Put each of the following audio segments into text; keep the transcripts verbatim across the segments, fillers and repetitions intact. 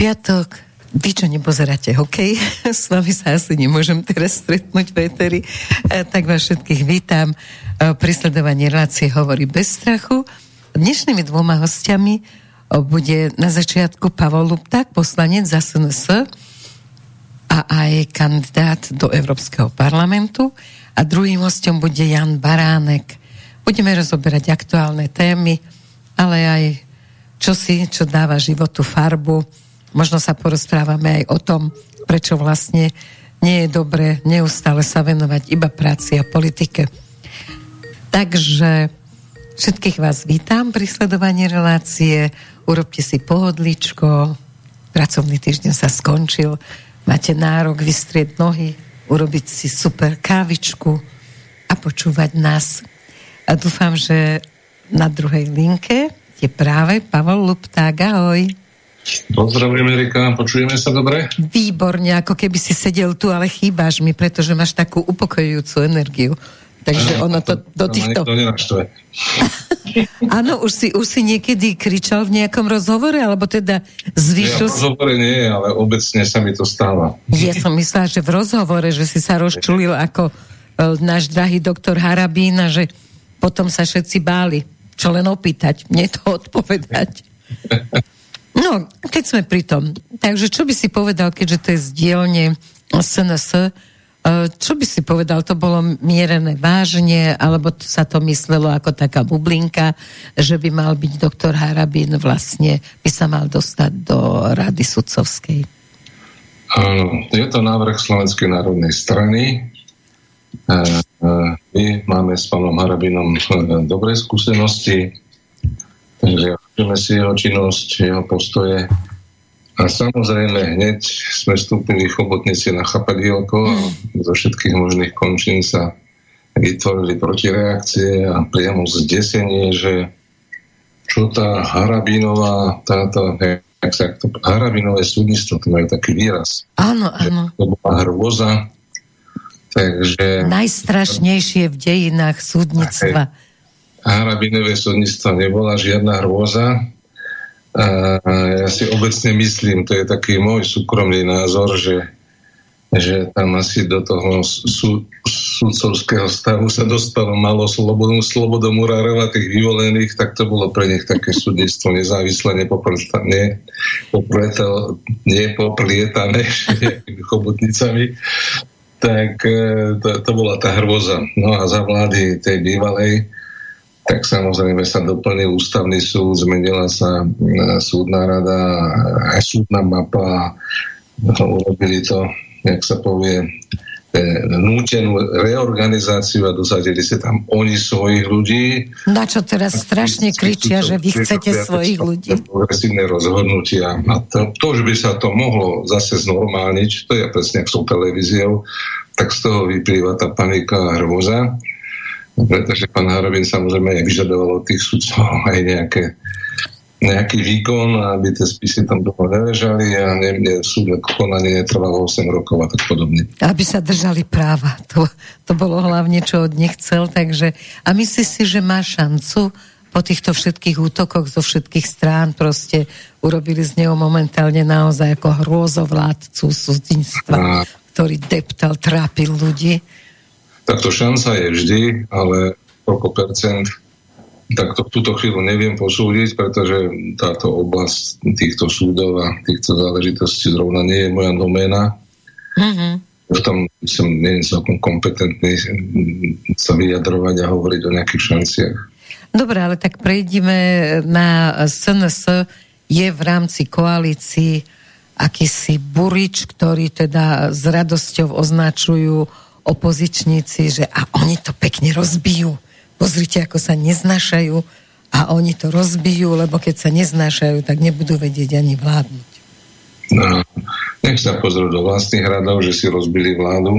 piatok. Vy, čo nepozeráte hokej, s vami sa asi nemôžem teraz stretnúť v éteri, tak vás všetkých vítam pri sledovaní relácie Hovorí bez strachu. Dnešnými dvoma hostiami bude na začiatku Pavol Lupták, poslanec za es en es a aj kandidát do Európskeho parlamentu, a druhým hostom bude Jan Baránek. Budeme rozoberať aktuálne témy, ale aj čosi, čo dáva životu farbu. Možno sa porozprávame aj o tom, prečo vlastne nie je dobre neustále sa venovať iba práci a politike. Takže všetkých vás vítam pri sledovaní relácie. Urobte si pohodličko. Pracovný týždeň sa skončil. Máte nárok vystrieť nohy, urobiť si super kávičku a počúvať nás. A dúfam, že na druhej linke je práve Pavol Lupták. Ahoj. Pozdravujem, Erika, počujeme sa dobre? Výborne, ako keby si sedel tu, ale chýbaš mi, pretože máš takú upokojujúcu energiu. Takže ono to do týchto... Áno, už si, už si niekedy kričal v nejakom rozhovore, alebo teda zvýšil... Ja v rozhovore nie, ale obecne sa mi to stáva. Ja som myslela, že v rozhovore, že si sa rozčulil ako uh, náš drahý doktor Harabín a že potom sa všetci báli. Čo len opýtať, mne to odpovedať. No, keď sme pri tom. Takže čo by si povedal, keďže to je z dielne es en es, čo by si povedal, to bolo mierené vážne, alebo sa to myslelo ako taká bublinka, že by mal byť doktor Harabín vlastne, by sa mal dostať do Rady sudcovskej? Áno, je to návrh Slovenskej národnej strany. My máme s pánom Harabínom dobré skúsenosti, takže vážime si jeho činnosť, jeho postoje. A samozrejme, hneď sme vstúpili v chobotnici na chapadielko a zo všetkých možných končín sa vytvorili protireakcie a priamo zdesenie, že čo tá Harabínová, táto, jak sa to, Harabínové súdnictvo, to majú taký výraz. Áno, áno. To bola hrôza. Takže... Najstrašnejšie v dejinách súdnictva. Harabínové súdnictvo nebola žiadna hrôza. A ja si obecne myslím, to je taký môj súkromný názor, že, že tam asi do toho sú, sudcovského stavu sa dostalo malo slobodu, slobodomurárov a tých vyvolených, tak to bolo pre nich také súdnictvo nezávislé, nepopretané, nepoplietané nejakými chobotnicami. Tak to, to bola tá hrôza. No a za vlády tej bývalej tak samozrejme sa doplnil ústavný súd, zmenila sa súdna rada, aj súdna mapa, urobili to, jak sa povie, nútenú reorganizáciu a dosadili sa tam oni svojich ľudí. Na čo teraz strašne kričia, že vy chcete svojich ľudí? Progresívne rozhodnutia. A to, to, že by sa to mohlo zase znormálniť, to je presne, ak sú televíziou, tak z toho vyplýva tá panika a hrôza. Pretože pán Harabín samozrejme aj vyžadoval od tých sudcov aj nejaké, nejaký výkon, aby tie spisy tam dlho neležali a ne, ne, súdne konanie netrvalo osem rokov a tak podobne. Aby sa držali práva. To, to bolo hlavne, čo od nich chcel. Takže, a myslíš si, že má šancu po týchto všetkých útokoch zo všetkých strán proste urobili z neho momentálne naozaj ako hrôzovládcu súdnictva, a... ktorý deptal, trápil ľudí? Takto šanca je vždy, ale koľko percent, tak to v túto chvíľu neviem posúdiť, pretože táto oblasť týchto súdov a týchto záležitostí zrovna nie je moja doména. Mm-hmm. V tom som nie celkom kompetentný sa vyjadrovať a hovoriť o nejakých šanciach. Dobre, ale tak prejdime na es en es. Je v rámci koalícii akýsi burič, ktorý teda s radosťou označujú opozičníci, že a oni to pekne rozbijú. Pozrite, ako sa neznášajú a oni to rozbijú, lebo keď sa neznášajú, tak nebudú vedieť ani vládnuť. No, nech sa pozrú do vlastných radov, že si rozbili vládu,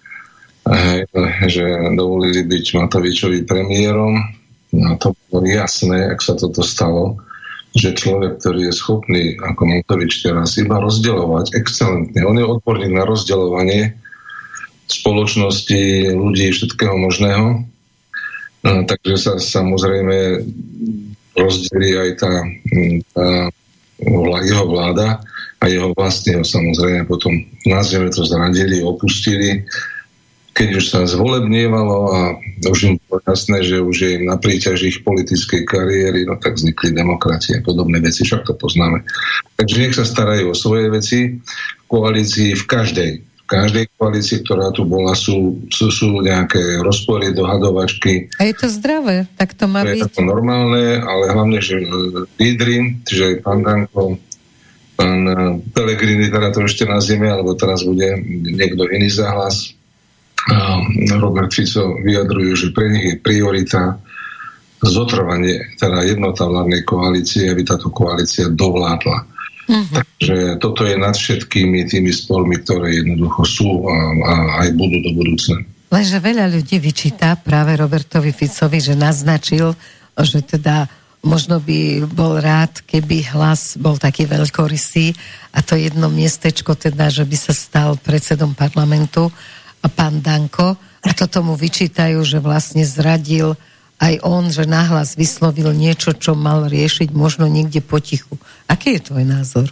a že dovolili byť Matovičovi premiérom. No to bolo jasné, ak sa toto stalo, že človek, ktorý je schopný, ako Matovič teraz, iba rozdeľovať excelentne. On je odborník na rozdeľovanie spoločnosti, ľudí, všetkého možného. No, takže sa samozrejme rozdelí aj tá, tá jeho vláda. a jeho vlastne ho samozrejme potom na zeme to zradili, opustili. Keď už sa zvolebnievalo a už im bolo jasné, že už je im na príťaži ich politickej kariéry, no tak vznikli demokratie a podobné veci, však to poznáme. Takže nech sa starajú o svoje veci v koalícii, v každej, v každej koalícii, ktorá tu bola, sú, sú, sú nejaké rozpory, dohadovačky. A je to zdravé, tak to má byť. Je to normálne, ale hlavne, že lídri, že pán Danko, pán Pellegrini, teda to ešte nazvieme, alebo teraz bude niekto iný záhlas, a Robert Fico vyjadrujú, že pre nich je priorita zotrvanie, teda jednota vládnej koalície, aby táto koalícia dovládla. Mm-hmm. Takže toto je nad všetkými tými spormi, ktoré jednoducho sú a, a aj budú do budúcna. Lenže veľa ľudí vyčíta práve Robertovi Ficovi, že naznačil, že teda možno by bol rád, keby Hlas bol taký veľkorysý a to jedno miestečko teda, že by sa stal predsedom parlamentu a pán Danko, a to tomu vyčítajú, že vlastne zradil aj on, že nahlas vyslovil niečo, čo mal riešiť možno niekde potichu. Aký je tvoj názor?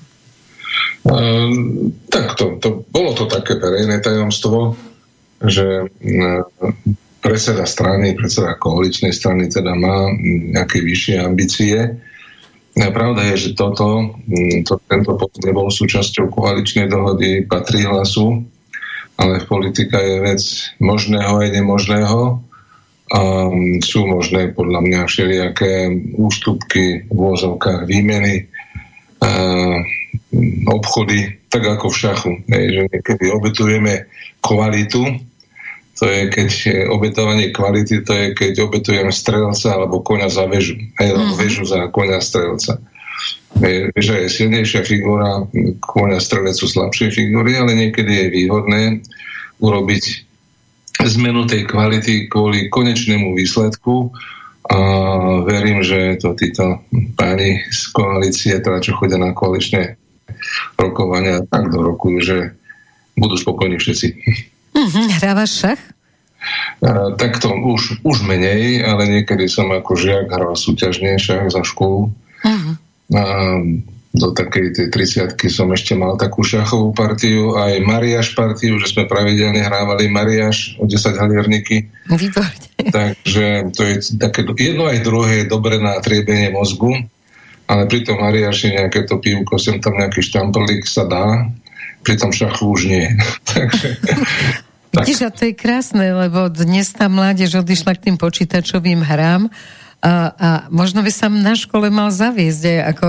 Uh, tak to, to, bolo to také verejné tajomstvo, že uh, predseda strany, predseda koaličnej strany teda má nejaké vyššie ambície. A pravda je, že toto, to, tento post nebol súčasťou koaličnej dohody, patrí Hlasu, ale politika je vec možného aj nemožného a sú možné podľa mňa všelijaké ústupky v úvodzovkách, výmeny, a obchody, tak ako v šachu. Hej, že niekedy obetujeme kvalitu, to je keď obetovanie kvality, to je keď obetujem strelca alebo koňa za väžu, hej, alebo väžu za koňa strelca. Veža je silnejšia figúra, koňa strelec sú slabšie figúry, ale niekedy je výhodné urobiť zmenu tej kvality kvôli konečnému výsledku a verím, že to títo páni z koalície, teda čo chodia na koaličné rokovania, tak dorokujú, že budú spokojní všetci. Mm-hmm. Hrávaš šach? A, tak to už, už menej, ale niekedy som ako žiak hral súťažne šach za školu. Mm-hmm. A do takej tej tridsiatky som ešte mal takú šachovú partiu, aj mariáš partiu, že sme pravidelne hrávali mariáš o desať halierniky. Výborne. Takže to je také, jedno aj druhé je dobre na triebenie mozgu, ale pri tom mariáši nejaké to pivko, sem tam nejaký štamprlík sa dá, pri tom šachu už nie. Takže vidíš, a to je krásne, lebo dnes tá mládež odišla k tým počítačovým hrám a, a možno by sa na škole mal zaviesť aj ako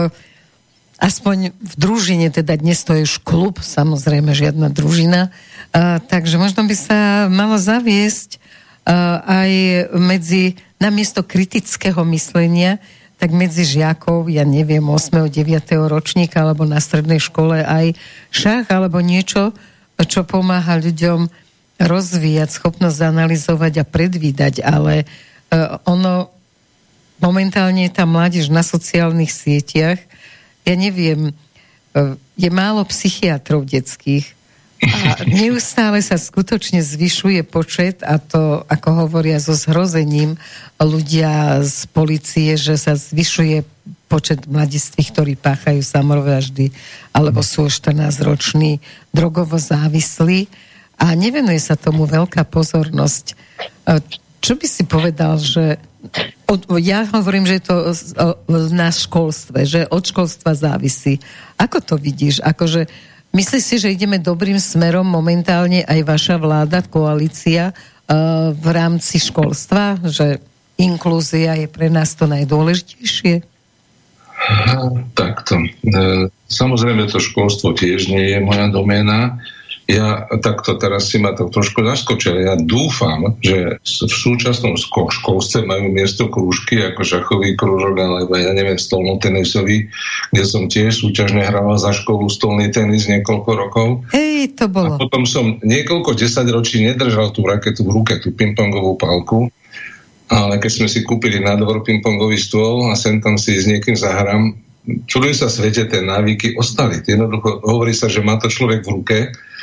aspoň v družine, teda dnes to je už klub, samozrejme žiadna družina, a, takže možno by sa malo zaviesť a, aj medzi, namiesto kritického myslenia, tak medzi žiakov, ja neviem, ôsmeho deviateho ročníka alebo na strednej škole aj šach alebo niečo, čo pomáha ľuďom rozvíjať schopnosť analyzovať a predvídať, ale uh, ono momentálne je tá mládež na sociálnych sieťach, ja neviem, uh, je málo psychiatrov detských a neustále sa skutočne zvyšuje počet, a to, ako hovoria so zhrozením ľudia z polície, že sa zvyšuje počet mladistvých, ktorí páchajú samovraždy alebo sú štrnásťroční drogovo závislí a nevenuje sa tomu veľká pozornosť. Čo by si povedal, že od, ja hovorím, že je to na školstve, že od školstva závisí. Ako to vidíš? Akože myslíš si, že ideme dobrým smerom momentálne aj vaša vláda, koalícia v rámci školstva? Že inklúzia je pre nás to najdôležitejšie? Takto. Samozrejme, to školstvo tiež nie je moja doména. Ja takto teraz si ma to trošku zaskočil. Ja dúfam, že v súčasnom školstve majú miesto krúžky ako šachový krúžok, alebo ja neviem, stolnotenisový, kde som tiež súťažne hrával za školu stolný tenis niekoľko rokov. Hej, to bolo. A potom som niekoľko desaťročí nedržal tú raketu v ruke, tú pingpongovú palku, ale keď sme si kúpili na dvor pingpongový stôl a sem tam si s niekým zahrám, čudujem sa svete, tie návyky ostali. Jednoducho hovorí sa, že má to človek v ruke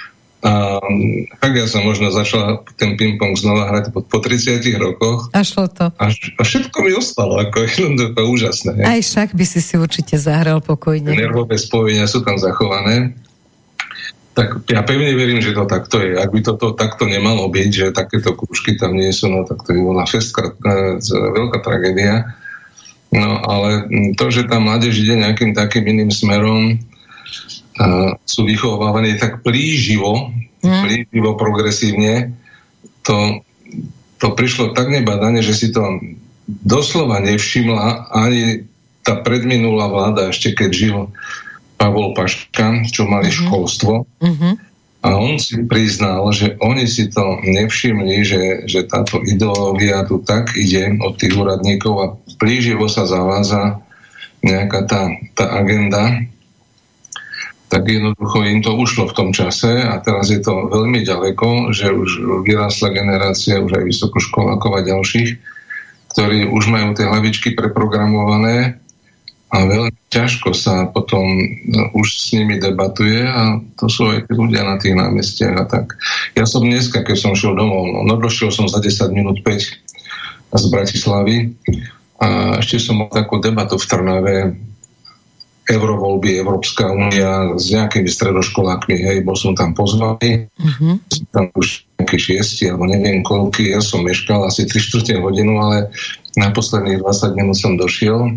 A tak ja som možno začala ten ping-pong znova hrať po, po tridsiatich rokoch. A šlo to. A, a všetko mi ostalo, ako jednoducho úžasné. Aj šach by si si určite zahral pokojne. Nervové spojenia sú tam zachované. Tak ja pevne verím, že to takto je. Ak by toto takto nemalo byť, že takéto krúžky tam nie sú, no tak to by bola festka, veľká tragédia. No ale to, že tá mládež ide nejakým takým iným smerom, Uh, sú vychovávaní tak plíživo, mm. plíživo, progresívne, to, to prišlo tak nebadane, že si to doslova nevšimla ani tá predminulá vláda, ešte keď žil Pavol Paška, čo mali mm-hmm. školstvo. Mm-hmm. A on si priznal, že oni si to nevšimli, že, že táto ideológia tu tak ide od tých úradníkov a plíživo sa zavádza nejaká tá, tá agenda, tak jednoducho im to ušlo v tom čase a teraz je to veľmi ďaleko, že už vyrásla generácia už aj vysokoškolákov a ďalších, ktorí už majú tie hlavičky preprogramované a veľmi ťažko sa potom už s nimi debatuje a to sú aj tí ľudia na tých námestiach a tak. Ja som dneska, keď som šiel domov, no, no došiel som za desať minút päť z Bratislavy a ešte som mal takú debatu v Trnave, Eurovoľby, Európska únia s nejakými stredoškolákmi, hej, bol som tam pozvaný, mm-hmm. som tam už nejaké šiesti, alebo neviem koľky, ja som meškal asi tri štvrte hodinu, ale na posledných dvadsať minút som došiel.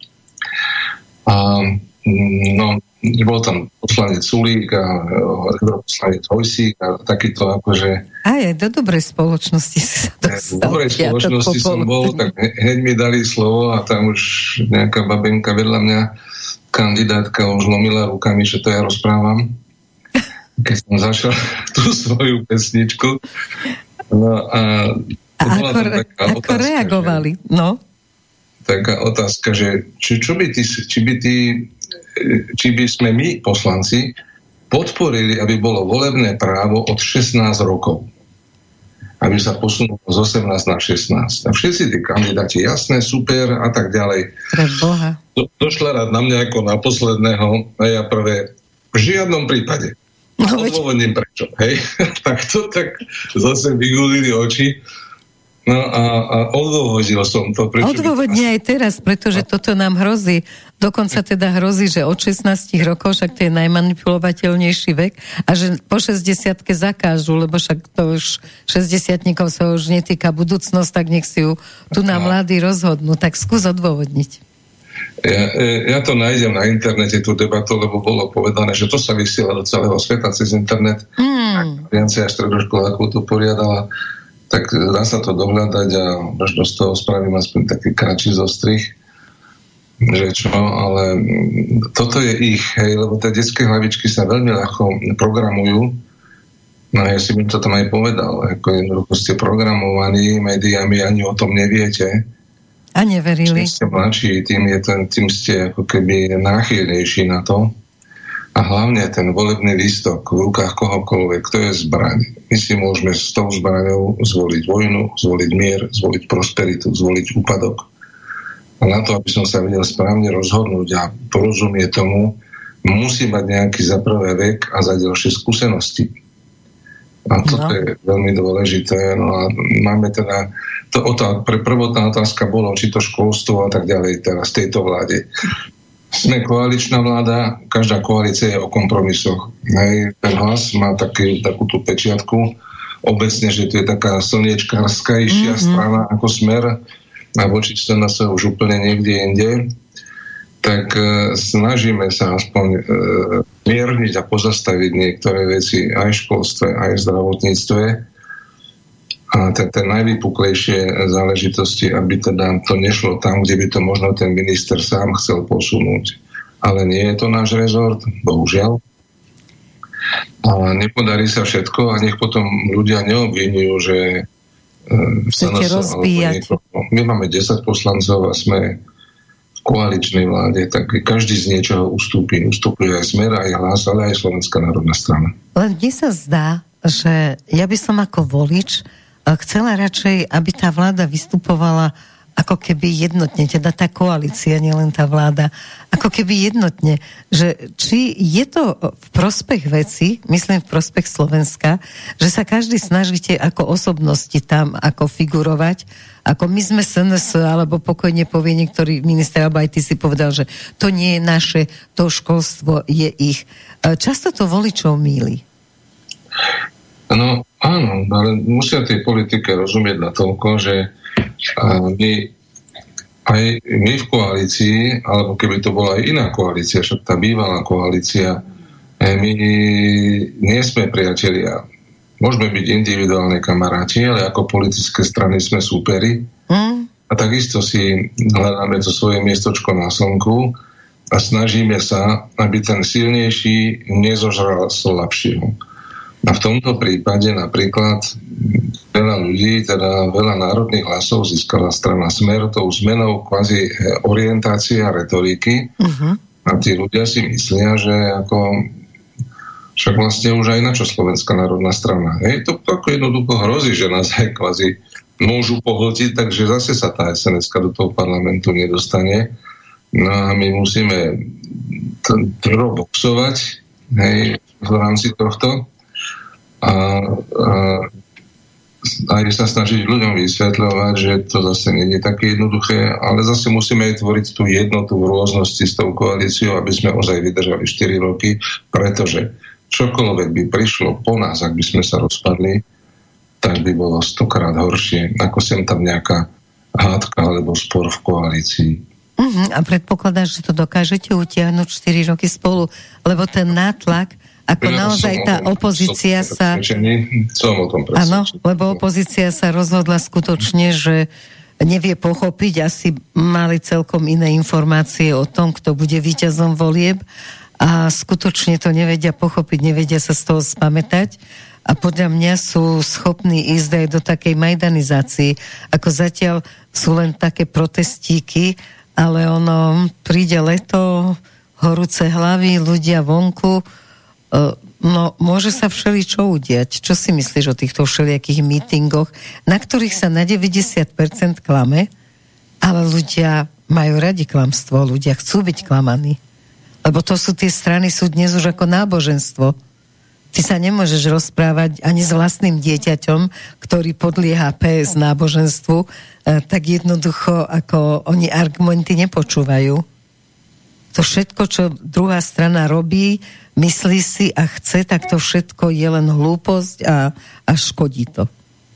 A no, bol tam poslanec Sulík a europoslanec Hojsík a takýto akože... Aj, aj do dobrej spoločnosti si sa dostal. V dobrej spoločnosti som bol, tak hneď mi dali slovo a tam už nejaká babenka vedľa mňa kandidátka už lomila rukami, že to ja rozprávam. Keď som začal tú svoju pesničku. No a... A ako, taká ako otázka, reagovali? Že, no? Taká otázka, že či, čo by ty, či, by ty, či by sme my, poslanci, podporili, aby bolo volebné právo od šestnásť rokov. Aby sa posunulo z osemnásť na šestnásť. A všetci tí kandidáti, jasné, super a tak ďalej. Pre Boha. Do, došla rád na mňa ako na posledného a ja prvé v žiadnom prípade. A odôvodním prečo. Hej? Tak to tak zase vygulili oči. No a, a odôvodil som to. Odôvodne aj teraz, pretože toto nám hrozí. Dokonca teda hrozí, že od šestnástich rokov, však to je najmanipulovateľnejší vek, a že po šesťdesiatke zakážu, lebo však to už šesťdesiatnikov sa už netýka budúcnosť, tak nech si ju tu na mladí rozhodnú. Tak skús odôvodniť. Ja, ja to nájdem na internete, tú debatu, lebo bolo povedané, že to sa vysiela do celého sveta cez internet. Mm. Aliancia stredoškolákov to poriadala. Tak dá sa to dohľadať a možno z toho spravím aspoň taký kratší zostrih, že čo, ale toto je ich, hej, lebo tie detské hlavičky sa veľmi ľahko programujú. No ja si by to tam aj povedal, ako jednoducho ste programovaní médiami, ani o tom neviete. A neverili. Čím ste mladší, tým, je ten, tým ste ako keby náchylnejší na to. A hlavne ten volebný lístok v rukách kohokoľvek, to je zbraň. My si môžeme s tou zbraňou zvoliť vojnu, zvoliť mier, zvoliť prosperitu, zvoliť úpadok. A na to, aby som sa vedel správne rozhodnúť a porozumieť tomu, musí mať nejaký za prvé vek a za ďalšie skúsenosti. A toto no. je veľmi dôležité. No a máme teda... To, otá, pre prvotná otázka bolo, či to školstvo a tak ďalej teraz v tejto vláde. Sme koaličná vláda, každá koalícia je o kompromisoch. Hej, ten Hlas má taký, takú tú pečiatku obecne, že to je taká slniečkárskajšia mm-hmm. strana ako Smer a voči es en es už úplne niekde inde. Tak e, snažíme sa aspoň e, mierniť a pozastaviť niektoré veci aj v školstve, aj v zdravotníctve. A tie najvypuklejšie záležitosti, aby teda to nešlo tam, kde by to možno ten minister sám chcel posunúť. Ale nie je to náš rezort, bohužiaľ. A nepodarí sa všetko a nech potom ľudia neobvinujú, že chcete rozbíjať. My máme desať poslancov a sme v koaličnej vláde, tak každý z niečoho ustúpi. Ustúpuje aj Smer, aj Hlas, ale aj Slovenská národná strana. Len mne sa zdá, že ja by som ako volič chcela radšej, aby tá vláda vystupovala ako keby jednotne, teda tá koalícia, nielen tá vláda, ako keby jednotne, že či je to v prospech veci, myslím v prospech Slovenska, že sa každý snažíte ako osobnosti tam, ako figurovať, ako my sme es en es, alebo pokojne povie niektorý minister, alebo aj ty si povedal, že to nie je naše, to školstvo je ich. Často to voličov mýli. No áno, ale musia tej politike rozumieť natoľko, že my, aj my v koalícii, alebo keby to bola aj iná koalícia, však tá bývalá koalícia, my nie sme priatelia. Môžeme byť individuálne kamaráti, ale ako politické strany sme súperi. Mm. A takisto si hľadáme to svoje miestočko na slnku a snažíme sa, aby ten silnejší nezožral slabšieho. A v tomto prípade napríklad veľa ľudí, teda veľa národných hlasov získala strana Smer tou zmenou kvázi orientácie a retoriky. Uh-huh. A tí ľudia si myslia, že ako však vlastne už aj na čo Slovenská národná strana. Hej, to, to ako jednoducho hrozí, že nás aj kvázi môžu pohltiť, takže zase sa tá es en eska do toho parlamentu nedostane. No a my musíme tvrdo boxovať, hej, v rámci tohto. A, a aj sa snažiť ľuďom vysvetľovať, že to zase nie je také jednoduché, ale zase musíme aj tvoriť tú jednotu v rôznosti s tou koalíciou, aby sme ozaj vydržali štyri roky, pretože čokoľvek by prišlo po nás, ak by sme sa rozpadli, tak by bolo stokrát horšie, ako sem tam nejaká hádka alebo spor v koalícii. Uh-huh. A predpokladáš, že to dokážete utiahnuť štyri roky spolu, lebo ten nátlak ako ja naozaj tá tom, opozícia som sa... Som o tom presvedčený. Áno, lebo opozícia sa rozhodla skutočne, že nevie pochopiť, asi mali celkom iné informácie o tom, kto bude víťazom volieb a skutočne to nevedia pochopiť, nevedia sa z toho spamätať a podľa mňa sú schopní ísť aj do takej majdanizácii, ako zatiaľ sú len také protestíky, ale ono príde leto, horúce hlavy, ľudia vonku. No, môže sa všeličo udiať. Čo si myslíš o týchto všelijakých mítingoch, na ktorých sa na deväťdesiat percent klame, ale ľudia majú radi klamstvo, ľudia chcú byť klamaní. Lebo to sú tie strany, sú dnes už ako náboženstvo. Ty sa nemôžeš rozprávať ani s vlastným dieťaťom, ktorý podlieha pé es náboženstvu, tak jednoducho, ako oni argumenty nepočúvajú. To všetko, čo druhá strana robí, myslí si a chce, tak to všetko je len hlúposť a, a škodí to.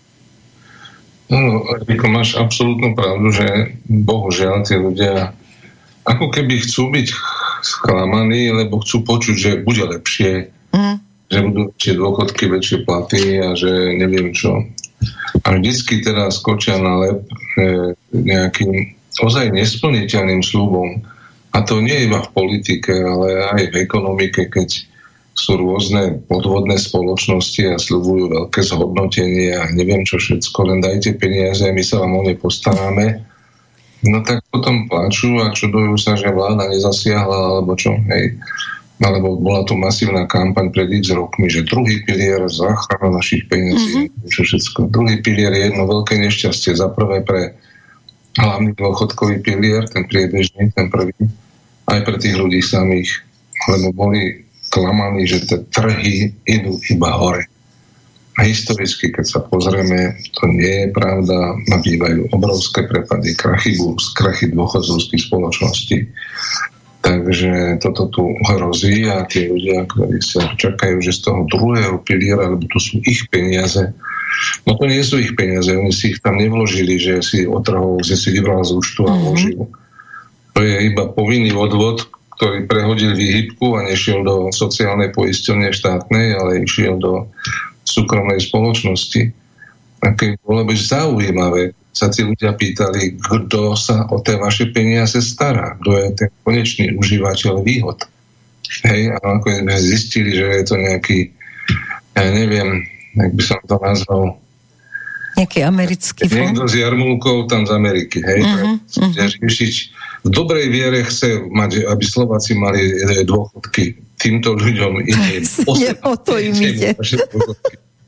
No, Riko, máš absolútnu pravdu, že bohužiaľ tí ľudia ako keby chcú byť sklamaní, lebo chcú počuť, že bude lepšie, mm. že budú väčšie dôchodky, väčšie platy a že neviem čo. A vždycky teda skočia na lep nejakým ozaj nesplniteľným sľubom. A to nie iba v politike, ale aj v ekonomike, keď sú rôzne podvodné spoločnosti a sľubujú veľké zhodnotenie a neviem čo všetko, len dajte peniaze a my sa vám o ne postaráme. No tak potom plačú a čudujú sa, že vláda nezasiahla, alebo čo, hej. Alebo bola tu masívna kampaň pred x rokmi, že druhý pilier záchrana našich peniazí, mm-hmm. čo všetko. Druhý pilier je jedno veľké nešťastie. Za prvé pre hlavný dôchodkový pilier, ten priebežný, ten prvý, aj pre tých ľudí samých, lebo boli klamaní, že tie trhy idú iba hore. A historicky, keď sa pozrieme, to nie je pravda, nabývajú obrovské prepady, krachy búrs, krachy dôchodcovských spoločností. Takže toto tu hrozí a tí ľudia, ktorí sa čakajú, že z toho druhého piliera, lebo to sú ich peniaze, no to nie sú ich peniaze, oni si ich tam nevložili, že si otrhol, že si vybral z účtu a vložil. To je iba povinný odvod, ktorý prehodil výhybku a nešiel do sociálnej poisťovne štátnej, ale išiel do súkromnej spoločnosti. A keď bolo by zaujímavé, sa tí ľudia pýtali, kto sa o tie vaše peniaze stará, kto je ten konečný užívateľ výhod. Hej, a ako sme zistili, že je to nejaký, ja neviem, jak by som to nazval, nejaký americký fond? Niekto z jarmulkov tam z Ameriky, hej, uh-huh, uh-huh. Riešiť. V dobrej viere chce mať, aby Slováci mali dôchodky. Týmto ľuďom ide. Nie, o to im ide.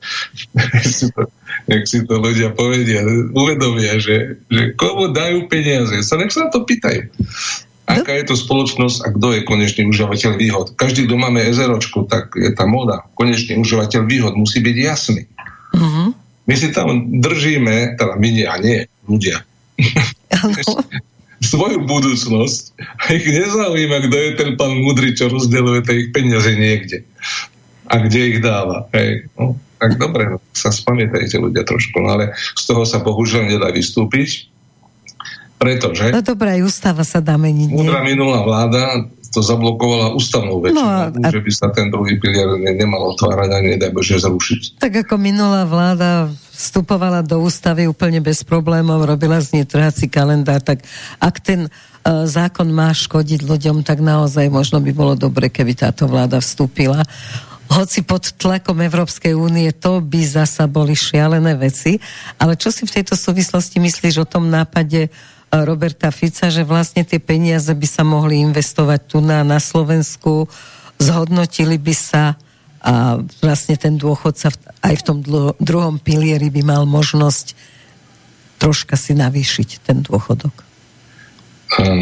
jak si to ľudia povedia, uvedomia, že, že komu dajú peniaze, sa nech sa na to pýtajú. Aká je to spoločnosť a kto je konečný užívateľ výhod. Každý, kto máme ezeročku, tak je tá móda. Konečný užívateľ výhod musí byť jasný. Mm-hmm. My si tam držíme, teda my nie, a nie, ľudia. Svoju budúcnosť. A ich nezaujíma, kto je ten pán múdry, čo rozdeľuje tie ich peniaze niekde. A kde ich dáva. Hej. No, tak dobre, no, sa spamätajte ľudia trošku. No, ale z toho sa bohužiaľ nedá vystúpiť. Pretože... No dobrá, aj ústava sa dá meniť. Múdra minulá vláda to zablokovala ústavnou väčšinou, no a... že by sa ten druhý pilier nemal otvárať a nedaj Bože zrušiť. Tak ako minulá vláda vstupovala do ústavy úplne bez problémov, robila z nej trhací kalendár, tak ak ten uh, zákon má škodiť ľuďom, tak naozaj možno by bolo dobre, keby táto vláda vstúpila. Hoci pod tlakom Európskej únie, to by zasa boli šialené veci. Ale čo si v tejto súvislosti myslíš o tom nápade Roberta Fica, že vlastne tie peniaze by sa mohli investovať tu na, na Slovensku, zhodnotili by sa a vlastne ten dôchodca aj v tom dlo, druhom pilieri by mal možnosť troška si navýšiť ten dôchodok. Áno.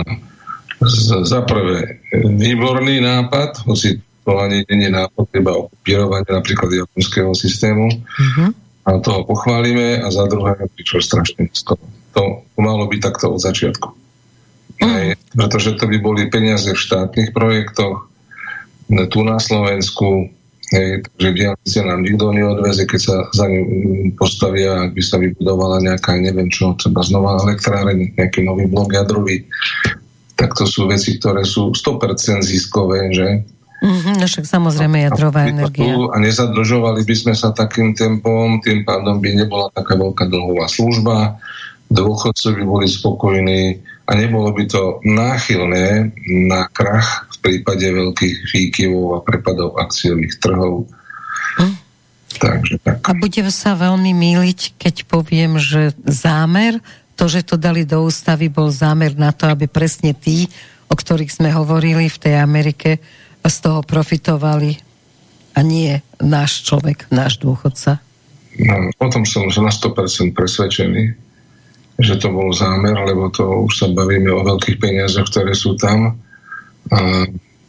Za prvé, výborný nápad, hoci to ani nie je nápad, iba okupírovanie napríklad japonského systému. Uh-huh. A toho pochválime a za druhé prišlo strašne skoro. To malo byť takto od začiatku. Mm. Hej, pretože to by boli peniaze v štátnych projektoch, tu na Slovensku, hej, takže diaľnice nám nikto neodveze, keď sa za ňu postavia, ak by sa vybudovala nejaká, neviem čo, treba znova elektráreň, nejaký nový blok jadrový, tak to sú veci, ktoré sú sto percent ziskové, že? Mm-hmm, no však samozrejme jadrová a, energia. A nezadržovali by sme sa takým tempom, tým pádom by nebola taká veľká dlhová služba, dôchodci by boli spokojní a nebolo by to náchylné na krach v prípade veľkých výkyvov a prepadov akciových trhov. Hm. Takže tak. A budem sa veľmi mýliť, keď poviem, že zámer, to, že to dali do ústavy, bol zámer na to, aby presne tí, o ktorých sme hovorili v tej Amerike, z toho profitovali a nie náš človek, náš dôchodca. No, o tom som na sto percent presvedčený, že to bol zámer, lebo to už sa bavíme o veľkých peniazoch, ktoré sú tam a,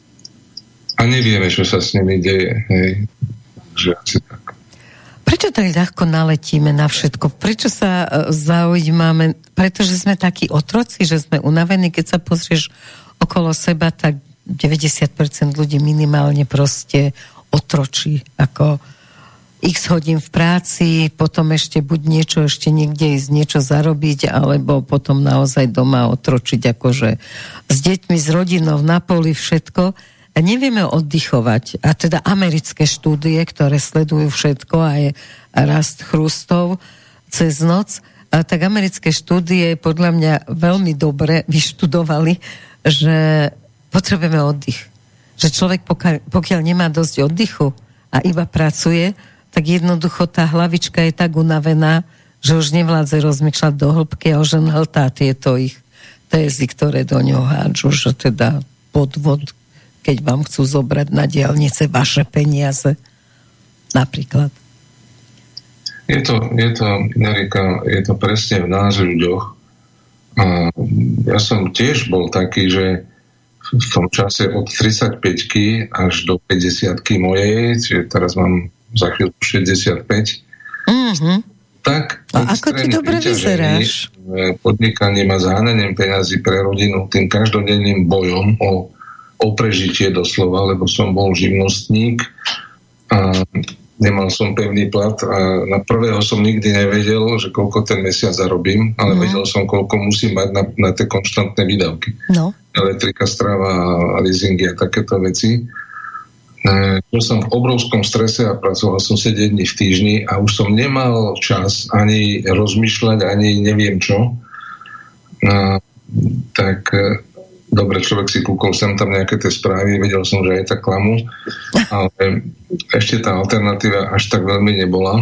a nevieme, čo sa s nimi deje. Hej. Takže asi tak. Prečo tak ľahko naletíme na všetko? Prečo sa zaujímame? Pretože sme takí otroci, že sme unavení. Keď sa pozrieš okolo seba, tak deväťdesiat percent ľudí minimálne proste otročí, ako x hodín v práci, potom ešte buď niečo, ešte niekde ísť niečo zarobiť, alebo potom naozaj doma otročiť akože s deťmi, s rodinou, na poli, všetko. A nevieme oddychovať. A teda americké štúdie, ktoré sledujú všetko, aj rast chrustov cez noc, a tak americké štúdie podľa mňa veľmi dobre vyštudovali, že potrebujeme oddych. Že človek, pokiaľ, pokiaľ nemá dosť oddychu a iba pracuje, tak jednoducho tá hlavička je tak unavená, že už nevládze rozmýšľať do hĺbky a už len hltá tieto ich tézy, ktoré do ňoho hádžu, že teda podvod, keď vám chcú zobrať na diaľnice vaše peniaze. Napríklad. Je to, je to, Erika, je to presne v nás ľuďoch. A ja som tiež bol taký, že v tom čase od tridsaťpäťky až do päťdesiatky mojej, čiže teraz mám za chvíľu šesťdesiatpäť, mm-hmm. tak a ako ty dobre vyzeráš? Podnikaním a zháňaním peňazí pre rodinu, tým každodenným bojom o, o prežitie doslova, lebo som bol živnostník a nemal som pevný plat a na prvého som nikdy nevedel, že koľko ten mesiac zarobím, ale mm. vedel som, koľko musím mať na, na tie konštantné výdavky. No. Elektrika, strava, leasingy a takéto veci. Bol som v obrovskom strese a pracoval som sedem dní v týždni a už som nemal čas ani rozmýšľať, ani neviem čo. A, tak dobre, človek si kúkol sem tam nejaké tie správy, vedel som, že aj tak klamu, ale ešte tá alternatíva až tak veľmi nebola.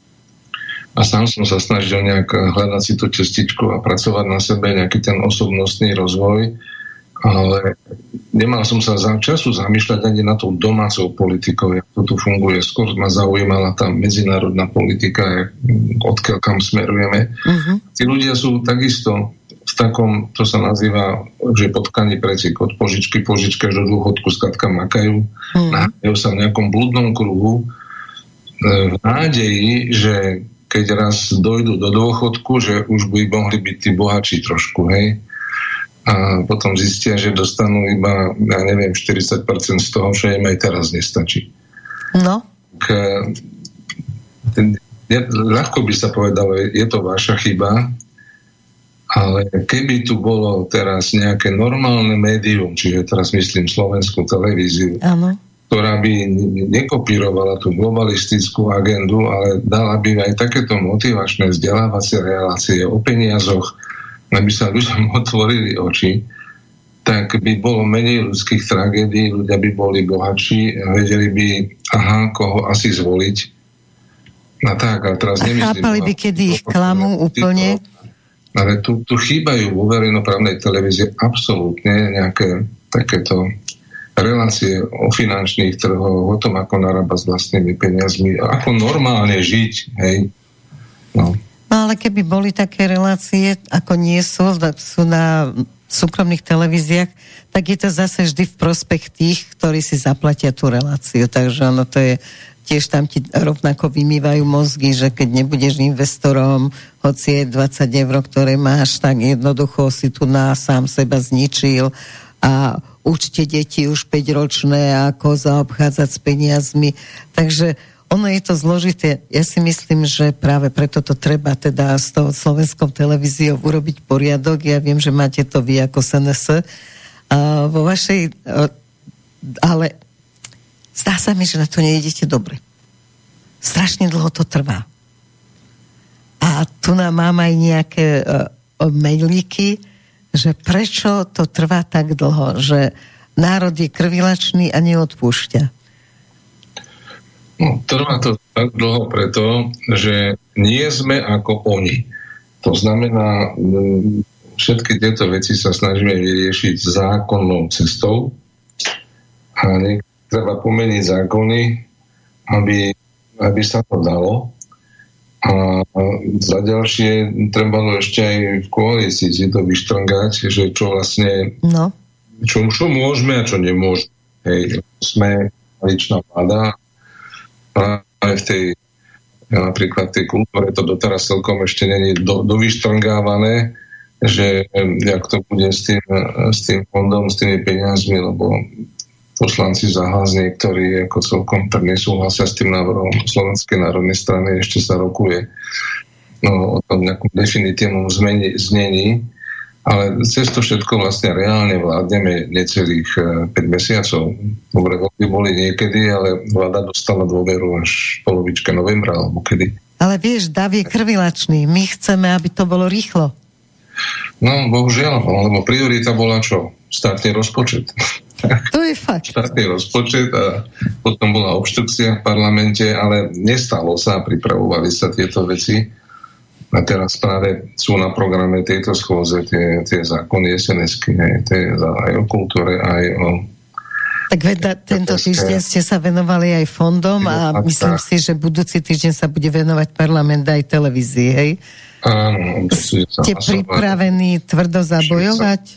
A sám som sa snažil nejak hľadať si tú cestičku a pracovať na sebe, nejaký ten osobnostný rozvoj. ale nemal som sa za času zamýšľať ani na tou domácou politikou, jak to tu funguje. Skôr ma zaujímala tá medzinárodná politika, odkiaľ kam smerujeme. Uh-huh. Tí ľudia sú takisto v takom, to sa nazýva, že potkani precik, od požičky, požička až do dôchodku skladka makajú, uh-huh. nájdejú sa v nejakom blúdnom kruhu v nádeji, že keď raz dojdu do dôchodku, že už by mohli byť tí bohatší trošku, hej. A potom zistia, že dostanú iba, ja neviem, štyridsať percent z toho, čo im aj teraz nestačí. No. K, ten, je, ľahko by sa povedalo, je to vaša chyba, ale keby tu bolo teraz nejaké normálne médium, čiže teraz myslím slovenskú televíziu, áno, ktorá by nekopírovala tú globalistickú agendu, ale dala by aj takéto motivačné vzdelávacie relácie o peniazoch, aby sa ľuďom otvorili oči, tak by bolo menej ľudských tragédií, ľudia by boli bohatší, vedeli by, aha, koho asi zvoliť. A tak, ale teraz nemyslím... A chápali by, kedy ich klamú úplne? Ale tu, tu chýbajú vo verejnoprávnej televízie absolútne nejaké takéto relácie o finančných trhoch, o tom, ako narába s vlastnými peniazmi, ako normálne žiť, hej. No. No ale keby boli také relácie, ako nie sú, sú na súkromných televíziách, tak je to zase vždy v prospech tých, ktorí si zaplatia tú reláciu. Takže ono to je, tiež tam ti rovnako vymývajú mozgy, že keď nebudeš investorom, hoci je dvadsať eur, ktoré máš, tak jednoducho si tu na sám seba zničil a učte deti už päťročné, ako zaobchádzať s peniazmi. Takže ono je to zložité. Ja si myslím, že práve preto to treba teda s tou slovenskou televíziou urobiť poriadok. Ja viem, že máte to vy ako es en es. A vo vašej... Ale zdá sa mi, že na to nejdete dobre. Strašne dlho to trvá. A tu nám mám aj nejaké uh, mailíky, že prečo to trvá tak dlho, že národ je krvilačný a neodpúšťa. No, trvá to tak dlho preto, že nie sme ako oni. To znamená, všetky tieto veci sa snažíme vyriešiť zákonnou cestou a treba pomeniť zákony, aby, aby sa to dalo. A za ďalšie trebalo ešte aj v koalícii si to vyštrngať, že čo vlastne no. čo, čo môžeme a čo nemôžeme. Hej, sme ličná vláda, aj v tej, napríklad tej kultúre to doteraz celkom ešte nie je do, dovyštrngávané, že jak to bude s tým, s tým fondom, s tými peniazmi, lebo poslanci za hlas niektorí ako celkom tak nesúhlasia s tým návrhom Slovenskej národnej strany, ešte sa rokuje no, o tom nejakom definitívnom zmeni, znení, ale cez to všetko vlastne reálne vládneme necelých päť mesiacov. Dobre, voľby boli niekedy, ale vláda dostala dôveru až polovička novembra, alebo kedy. Ale vieš, dav je krvilačný. My chceme, aby to bolo rýchlo. No, bohužiaľ, lebo priorita bola čo? Štátny rozpočet. To je fakt. Štátny rozpočet a potom bola obštrukcia v parlamente, ale nestalo sa, pripravovali sa tieto veci. A teraz práve sú na programe tejto schôze tie, tie zákony es en esky, aj o kultúre, aj o... Tak veda, tento týždeň ste sa venovali aj fondom a myslím si, že budúci týždeň sa bude venovať parlament aj televízii, hej? Áno. Ste pripravení tvrdo zabojovať?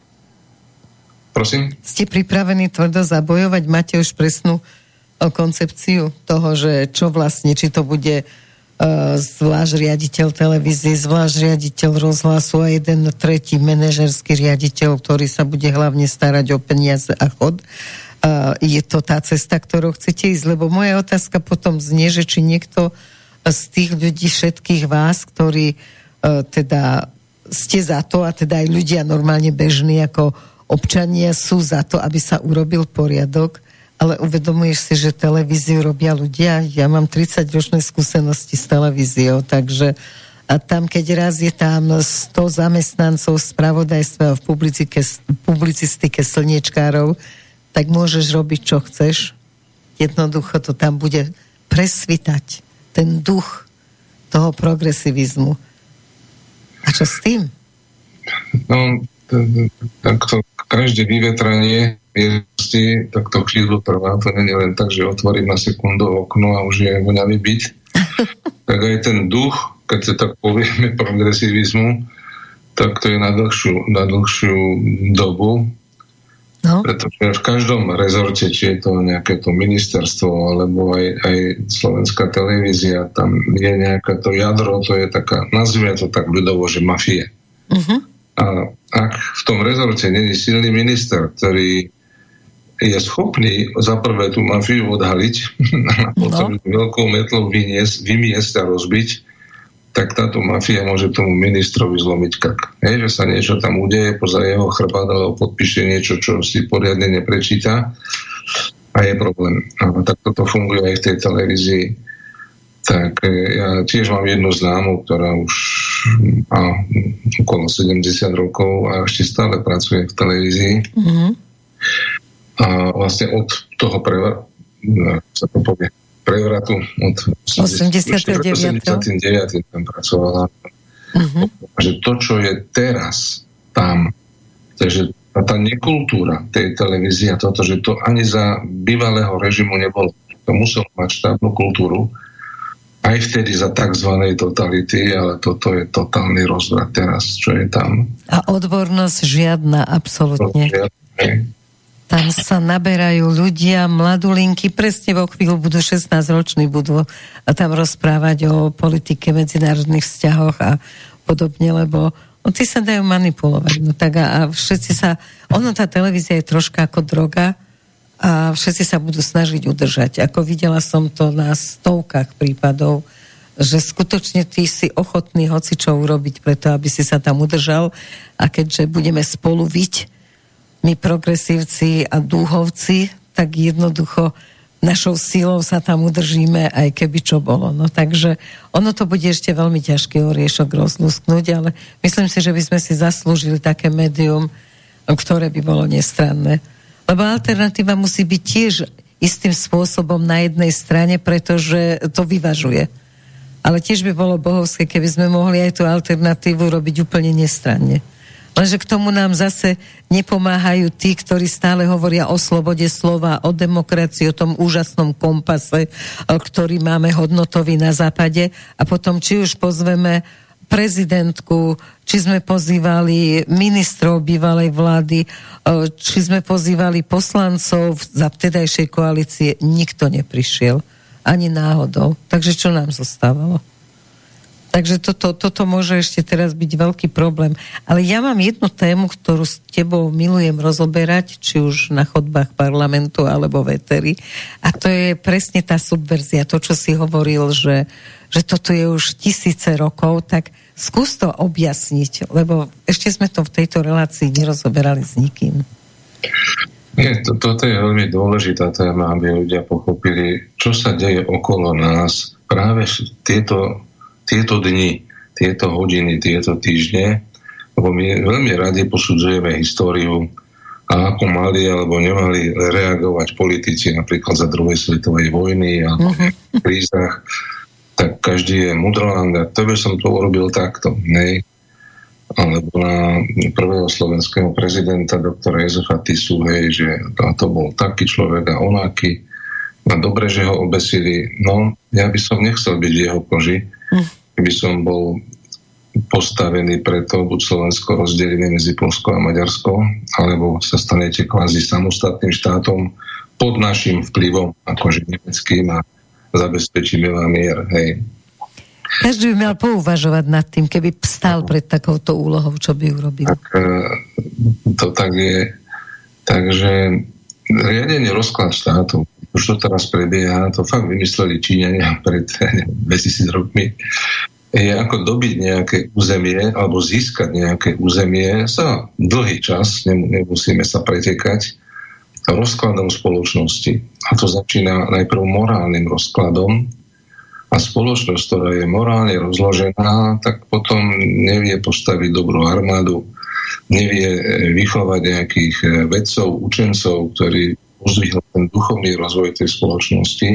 Prosím? Ste pripravení tvrdo zabojovať? Máte už presnú koncepciu toho, že čo vlastne, či to bude zvlášť riaditeľ televízie, zvlášť riaditeľ rozhlasu a jeden tretí manažerský riaditeľ, ktorý sa bude hlavne starať o peniaze a chod. Uh, je to tá cesta, ktorou chcete ísť? Lebo moja otázka potom znie, že či niekto z tých ľudí, všetkých vás, ktorí uh, teda ste za to, a teda aj ľudia normálne bežní ako občania sú za to, aby sa urobil poriadok, ale uvedomuješ si, že televíziu robia ľudia. Ja mám tridsaťročné skúsenosti s televíziou, takže a tam, keď raz je tam sto zamestnancov spravodajstva v publicistike, publicistike slniečkárov, tak môžeš robiť, čo chceš. Jednoducho to tam bude presvitať ten duch toho progresivizmu. A čo s tým? No, tak to, každé vyvetranie miestnosti, tak to chvíľu trvá. To nie je len tak, že otvorím na sekundu okno a už je voňavý byt. Tak aj ten duch, keď sa tak povieme progresivizmu, tak to je na dlhšiu, na dlhšiu dobu. No. Pretože v každom rezorte, či je to nejaké to ministerstvo, alebo aj, aj slovenská televízia, tam je nejaké to jadro, to je taká, nazvime to tak ľudovo, že mafie. Uh-huh. A ak v tom rezorte nie je silný minister, ktorý je schopný za prvé tú mafiu odhaliť a potom no. veľkou metlou vyniesť, vymiesť a rozbiť, tak táto mafia môže tomu ministrovi zlomiť krk. Hej, že sa niečo tam udeje poza jeho chrbát, alebo podpíše niečo, čo si poriadne neprečíta a je problém. A tak toto funguje aj v tej televízii. Tak ja tiež mám jednu známu, ktorá už má okolo sedemdesiat rokov a ešte stále pracuje v televízii. Mm-hmm. A vlastne od toho prevr... sa to povie prevratu od osemdesiatdeväť tam pracovala. Uh-huh. Že to, čo je teraz tam, takže tá nekultúra tej televízie a toto, že to ani za bývalého režimu nebolo. To muselo mať štátnu kultúru aj vtedy za takzvanej totality, ale toto je totálny rozvrat teraz, čo je tam. A odbornosť žiadna, absolútne. Žiadne. Tam sa naberajú ľudia, mladulinky, presne vo chvíľu budú šestnásťroční, budú tam rozprávať o politike, medzinárodných vzťahoch a podobne, lebo no, tí sa dajú manipulovať. No tak a, a všetci sa, ono tá televízia je troška ako droga a všetci sa budú snažiť udržať. Ako videla som to na stovkách prípadov, že skutočne ty si ochotný hocičo urobiť preto, aby si sa tam udržal a keďže budeme spolu viť, my progresívci a dúhovci, tak jednoducho našou silou sa tam udržíme, aj keby čo bolo. No takže ono to bude ešte veľmi ťažký oriešok rozlusknúť, ale myslím si, že by sme si zaslúžili také médium, ktoré by bolo nestranné. Lebo alternatíva musí byť tiež istým spôsobom na jednej strane, pretože to vyvažuje. Ale tiež by bolo bohovské, keby sme mohli aj tú alternatívu robiť úplne nestranne. Lenže k tomu nám zase nepomáhajú tí, ktorí stále hovoria o slobode slova, o demokracii, o tom úžasnom kompase, ktorý máme hodnotový na západe. A potom, či už pozveme prezidentku, či sme pozývali ministrov bývalej vlády, či sme pozývali poslancov za vtedajšej koalície, nikto neprišiel. Ani náhodou. Takže čo nám zostávalo? Takže toto, toto môže ešte teraz byť veľký problém. Ale ja mám jednu tému, ktorú s tebou milujem rozoberať, či už na chodbách parlamentu, alebo v éteri. A to je presne tá subverzia. To, čo si hovoril, že, že toto je už tisíce rokov, tak skús to objasniť, lebo ešte sme to v tejto relácii nerozoberali s nikým. Nie, to, toto je veľmi dôležitá téma, aby ľudia pochopili, čo sa deje okolo nás práve tieto tieto dni, tieto hodiny, tieto týždne, lebo my veľmi radi posudzujeme históriu a ako mali alebo nemali reagovať politici napríklad za druhej svetovej vojny alebo v krízach, tak každý je mudrland a to by som to urobil takto, ne? Alebo na prvého slovenského prezidenta doktora Jozefa Tisu, hej, že to bol taký človek a onaký. No dobre, že ho obesili. No, ja by som nechcel byť v jeho koži, by som bol postavený preto, buď Slovensko rozdelené medzi Poľsko a Maďarsko, alebo sa stanete kvázi samostatným štátom pod našim vplyvom, akože nemeckým, a zabezpečíme vám mier. Hej. Každý by mal pouvažovať nad tým, keby stál pred takouto úlohou, čo by urobil. Tak to tak je. Takže riadenie rozklad štátu, už to teraz prebieha, to fakt vymysleli Číňania pred dvetisíc rokmi, je ako dobiť nejaké územie alebo získať nejaké územie za dlhý čas, nemusíme sa pretekať, rozkladom spoločnosti. A to začína najprv morálnym rozkladom a spoločnosť, ktorá je morálne rozložená, tak potom nevie postaviť dobrú armádu, nevie vychovať nejakých vedcov, učencov, ktorí uzdvihli ten duchovný rozvoj tej spoločnosti,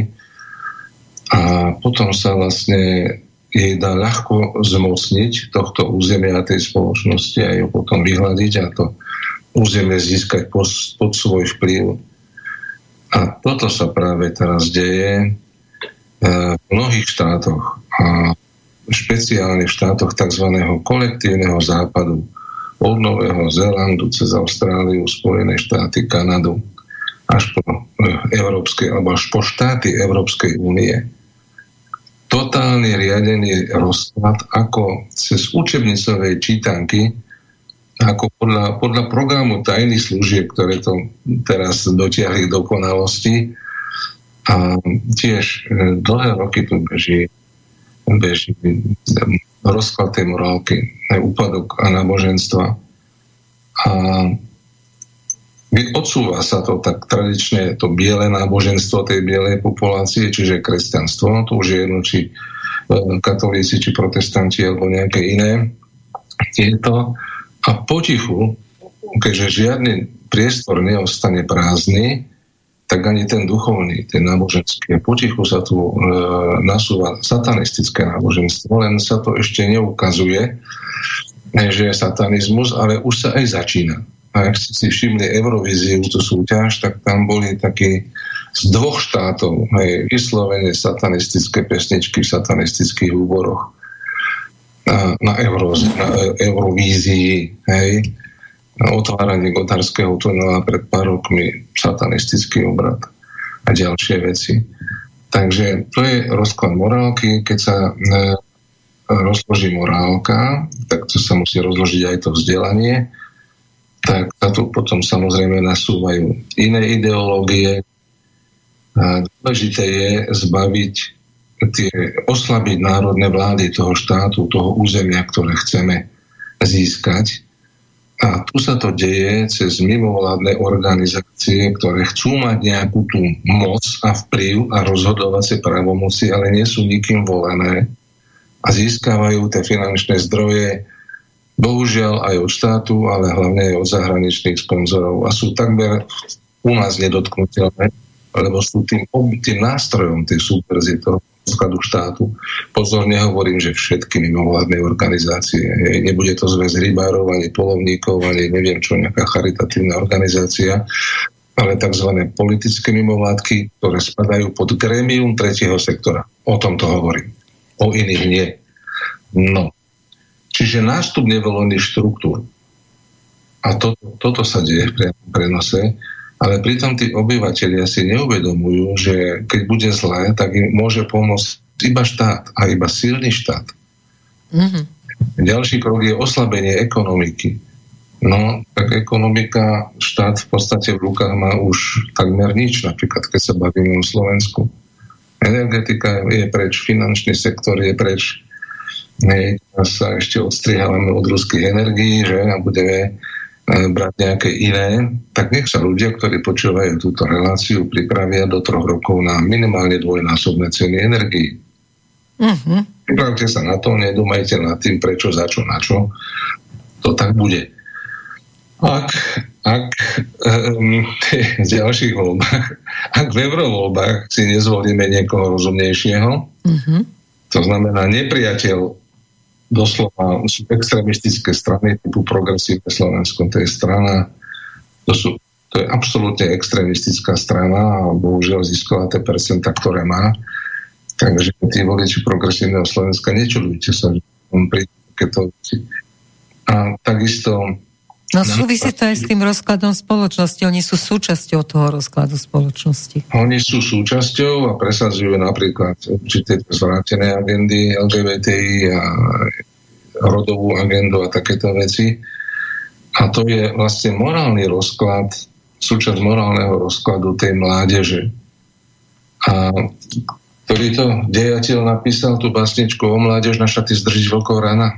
a potom sa vlastne jej dá ľahko zmocniť tohto územia tej spoločnosti a ju potom vyhľadiť, a to územie získať pod, pod svoj vplyv. A toto sa práve teraz deje v mnohých štátoch a špeciálne v štátoch tzv. Kolektívneho západu, od Nového Zélandu cez Austráliu, Spojené štáty, Kanadu, až po Európskej, alebo až po štáty Európskej únie. Totálny riadený rozklad, ako cez učebnicové čítanky, ako podľa, podľa programu tajných služieb, ktoré to teraz dotiahli k dokonalosti. A tiež dlhé roky tu beží, beží rozklad tej morálky, aj úpadok a náboženstva. A odsúva sa to tak tradične, to biele náboženstvo tej bielej populácie, čiže kresťanstvo, to už je jedno, či katolíci, či protestanti, alebo nejaké iné tieto. A potichu, keďže žiadny priestor neostane prázdny, tak ani ten duchovný, ten náboženský. Potichu sa tu e, nasúva satanistické náboženstvo, len sa to ešte neukazuje, že je satanizmus, ale už sa aj začína. A ak ste si všimli Eurovíziu, tú súťaž, tak tam boli takí z dvoch štátov, hej, vyslovene satanistické pesničky v satanistických úboroch na, na, Euro, na Eurovízii, hej, na otváranie Gotárskeho tunela pred pár rokmi, satanistický obrad a ďalšie veci. Takže to je rozklad morálky. Keď sa e, rozloží morálka, tak to sa musí rozložiť aj to vzdelanie, tak sa tu potom samozrejme nasúvajú iné ideológie. A dôležité je zbaviť, tie, oslabiť národné vlády toho štátu, toho územia, ktoré chceme získať. A tu sa to deje cez mimovládne organizácie, ktoré chcú mať nejakú tú moc a vplyv a rozhodovacie právomoci, ale nie sú nikým volené a získavajú tie finančné zdroje bohužiaľ aj od štátu, ale hlavne aj od zahraničných sponzorov a sú takmer u nás nedotknutelné, lebo sú tým, tým nástrojom tej súperzy toho skladu štátu. Pozor, nehovorím, že všetky mimovládne organizácie. Nebude to zväz rybárov, ani polovníkov, ani neviem čo, nejaká charitatívna organizácia, ale tzv. Politické mimovládky, ktoré spadajú pod grémium tretieho sektora. O tom to hovorím. O iných nie. No. Čiže nástup nevolených štruktúr. A to, toto sa deje v priamom prenose, ale pritom tí obyvatelia si neuvedomujú, že keď bude zlé, tak im môže pomôcť iba štát a iba silný štát. Mm-hmm. Ďalší krok je oslabenie ekonomiky. No, tak ekonomika, štát v podstate v rukách má už takmer nič, napríklad keď sa bavíme o Slovensku. Energetika je preč, finančný sektor je preč. My sa ešte odstrihávame od ruských energií, že a budeme brať nejaké iné, tak nech sa ľudia, ktorí počúvajú túto reláciu, pripravia do troch rokov na minimálne dvojnásobné ceny energií. Mm-hmm. Pripravte sa na to, nedúmajte nad tým, prečo, za čo, na čo. To tak bude. Ak, ak um, v ďalších voľbách, ak v eurovoľbách si nezvolíme niekoho rozumnejšieho, mm-hmm. to znamená nepriateľ doslova sú extrémistické strany typu Progresívne Slovensko, to je strana, to, sú, to je absolútne extrémistická strana a bohužiaľ získala tie percenta, ktoré má. Takže tí voliči Progresívneho Slovenska, nečudujte sa, že on príde takéto veci. A takisto... No súvisí to aj s tým rozkladom spoločnosti. Oni sú súčasťou toho rozkladu spoločnosti. Oni sú súčasťou a presadzujú napríklad určité zvrátené agendy el gé bé té í a rodovú agendu a takéto veci. A to je vlastne morálny rozklad, súčasť morálneho rozkladu tej mládeže. A ktorý to dejateľ napísal tú básničku o mládež na šaty zdržiť vlkov rana.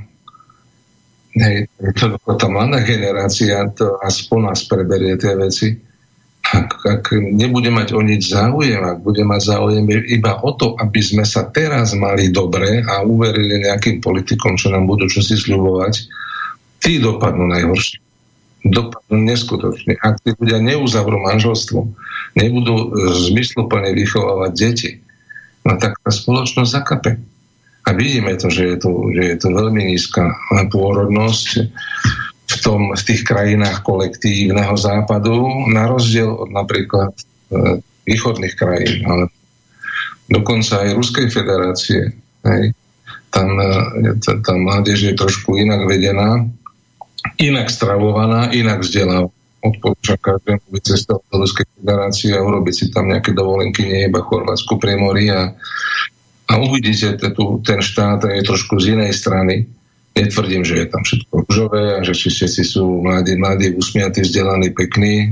Hej, to, tá mladá generácia to aspoň nás preberie tie veci. Ak, ak nebude mať o nič záujem, ak bude mať záujem iba o to, aby sme sa teraz mali dobre a uverili nejakým politikom, čo nám budú čosi sľubovať, tí dopadnú najhoršie. Dopadnú neskutočne. Ak tí ľudia neuzavrú manželstvo, nebudú zmysluplne vychovávať deti, no tak tá spoločnosť zakape. A vidíme to, že je to, že je to veľmi nízka pôrodnosť v tom, v tých krajinách kolektívneho západu, na rozdiel od napríklad e, východných krajín, ale dokonca aj Ruskej federácie. Hej. Tam e, tá, tá mládež je trošku inak vedená, inak stravovaná, inak vzdelávaná. Odporúčam každému vycestovať do Ruskej federácie a urobiť si tam nejaké dovolenky, nie iba Chorvátsku pri mori a, a uvidíte tu, ten štát je trošku z inej strany. Netvrdím, že je tam všetko ružové a že všetci sú mladí, mladí, usmiatí, vzdelaní, pekní.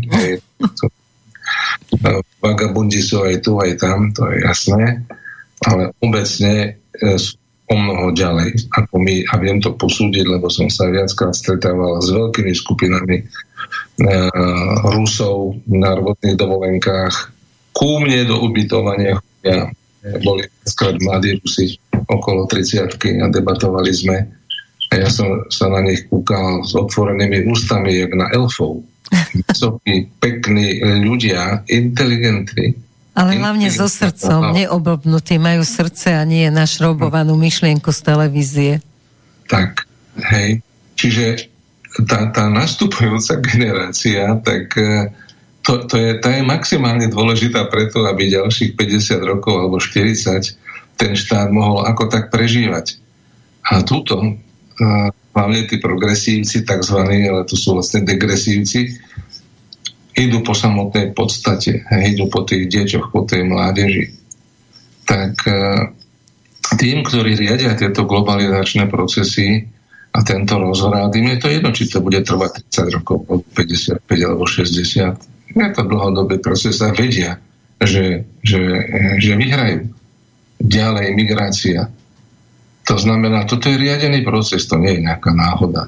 Vagabundi sú aj tu, aj tam, to je jasné, ale obecne sú o mnoho ďalej ako my a viem to posúdiť, lebo som sa viackrát stretával s veľkými skupinami uh, Rusov na rôznych dovolenkách. Ku mne do ubytovania ja, boli viackrát mladí Rusi okolo tridsiatky a debatovali sme a ja som sa na nich kúkal s otvorenými ústami jak na elfov. Vysokí, pekní ľudia, inteligentní. Ale hlavne so srdcom, neoblbnutí, majú srdce a nie našrobovanú myšlienku z televízie. Tak, hej. Čiže tá, tá nastupujúca generácia, tak to, to je, tá je maximálne dôležitá preto, aby ďalších päťdesiat rokov alebo štyridsať ten štát mohol ako tak prežívať. A túto, hlavne tí progresívci, takzvaní, ale to sú vlastne degresívci, idú po samotnej podstate, idú po tých deťoch, po tej mládeži. Tak tým, ktorí riadia tieto globalizačné procesy a tento rozhrad, im je to jedno, či to bude trvať tridsať rokov, päťdesiatpäť alebo šesťdesiat. Je to dlhodobý proces a vedia, že, že, že vyhrajú. Ďalej migrácia. To znamená, toto je riadený proces, to nie je nejaká náhoda.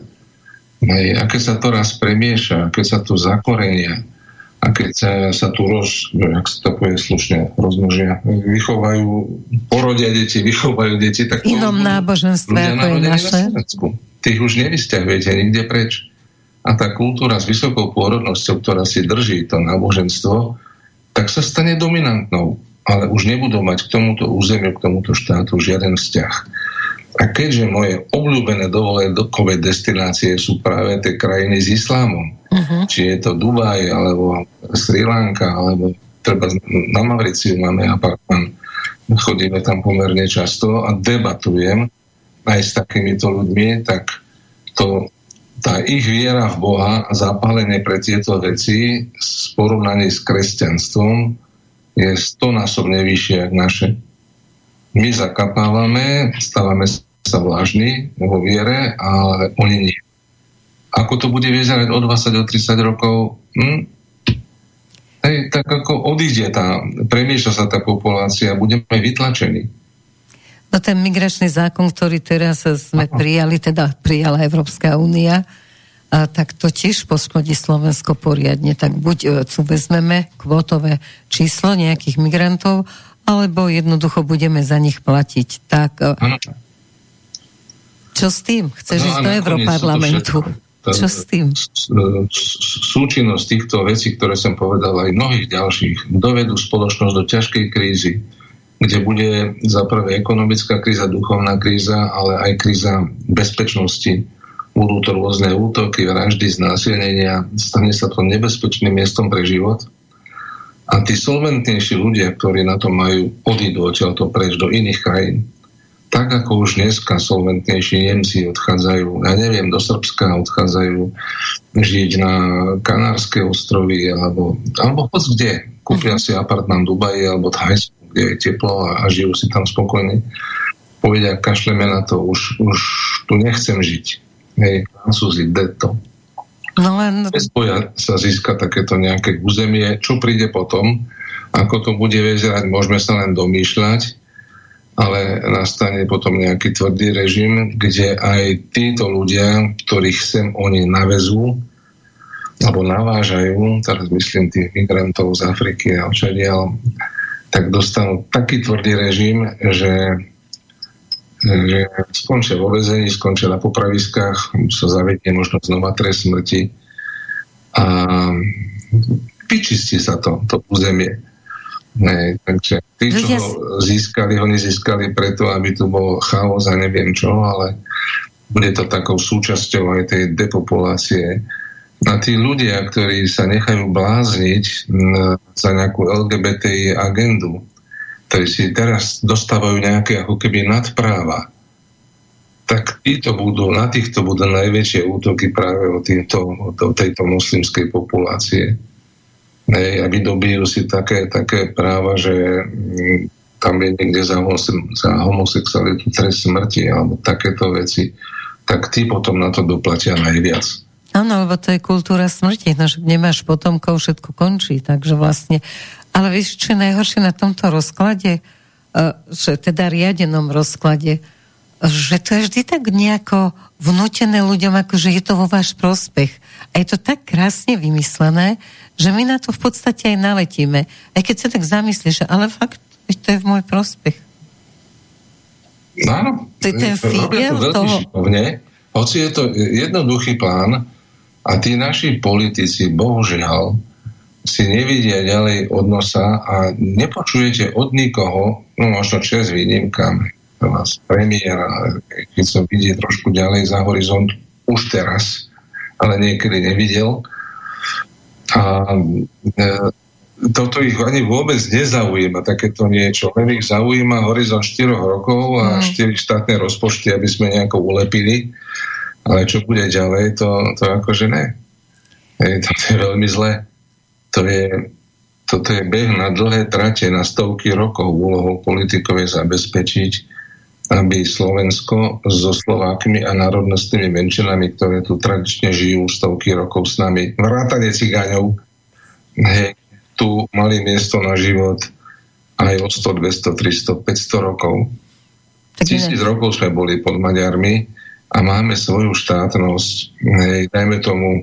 A keď sa to raz premieša, keď sa tu zakorenia, a keď sa, sa tu roz, jak sa to povie slušne, rozmnožia, vychovajú, porodia deti, vychovajú deti, tak v inom náboženstve, ako je naše. Tých už nevysťahujete nikde preč. A tá kultúra s vysokou pôrodnosťou, ktorá si drží to náboženstvo, tak sa stane dominantnou. Ale už nebudú mať k tomuto územiu, k tomuto štátu žiaden vzťah. A keďže moje obľúbené dovolenkové destinácie sú práve tie krajiny s islámom, uh-huh. či je to Dubaj, alebo Sri Lanka, alebo treba na Mauriciu máme apartman, chodíme tam pomerne často a debatujem aj s takýmito ľuďmi, tak to, tá ich viera v Boha a zapálenie pre tieto veci v porovnaní s kresťanstvom je stonásobne vyššie ako naše. My zakapávame, stávame sa vlážni vo viere, ale oni nie. Ako to bude vyzerať o dvadsať, o tridsať rokov? Hm? Hej, tak ako odíde tá, premieša sa tá populácia, budeme vytlačení. No ten migračný zákon, ktorý teraz sme prijali, teda prijala Európska únia, a tak to tiež poškodí Slovensko poriadne. Tak buď tu vezmeme kvótové číslo nejakých migrantov, alebo jednoducho budeme za nich platiť. Tak ano. Čo s tým? Chceš no, ísť do Európarlamentu? Čo s tým? Súčinnosť týchto vecí, ktoré som povedal, aj mnohých ďalších, dovedú spoločnosť do ťažkej krízy, kde bude za prvé ekonomická kríza, duchovná kríza, ale aj kríza bezpečnosti. Budú to rôzne útoky, vraždy, znásilnenia, stane sa to nebezpečným miestom pre život. A tí solventnejší ľudia, ktorí na to majú, odídu odtiaľto preč do iných krajín. Tak ako už dneska solventnejší Nemci odchádzajú, ja neviem, do Srbska, odchádzajú žiť na Kanárske ostrovy, alebo, alebo hoď kde. Kúpia si apartmán v Dubaji alebo Thajsku, kde je teplo a, a žijú si tam spokojne. Povedia, kašleme na to, už, už tu nechcem žiť. Hej, Francúzi, deto. No len... Bez boja sa získa takéto nejaké územie. Čo príde potom? Ako to bude vyzerať, môžeme sa len domýšľať, ale nastane potom nejaký tvrdý režim, kde aj títo ľudia, ktorých sem oni navezú, alebo navážajú, teraz myslím tých migrantov z Afriky a odčadiaľ, tak dostanú taký tvrdý režim, že, že skončia vo väzení, skončia na popraviskách, sa zavedie možno znova trest smrti a vyčistí sa to, to územie. Ne, takže tí, čo ho získali, oni získali preto, aby tu bol chaos a neviem čo, ale bude to takou súčasťou aj tej depopulácie. A tí ľudia, ktorí sa nechajú blázniť za nejakú el gé bé té í agendu, ktorí si teraz dostávajú nejaké ako keby nadpráva, tak títo budú, na týchto budú najväčšie útoky práve od, týmto, od tejto moslimskej populácie. A vydobijú si také, také práva, že tam je niekde za, za homosexualitu trest smrti alebo takéto veci, tak tí potom na to doplatia najviac. Áno, lebo to je kultúra smrti, no, že nemáš potomkov, všetko končí, takže vlastne, ale vieš, čo je najhoršie na tomto rozklade, že teda riadenom rozklade, že to je vždy tak nejako vnútené ľuďom, ako že je to vo váš prospech. A je to tak krásne vymyslené, že my na to v podstate aj naletíme. Aj keď sa tak zamyslíš, ale fakt, to je v môj prospech. Áno, to je ten fígel toho. Šikovne, hoci je to jednoduchý plán a tí naši politici, bohužiaľ, si nevidia ďalej od nosa a nepočujete od nikoho, no možno čes výnimkám, vás premiéra, keď som vidie trošku ďalej za horizont, už teraz, ale niekedy nevidel. A e, toto ich ani vôbec nezaujíma, takéto niečo. Len ich zaujíma horizont štyroch rokov a štyri mm. štátne rozpočty, aby sme nejako ulepili. Ale čo bude ďalej, to, to akože ne. E, to je veľmi zlé. To je, toto je beh na dlhé trate, na stovky rokov. Úlohou politikov je zabezpečiť, aby Slovensko so Slovákmi a národnostnými menšinami, ktoré tu tradične žijú stovky rokov s nami, vrátane cigáňov, hej, tu mali miesto na život aj o sto, dvesto, tristo, päťsto rokov. Tisíc rokov sme boli pod Maďarmi a máme svoju štátnosť, hej, dajme tomu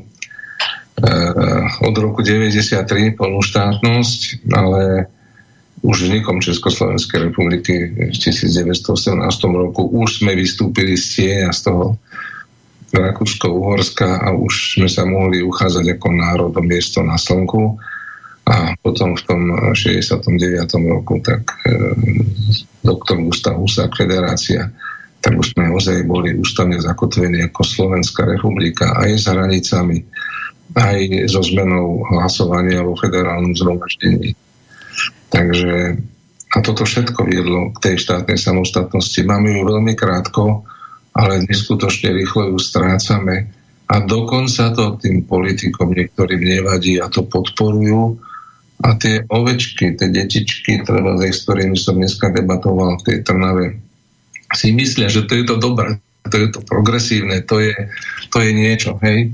eh, od roku deväťdesiattri plnú štátnosť, ale už vznikom Československej republiky v devätnásťstoosemnástom roku už sme vystúpili z tieňa z toho Rakúsko-Uhorska a už sme sa mohli uchádzať ako národ o miesto na slnku. A potom v tom šesťdesiatom deviatom roku tak e, doktor Gustav Husák, federácia, tak už sme ozaj boli ústavne zakotvení ako Slovenská republika aj s hranicami, aj so zmenou hlasovania vo federálnom zhromaždení. Takže a toto všetko viedlo k tej štátnej samostatnosti. Máme ju veľmi krátko, ale neskutočne rýchlo ju strácame a dokonca to tým politikom niektorým nevadí a to podporujú. A tie ovečky, tie detičky, treba, s ktorými som dneska debatoval v tej Trnave, si myslia, že to je to dobré, to je to progresívne, to je, to je niečo, hej.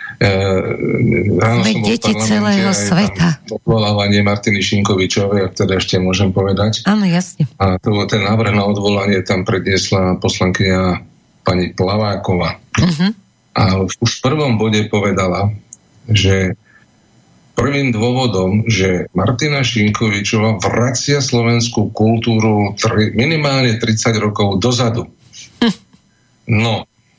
Sme deti celého sveta. Odvolávanie Martiny Šinkovičovej, ak teda ešte môžem povedať. Áno, jasne. A to, ten návrh na odvolanie tam predniesla poslankyňa pani Plaváková. Uh-huh. A už v prvom bode povedala, že prvým dôvodom, že Martina Šinkovičová vracia slovenskú kultúru tri, minimálne tridsať rokov dozadu. Hm. No.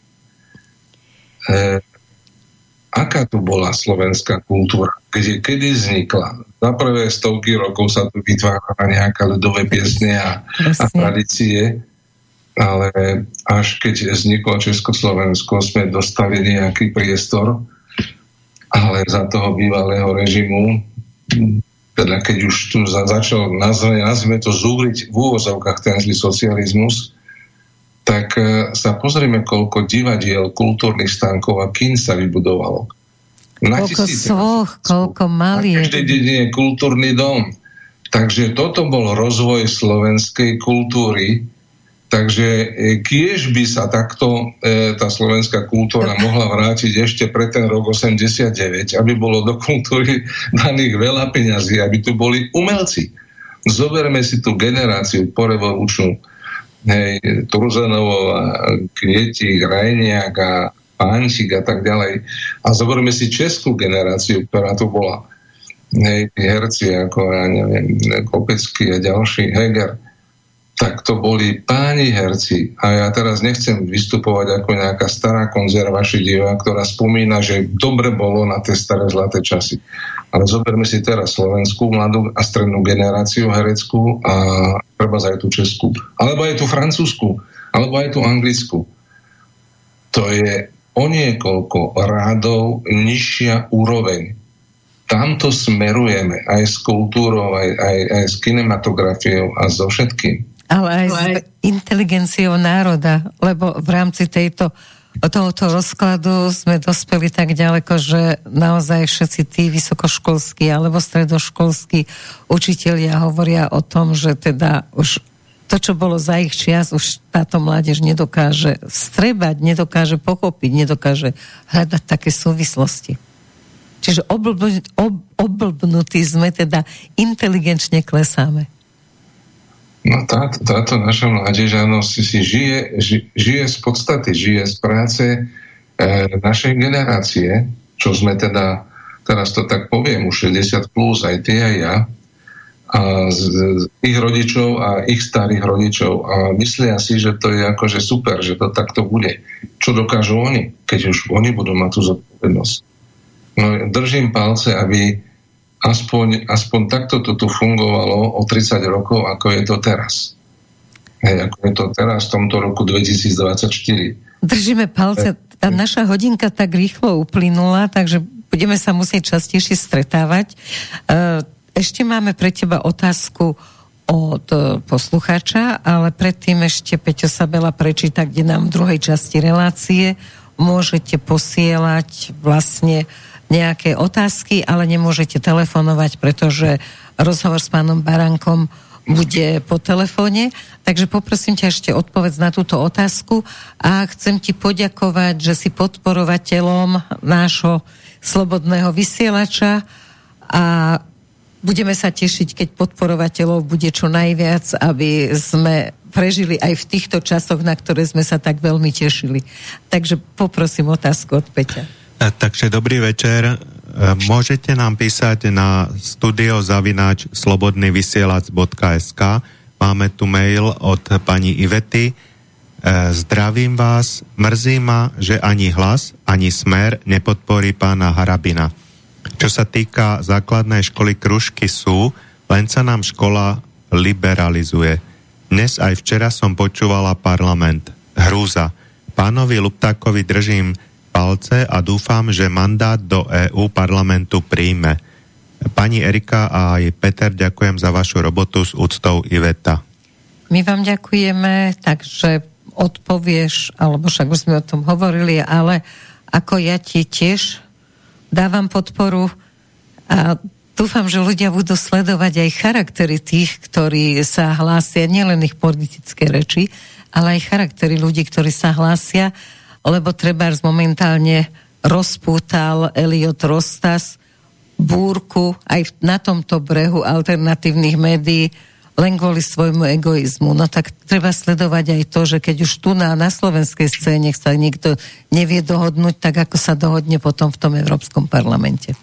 E, aká tu bola slovenská kultúra? Kde, kedy vznikla? Za prvé stovky rokov sa tu vytvárala nejaká ľudové piesne a, a tradície, ale až keď vzniklo Československo, sme dostali nejaký priestor, ale za toho bývalého režimu, teda keď už tu za, začal, nazve, nazvime to zúhliť v úvozovkách ten zlý socializmus, tak e, sa pozrieme, koľko divadiel, kultúrnych stánkov a kín sa vybudovalo. Na koľko svoch, koľko maliek. Na každej dedine je kultúrny dom. Takže toto bol rozvoj slovenskej kultúry. Takže kiež by sa takto e, tá slovenská kultúra mohla vrátiť ešte pre ten rok osemdesiatdeväť, aby bolo do kultúry daných veľa peňazí, aby tu boli umelci. Zoberme si tú generáciu porevolučnú, hej, Turzanová, Kvietik, Rajniak a Pánčik a tak ďalej. A zoberme si českú generáciu, ktorá tu bola. Hej, herci ako, ja neviem, Kopecký a ďalší, Heger. Tak to boli páni herci. A ja teraz nechcem vystupovať ako nejaká stará konzerva šedivá, ktorá spomína, že dobre bolo na tie staré zlaté časy. Ale zoberme si teraz slovenskú mladú a strednú generáciu hereckú a treba aj tú českú. Alebo aj tú francúzsku. Alebo aj tú anglickú. to je o niekoľko rádov nižšia úroveň. Tamto smerujeme aj s kultúrou, aj, aj, aj s kinematografiou a so všetkým. Ale aj s inteligenciou národa, lebo v rámci tejto, tohoto rozkladu sme dospeli tak ďaleko, že naozaj všetci tí vysokoškolskí alebo stredoškolskí učitelia hovoria o tom, že teda už to, čo bolo za ich čias, už táto mládež nedokáže vstrebať, nedokáže pochopiť, nedokáže hľadať také súvislosti. Čiže oblbnutí ob, oblbnutí sme, teda inteligenčne klesáme. No táto, táto naša mládež, áno, si, si žije, ži, žije z podstaty, žije z práce e, našej generácie, čo sme teda, teraz to tak poviem, už šesťdesiat plus, aj ty, aj ja, a z, z ich rodičov a ich starých rodičov a myslia si, že to je akože super, že to takto bude. Čo dokážu oni, keď už oni budú mať tú zodpovednosť? No, držím palce, aby aspoň, aspoň takto to tu fungovalo o tridsať rokov, ako je to teraz. Hej, ako je to teraz v tomto roku dvetisícdvadsaťštyri. Držíme palce. Tá naša hodinka tak rýchlo uplynula, takže budeme sa musieť častejšie stretávať. Ešte máme pre teba otázku od poslucháča, ale predtým ešte Peťo Sabela prečíta, kde nám v druhej časti relácie môžete posielať vlastne nejaké otázky, ale nemôžete telefonovať, pretože rozhovor s pánom Baránkom bude po telefóne. Takže poprosím ťa ešte odpovedz na túto otázku a chcem ti poďakovať, že si podporovateľom nášho slobodného vysielača a budeme sa tešiť, keď podporovateľov bude čo najviac, aby sme prežili aj v týchto časoch, na ktoré sme sa tak veľmi tešili. Takže poprosím otázku od Peťa. Takže dobrý večer. Môžete nám písať na studio zavináč slobodnyvysielac bodka es ká. Máme tu mail od pani Ivety. Zdravím vás. Mrzí ma, že ani Hlas, ani Smer nepodporí pána Harabina. Čo sa týka základnej školy, kružky sú, len sa nám škola liberalizuje. Dnes aj včera som počúvala parlament. Hrúza. Pánovi Luptákovi držím palce a dúfam, že mandát do é ú parlamentu príjme. Pani Erika a aj Peter, ďakujem za vašu robotu, s úctou Iveta. My vám ďakujeme, takže odpovieš, alebo však už sme o tom hovorili, ale ako ja ti tiež dávam podporu a dúfam, že ľudia budú sledovať aj charaktery tých, ktorí sa hlásia, nielen ich politické reči, ale aj charaktery ľudí, ktorí sa hlásia, lebo trebárs momentálne rozpútal Eliot Rostas búrku aj na tomto brehu alternatívnych médií len kvôli svojmu egoizmu. No tak treba sledovať aj to, že keď už tu na, na slovenskej scéne sa niekto nevie dohodnúť, tak ako sa dohodne potom v tom Európskom parlamente.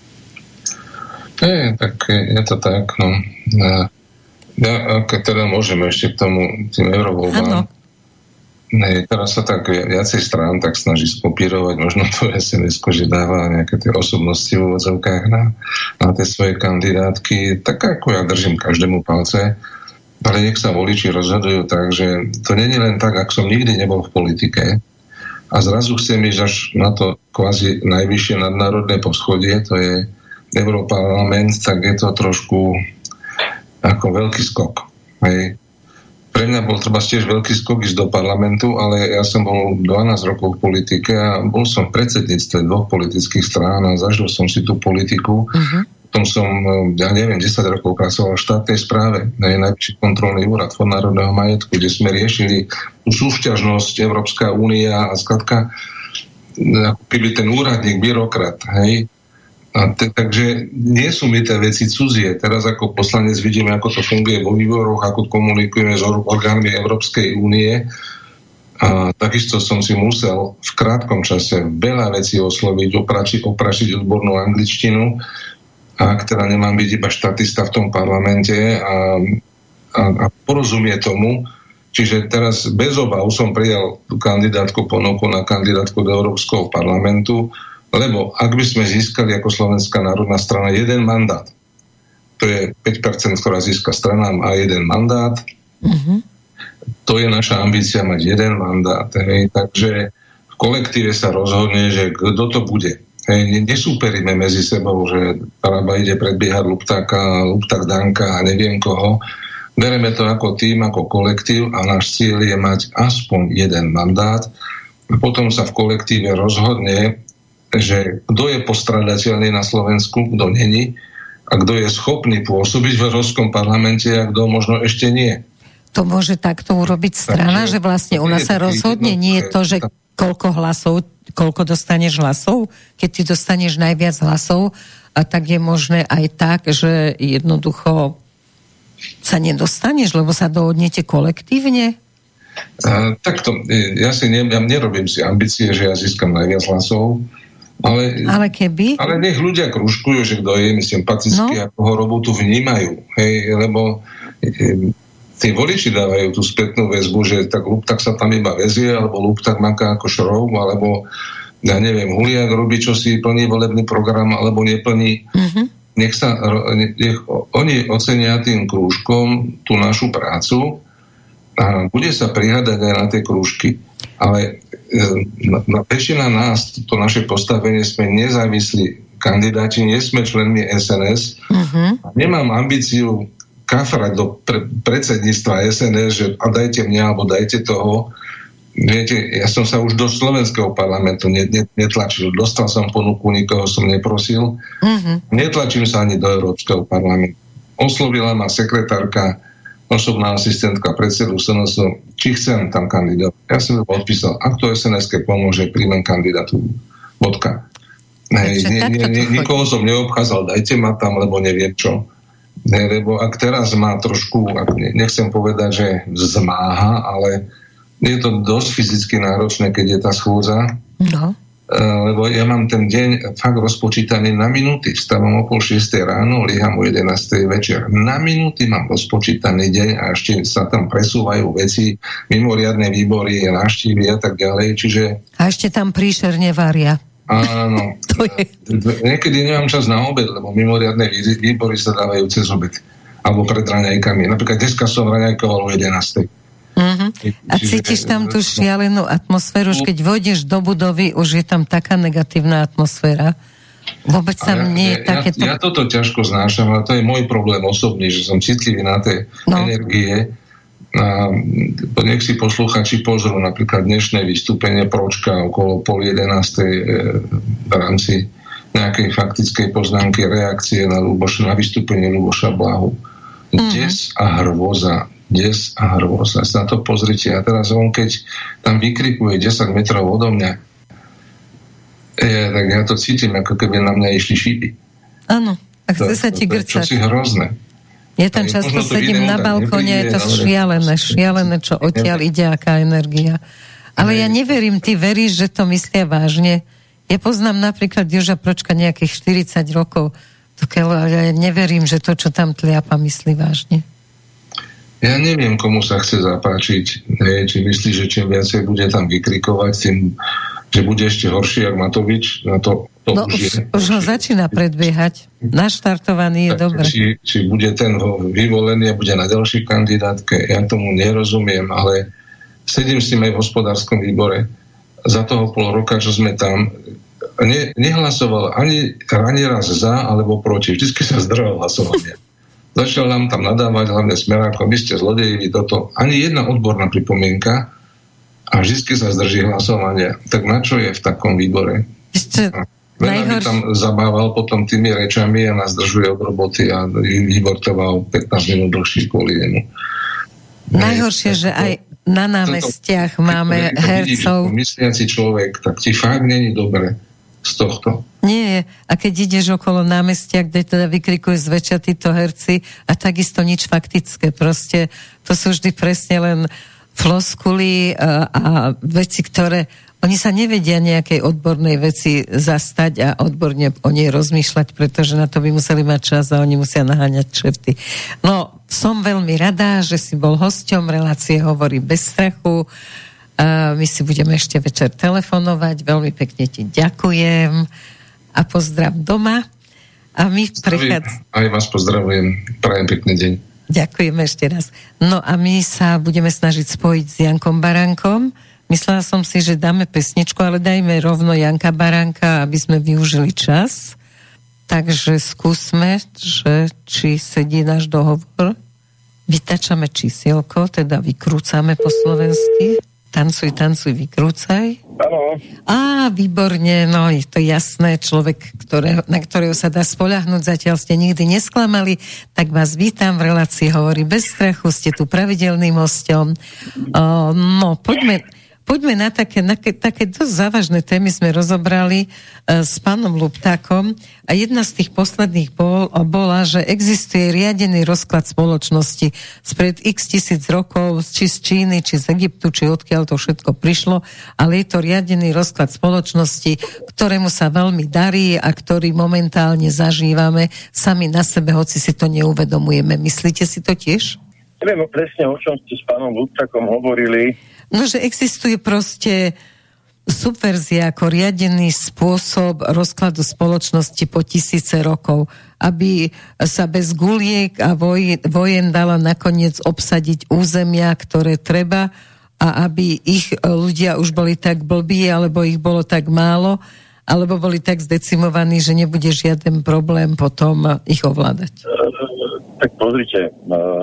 Je, tak je to tak, no. Ja, keď teda môžeme ešte k tomu, tým eurovoľbám. Ne, teraz sa tak viacej strán tak snaží skopírovať možno to es en esko, že dáva nejaké tie osobnosti v úvodzovkách na, na tie svoje kandidátky. Tak ako ja držím každému palce, ale nech sa voliči rozhodujú tak, že to nie je len tak, ak som nikdy nebol v politike a zrazu chcem ísť až na to kvázi najvyššie nadnárodné poschodie, to je Európarlament, tak je to trošku ako veľký skok. Hej. Pre mňa bol treba tiež veľký skok ísť do parlamentu, ale ja som bol dvanásť rokov v politike a bol som v predsedníctve dvoch politických strán a zažil som si tú politiku. Uh-huh. Potom som, ja neviem, desať rokov pracoval v štátnej správe, najvyšší kontrolný úrad Fond národného majetku, kde sme riešili tú súťažnosť Európska únia a skladka, ako keby ten úradník, byrokrat, hej. A te, takže nie sú mi tie veci cudzie. Teraz ako poslanec vidíme, ako to funguje vo výboroch, ako komunikujeme s orgánmi Európskej únie. A takisto som si musel v krátkom čase veľa vecí osloviť, opračiť, opračiť odbornú angličtinu. A ak teda nemám byť iba štatista v tom parlamente a, a, a porozumie tomu, čiže teraz bez obav som prijal tú kandidátku ponuku na kandidátku do Európskeho parlamentu, lebo ak by sme získali ako Slovenská národná strana jeden mandát, to je päť percent, ktorá získa strana, má jeden mandát, mm-hmm. To je naša ambícia mať jeden mandát. Hej. Takže v kolektíve sa rozhodne, že kto to bude. Hej, nesúperíme medzi sebou, že Taraba ide predbiehať Luptáka, Lupták Danka a neviem koho. Bereme to ako tým, ako kolektív a náš cieľ je mať aspoň jeden mandát. A potom sa v kolektíve rozhodne, že kto je postradateľný na Slovensku, kto není a kto je schopný pôsobiť v Európskom parlamente a kto možno ešte nie. To môže takto urobiť strana, Takže, že vlastne u nás sa rozhodne, nie je to, že koľko hlasov, koľko dostaneš hlasov. Keď ty dostaneš najviac hlasov, a tak je možné aj tak, že jednoducho sa nedostaneš, lebo sa dohodnete kolektívne? A, takto, ja si ne, ja nerobím si ambície, že ja získam najviac hlasov, ale, ale keby? Ale nech ľudia kružkujú, že kto je mi sympatický no. a koho robotu vnímajú. Hej, lebo e, tí voliči dávajú tú spätnú väzbu, že tak Lupták sa tam iba vezie, alebo Lupták maká ako šroub, alebo ja neviem, Huliak robí čosi, plní volebný program, alebo neplní. Mm-hmm. Nech sa, nech oni ocenia tým krúžkom tú našu prácu a bude sa prihľadať aj na tie krúžky. Ale na, na väčšina nás, to naše postavenie, sme nezávislí kandidáti, nie sme členmi es en es. Uh-huh. Nemám ambíciu kafrať do pre, predsedníctva es en es, že a dajte mňa, alebo dajte toho. Viete, ja som sa už do slovenského parlamentu netlačil. Dostal som ponuku, nikoho som neprosil. Uh-huh. Netlačím sa ani do Európskeho parlamentu. Oslovila ma sekretárka, osobná asistentka predsedu es en es, či chcem tam kandidovať. Ja som to odpísal. Ak to es en es-ke pomôže, príjmem kandidatúru. Bodka. Hej, nie, nie, nie, nikoho som neobchádzal, dajte ma tam, lebo neviem čo. Ne, lebo ak teraz má trošku, ak nechcem povedať, že zmáha, ale je to dosť fyzicky náročné, keď je tá schôdza. No. Lebo ja mám ten deň fakt rozpočítaný na minúty. Vstávam o pol šiestej ráno, lieham o jedenástej večer. Na minúty mám rozpočítaný deň a ešte sa tam presúvajú veci, mimoriadne výbory, návštevy a tak ďalej. Čiže... A ešte tam príšerne varia. Áno. je... Niekedy nemám čas na obed, lebo mimoriadne výbory sa dávajú cez obed. Alebo pred raňajkami. Napríklad dneska som raňajkoval o jedenástej. Uh-huh. A cítiš tam tú šialenú atmosféru, už keď vojdeš do budovy, už je tam taká negatívna atmosféra. Vôbec sa ja, nie je ja, takéto... Ja toto ťažko znášam, ale to je môj problém osobný, že som citlivý na tie no. energie. A nech si posluchači pozrú napríklad dnešné vystúpenie Pročka okolo pol jedenástej v rámci nejakej faktickej poznámky reakcie na, Luboš, na vystúpenie Luboša Blahu. Uh-huh. Des a hrôza. Des a hrôza. Sa na to pozrite. A teraz on, keď tam vykrikuje desať metrov odo mňa, je, tak ja to cítim, ako keby na mňa išli šípy. Áno. A chce sa ti grcať. To je čosi hrozné. Ja tam často sedím na balkóne, je to šialené, šialené, čo odtiaľ ide, aká energia. Ale ja neverím, ty veríš, že to myslia vážne? Ja poznám napríklad Joža Pročka nejakých štyridsať rokov, ale ja neverím, že to, čo tam tliapa, myslí vážne. Ja neviem, komu sa chce zapáčiť. Hej, či myslí, že čím viacej bude tam vykrikovať, tým, že bude ešte horší, jak Matovič. Na to, to no už, už, je, už ho začína predbiehať. Naštartovaný je dobre. Či, či bude ten vyvolený a bude na ďalšej kandidátke, ja tomu nerozumiem, ale sedím s tým aj v hospodárskom výbore. Za toho pol roka, čo sme tam, ne, nehlasoval ani, ani raz za, alebo proti. Vždycky sa zdržal hlasovania. Začal nám tam nadávať, hlavne Smerákom, vy ste zlodeji, vy toto. Ani jedna odborná pripomienka a vždy sa zdrží hlasovania. Tak na čo je v takom výbore? Ešte Veľa by tam zabával potom tými rečami a nás zdržuje od roboty a výbor trval pätnásť minút dlhší kvôli nemu. Najhoršie, že aj na námestiach máme hercov. Mysliaci človek, tak ti fakt není dobre z tohto. Nie, a keď ideš okolo námestia, kde teda vykrikujú zväčša títo herci a takisto nič faktické, proste to sú vždy presne len floskuly a, a veci, ktoré oni sa nevedia nejakej odbornej veci zastať a odborne o nej rozmýšľať, pretože na to by museli mať čas a oni musia naháňať kšefty. No, som veľmi rada, že si bol hosťom relácie Hovorí bez strachu. A my si budeme ešte večer telefonovať. Veľmi pekne ti ďakujem a pozdrav doma. A my prechádzame. Aj vás pozdravujem. Prajem pekný deň. Ďakujem ešte raz. No a my sa budeme snažiť spojiť s Jankom Baránkom Myslela som si, že dáme pesničku, ale dajme rovno Janka Baránka, aby sme využili čas. Takže skúsme, že či sedí náš dohovor. Vytačame čísielko, teda vykrúcame po slovensky. Tancuj, tancuj, vykrúcaj. Áno. Á, výborne, no je to jasné, človek, ktorého, na ktorého sa dá spoľahnúť, zatiaľ ste nikdy nesklamali, tak vás vítam v relácii Hovorí bez strachu, ste tu pravidelným hosťom. Uh, no, poďme... Poďme na také, na také dosť závažné témy sme rozobrali uh, s pánom Luptákom a jedna z tých posledných bol, bola, že existuje riadený rozklad spoločnosti spred x tisíc rokov, či z Číny, či z Egyptu, či odkiaľ to všetko prišlo, ale je to riadený rozklad spoločnosti, ktorému sa veľmi darí a ktorý momentálne zažívame sami na sebe, hoci si to neuvedomujeme. Myslíte si to tiež? Neviem presne, o čom ste s pánom Luptákom hovorili. No, že existuje proste subverzia ako riadený spôsob rozkladu spoločnosti po tisíce rokov, aby sa bez guliek a voj, vojen dala nakoniec obsadiť územia, ktoré treba a aby ich ľudia už boli tak blbí, alebo ich bolo tak málo, alebo boli tak zdecimovaní, že nebude žiaden problém potom ich ovládať. Uh, tak pozrite, uh,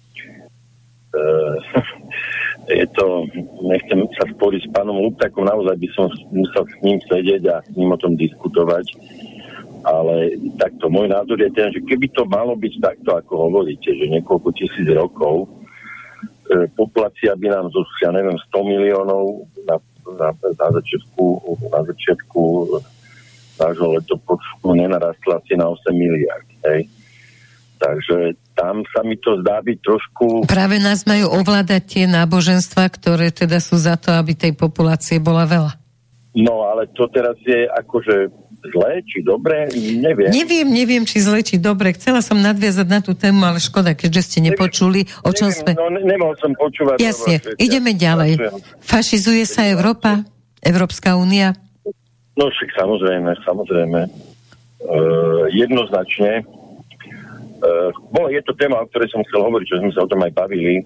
uh, je to, nechcem sa sporiť s pánom Luptákom, naozaj by som musel s ním sedieť a s ním o tom diskutovať, ale takto, môj názor je ten, že keby to malo byť takto, ako hovoríte, že niekoľko tisíc rokov, e, populácia by nám zo, ja neviem, sto miliónov na, na, na začiatku na začiatku nášho letopočtu nenarastla asi na osem miliárd, hej. Takže tam sa mi to zdá byť trošku... Práve nás majú ovládať tie náboženstva, ktoré teda sú za to, aby tej populácie bola veľa. No, ale to teraz je akože zlé, či dobré, neviem. Neviem, neviem, či zlé, či dobre. Chcela som nadviazať na tú tému, ale škoda, keďže ste nepočuli, o čom sme... No, ne, nemohol som počúvať. Jasne, no, ideme ja, ďalej. Pracujem. Fašizuje sa Európa? Európska únia? No, však samozrejme, samozrejme. Uh, jednoznačne. Uh, bolo, je to téma, o ktorej som chcel hovoriť, čo sme sa o tom aj bavili.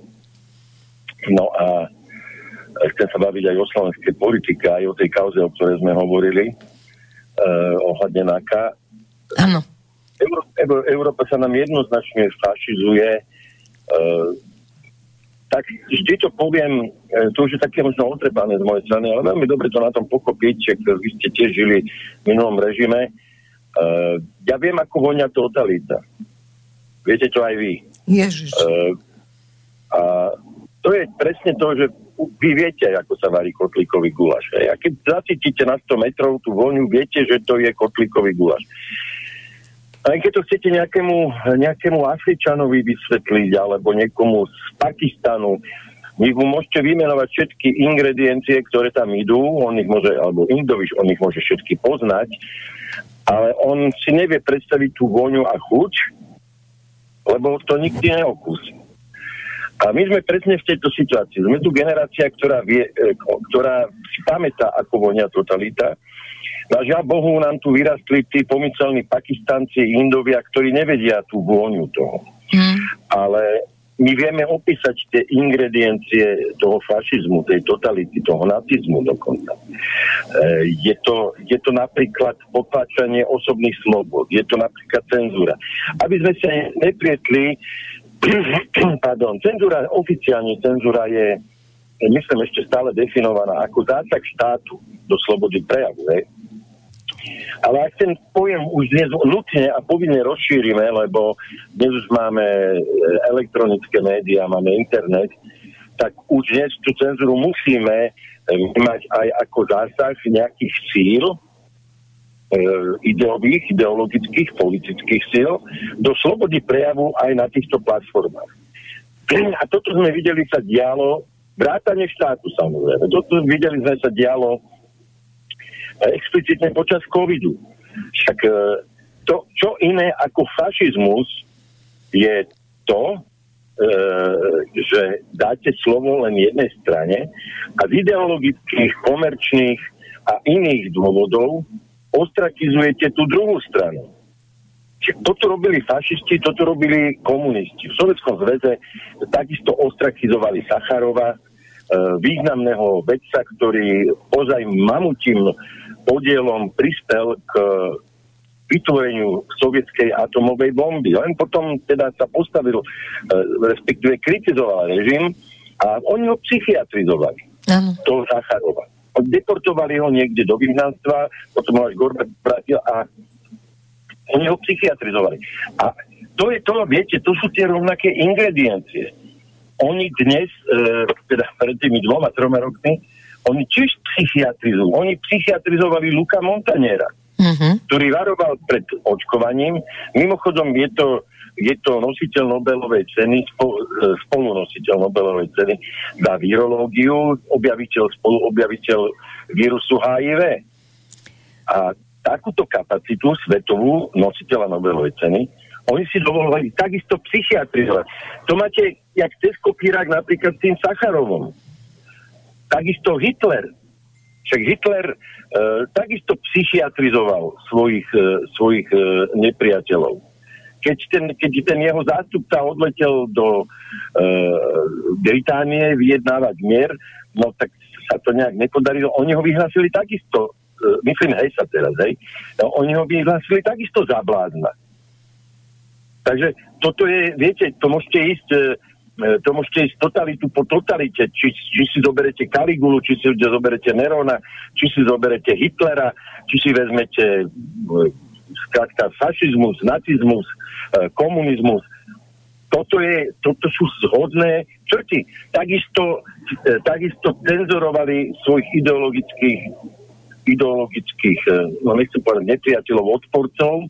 No a chcem sa baviť aj o slovenskej politike, aj o tej kauze, o ktorej sme hovorili, uh, ohľadne NAKA. Áno. Euró- Euró- Európa sa nám jednoznačne fašizuje. Uh, tak vždy to poviem, uh, to už je také možno otrepané z mojej strany, ale veľmi dobre to na tom pochopiť, že vy ste tiež žili v minulom režime. Uh, ja viem, ako vonia totalita. Viete to aj vy. Ježiš. Uh, a to je presne to, že vy viete, ako sa varí kotlíkový guláš. A keď zacítite na sto metrov tú voňu, viete, že to je kotlíkový guláš. A keď to chcete nejakému, nejakému Afričanovi vysvetliť, alebo niekomu z Pakistanu, vy mu môžete vymenovať všetky ingrediencie, ktoré tam idú, on ich môže, alebo Indoviš, on ich môže všetky poznať, ale on si nevie predstaviť tú voňu a chuť, lebo to nikdy neokúsi. A my sme presne v tejto situácii. Sme tu generácia, ktorá, vie, ktorá si pamätá, ako vonia totalita. A žiaľ Bohu, nám tu vyrastli tí pomyselní Pakistanci, Indovia, ktorí nevedia tú vôňu toho. Hmm. Ale my vieme opísať tie ingrediencie toho fašizmu, tej totality, toho nacizmu dokonca. Je to, je to napríklad potláčanie osobných slobod, je to napríklad cenzúra. Aby sme sa neprietli, pardon, cenzúra, oficiálne cenzúra je, myslím, ešte stále definovaná ako zásah štátu do slobody prejavu, hej. Ale ak ten pojem už dnes nutne a povinne rozšírime, lebo dnes už máme elektronické médiá, máme internet, tak už dnes tú cenzúru musíme mať aj ako zásah nejakých síl, ideových, ideologických, politických síl, do slobody prejavu aj na týchto platformách. A toto sme videli sa dialo, vrátane štátu samozrejme, toto videli sme sa dialo explicitne počas covidu. Však to, čo iné ako fašizmus je to, e, že dáte slovo len jednej strane a z ideologických, komerčných a iných dôvodov ostrakizujete tú druhú stranu. Čiže toto robili fašisti, toto robili komunisti. V Sovietskom zväze takisto ostrakizovali Sacharova, významného vedca, ktorý ozaj mamutím podielom prispel k vytvoreniu sovietskej atomovej bomby. Len potom teda sa postavil, respektíve kritizoval režim a oni ho psychiatrizovali. Ano. Toho Sacharova. Deportovali ho niekde do vyhnanstva, potom ho až Gorbač vrátil a oni ho psychiatrizovali. A to je to, viete, to sú tie rovnaké ingrediencie. Oni dnes, e, teda pred tými dvoma, troma rokmi, oni tiež psychiatrizujú. Oni psychiatrizovali Luca Montanera, uh-huh. ktorý varoval pred očkovaním. Mimochodom, je to, je to nositeľ Nobelovej ceny, spolunositeľ Nobelovej ceny za virológiu, objaviteľ, spoluobjaviteľ vírusu há í vé. A takúto kapacitu svetovú nositeľa Nobelovej ceny oni si dovolovali takisto psychiatrizovať. To máte, jak cez kopírák napríklad s tým Sacharovom. Takisto Hitler. Však Hitler e, takisto psychiatrizoval svojich, e, svojich e, nepriateľov. Keď ten, keď ten jeho zástupca odletel do e, Británie vyjednávať mier, no tak sa to nejak nepodarilo. Oni ho vyhlásili takisto, e, myslím, hej sa teraz, hej, no, oni ho vyhlásili takisto za blázna. Takže toto je, viete, to môžete ísť, to môžete ísť totalitu po totalite, či, či si zoberete Kaligulu, či si zoberete Nerona, či si zoberete Hitlera, či si vezmete skrátka fašizmus, nacizmus, komunizmus. Toto, je, toto sú zhodné črty. Takisto, takisto cenzorovali svojich ideologických, ideologických, no nechcem povedať, nepriateľov, odporcov.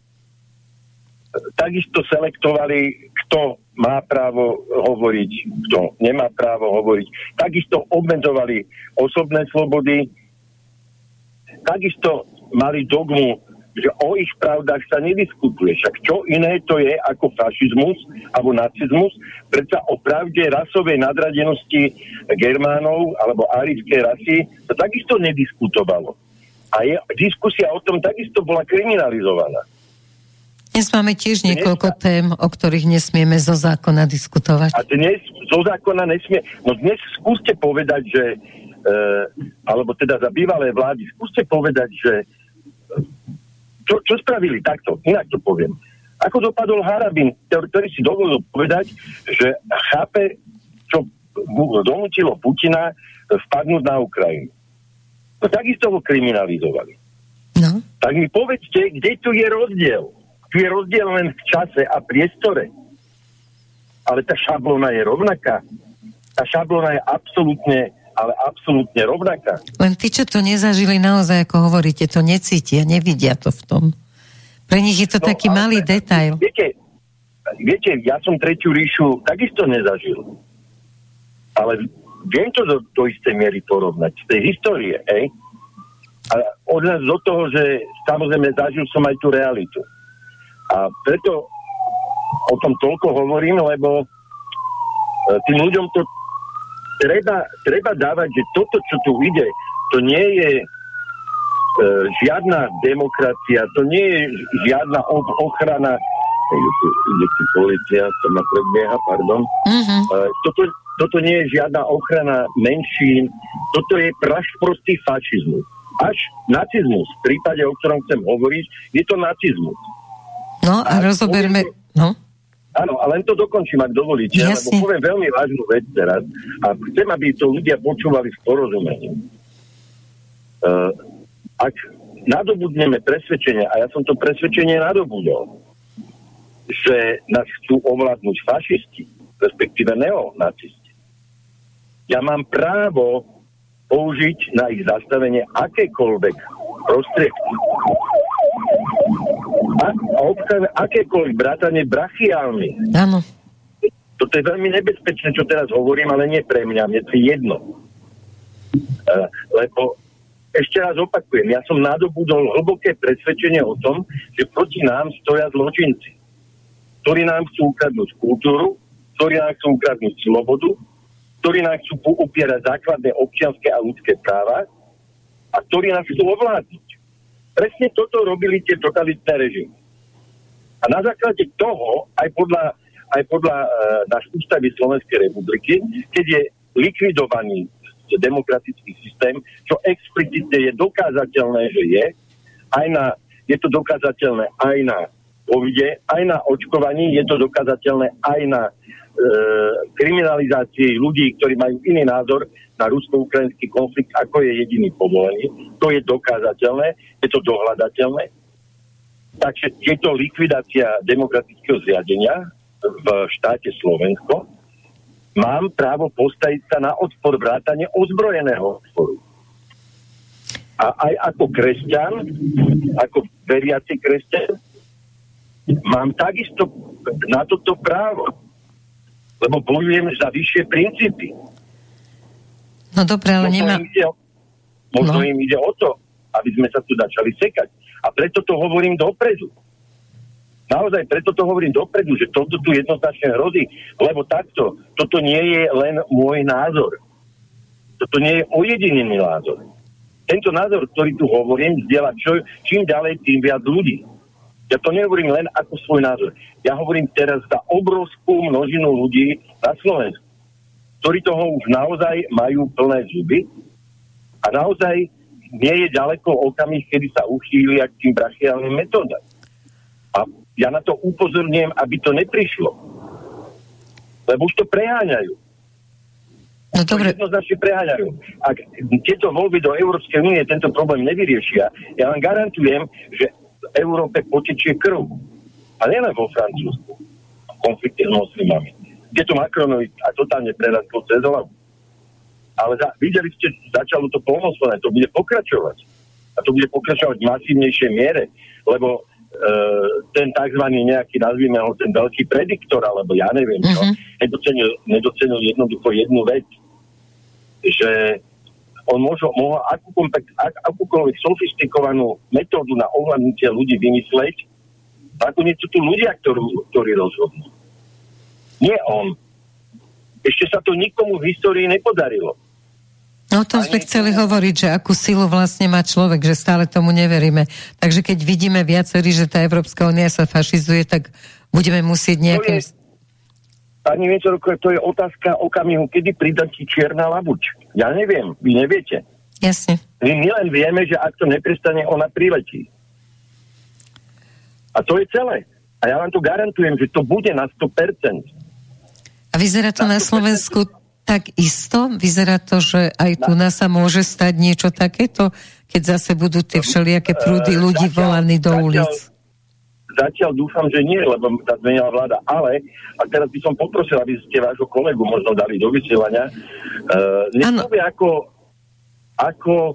Takisto selektovali, kto má právo hovoriť, kto nemá právo hovoriť. Takisto obmedzovali osobné slobody. Takisto mali dogmu, že o ich pravdách sa nediskutuje. Však čo iné to je ako fašizmus alebo nacizmus? Predsa o pravde rasovej nadradenosti Germánov alebo árijskej rasy sa takisto nediskutovalo. A je, diskusia o tom takisto bola kriminalizovaná. Dnes máme tiež niekoľko dnes, tém, o ktorých nesmieme zo zákona diskutovať. A dnes zo zákona nesmie... No dnes skúste povedať, že... E, alebo teda za bývalé vlády, skúste povedať, že... Čo, čo spravili? Takto, inak to poviem. Ako dopadol Harabin, ktorý si dovolil povedať, že chápe, čo donútilo Putina vpadnúť na Ukrajinu. No takisto ho kriminalizovali. No. Tak mi povedzte, kde tu je rozdiel? Tu je rozdiel len v čase a priestore. Ale tá šablóna je rovnaká. Tá šablóna je absolútne, ale absolútne rovnaká. Len tí, čo to nezažili naozaj, ako hovoríte, to necítia, nevidia to v tom. Pre nich je to no, taký malý detail. Viete, viete, ja som Tretiu ríšu takisto nezažil. Ale viem to do, do istej miery porovnať. Z tej histórie, hej? A od nás do toho, že samozrejme zažil som aj tú realitu. A preto o tom toľko hovorím, lebo tým ľuďom to treba, treba dávať, že toto, čo tu ide, to nie je e, žiadna demokracia, to nie je žiadna ochrana. Ide tu polícia, to ma predbieha, pardon. Uh-huh. E, toto, toto nie je žiadna ochrana menšín, toto je prašprostý fašizmus. Až nacizmus, v prípade, o ktorom chcem hovoriť, je to nacizmus. No a, a rozoberme... To, no. Áno, a len to dokončím, ak dovolíte, Jasne. Lebo poviem veľmi vážnu vec teraz a chcem, aby to ľudia počúvali s porozumením. Uh, ak nadobudneme presvedčenie, a ja som to presvedčenie nadobudol, že nás chcú ovládnuť fašisti, respektíve neonacisti, ja mám právo použiť na ich zastavenie akékoľvek prostriedky. A, a obchádza akékoľvek brátanie brachiálny. Áno. Toto je veľmi nebezpečné, čo teraz hovorím, ale nie pre mňa, mne to je jedno. Uh, lebo ešte raz opakujem, ja som nadobudol hlboké presvedčenie o tom, že proti nám stoja zločinci, ktorí nám chcú ukradnúť kultúru, ktorí nám chcú ukradnúť slobodu, ktorí nám chcú upierať základné občianske a ľudské práva a ktorí nás chcú ovládnuť. Presne toto robili tie totalitné režimy. A na základe toho, aj podľa, aj podľa e, náš ústavy Slovenskej republiky, keď je likvidovaný demokratický systém, čo explicitne je dokázateľné, že je, aj na, je to dokázateľné aj na covide, aj na očkovaní, je to dokázateľné aj na e, kriminalizácii ľudí, ktorí majú iný názor na rusko-ukrajinský konflikt, ako je jediný povolený. To je dokázateľné, je to dohľadateľné. Takže je to likvidácia demokratického zriadenia v štáte Slovensko. Mám právo postaviť sa na odpor, vrátane ozbrojeného odporu. A aj ako kresťan, ako veriaci kresťan, mám takisto na toto právo. Lebo bojujem za vyššie princípy. No dobre, ale možno nemá... Im ide, možno no. im ide o to, aby sme sa tu začali sekať. A preto to hovorím dopredu. Naozaj preto to hovorím dopredu, že toto tu jednoznačne hrozí. Lebo takto, toto nie je len môj názor. Toto nie je ojedinený názor. Tento názor, ktorý tu hovorím, zdieľa čo, čím ďalej, tým viac ľudí. Ja to nehovorím len ako svoj názor. Ja hovorím teraz za obrovskú množinu ľudí na Slovensku, ktorí toho už naozaj majú plné zuby a naozaj nie je ďaleko okamih, kedy sa uchýlia k tým brachiálnym metódam. A ja na to upozorňujem, aby to neprišlo. Lebo už to preháňajú. No dobre. Jednoznačne preháňajú. Ak tieto voľby do Európskej únie tento problém nevyriešia, ja vám garantujem, že v Európe potečie krv. A nielen vo Francúzsku. V konflikte s moslimami. Kde to Macronovi a totálne prerastlo cez hlavu. Ale za, videli ste, začalo to polnospodárne, to bude pokračovať. A to bude pokračovať v masívnejšej miere, lebo e, ten tzv. Nejaký, nazvime ho, ten veľký prediktor, alebo ja neviem čo, mm-hmm. nedocenil, nedocenil jednoducho jednu vec, že on môže, mohol akúkoľvek, ak, akúkoľvek sofistikovanú metódu na ovládnutie ľudí vymysleť, nakoniec sú tu ľudia, ktorí, ktorí rozhodnú. Nie on. Ešte sa to nikomu v histórii nepodarilo. No o tom sme chceli hovoriť, že akú silu vlastne má človek, že stále tomu neveríme. Takže keď vidíme viacerí, že tá Európska únia sa fašizuje, tak budeme musieť nejakým... Pani Vietorko, to je otázka okamihu, kedy pridatí čierna labuč. Ja neviem, vy neviete. Jasne. My len vieme, že ak to neprestane, ona priletí. A to je celé. A ja vám to garantujem, že to bude na sto percent. A vyzerá to na, na Slovensku tak isto? Vyzerá to, že aj tu nás sa môže stať niečo takéto, keď zase budú tie všelijaké prúdy ľudí zatiaľ, volaní do zatiaľ, ulic? Zatiaľ dúfam, že nie, lebo tá zmenila vláda. Ale, a teraz by som poprosil, aby ste vášho kolegu možno dali do vysielania, uh, nech povie ako, ako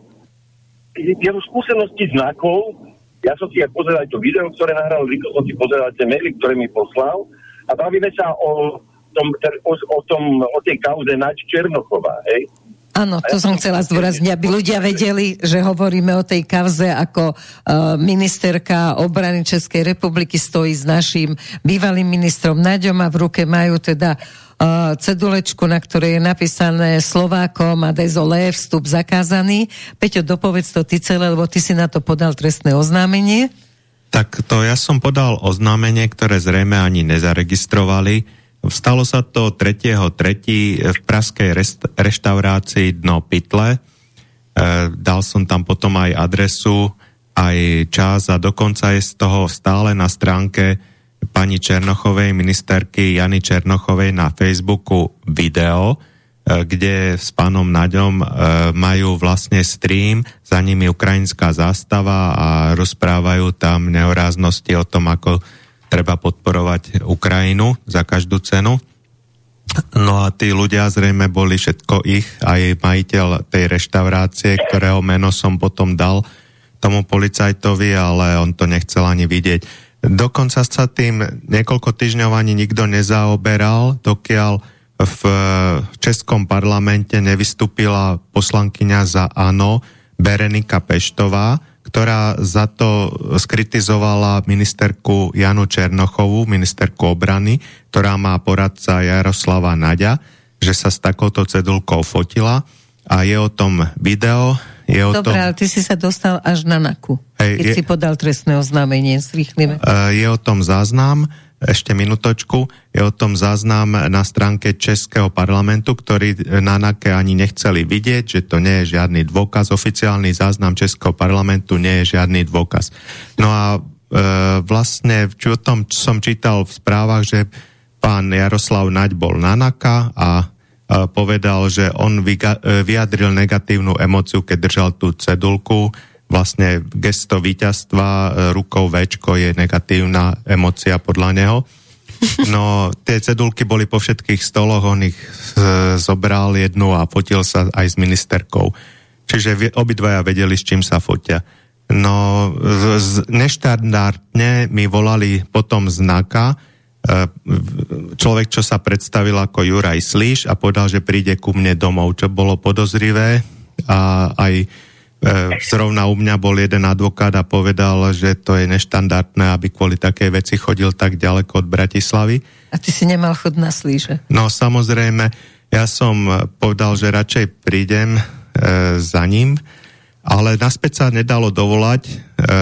jeho skúsenosti znakov. Ja som si aj pozeral to video, ktoré nahral, rýchlo som si pozeral tie maily, ktoré mi poslal a bavíme sa o tom, o, o, tom, o tej kauze Naď Černochová, hej? Áno, to ja som chcela zdôrazniť, aby ľudia vedeli, že hovoríme o tej kauze, ako uh, ministerka obrany Českej republiky stojí s naším bývalým ministrom Naďom a v ruke majú teda uh, cedulečku, na ktorej je napísané Slovákom a dezolé, vstup zakázaný. Peťo, dopovedz to ty celé, lebo ty si na to podal trestné oznámenie. Tak to ja som podal oznámenie, ktoré zrejme ani nezaregistrovali. Stalo sa to tretieho tretieho v pražskej rest- reštaurácii Dno Pytle. E, dal som tam potom aj adresu, aj čas a dokonca je z toho stále na stránke pani Černochovej, ministerky Jany Černochovej na Facebooku video, e, kde s pánom Naďom e, majú vlastne stream, za nimi ukrajinská zástava a rozprávajú tam nehoráznosti o tom, ako treba podporovať Ukrajinu za každú cenu. No a tí ľudia zrejme boli všetko ich, aj majiteľ tej reštaurácie, ktorého meno som potom dal tomu policajtovi, ale on to nechcel ani vidieť. Dokonca sa tým niekoľko týždňov ani nikto nezaoberal, dokiaľ v českom parlamente nevystúpila poslankyňa za ANO Berenika Peštová, ktorá za to skritizovala ministerku Janu Černochovú, ministerku obrany, ktorá má poradca Jaroslava Naďa, že sa s takouto cedulkou fotila a je o tom video. Je o Dobre, tom... ale ty si sa dostal až na NAKU, Hej, keď je... si podal trestné oznámenie, zrýchlime. Je o tom záznam. ešte minutočku, je o tom záznam na stránke Českého parlamentu, ktorý na NAKE ani nechceli vidieť, že to nie je žiadny dôkaz. Oficiálny záznam Českého parlamentu nie je žiadny dôkaz. No a e, vlastne čo o tom som čítal v správach, že pán Jaroslav Naď bol na NAKA a e, povedal, že on vyga, e, vyjadril negatívnu emóciu, keď držal tú cedulku. Vlastne gesto víťazstva rukou Včko je negatívna emócia podľa neho. No, tie cedulky boli po všetkých stoloch, on ich zobral jednu a fotil sa aj s ministerkou. Čiže obidvaja vedeli, s čím sa fotia. No, neštandardne mi volali potom z NAKA človek, čo sa predstavil ako Juraj Slíš a povedal, že príde ku mne domov, čo bolo podozrivé a aj zrovna u mňa bol jeden advokát a povedal, že to je neštandardné, aby kvôli takej veci chodil tak ďaleko od Bratislavy. A ty si nemal chod na Slíže? No samozrejme, ja som povedal, že radšej prídem e, za ním, ale naspäť sa nedalo dovolať. E,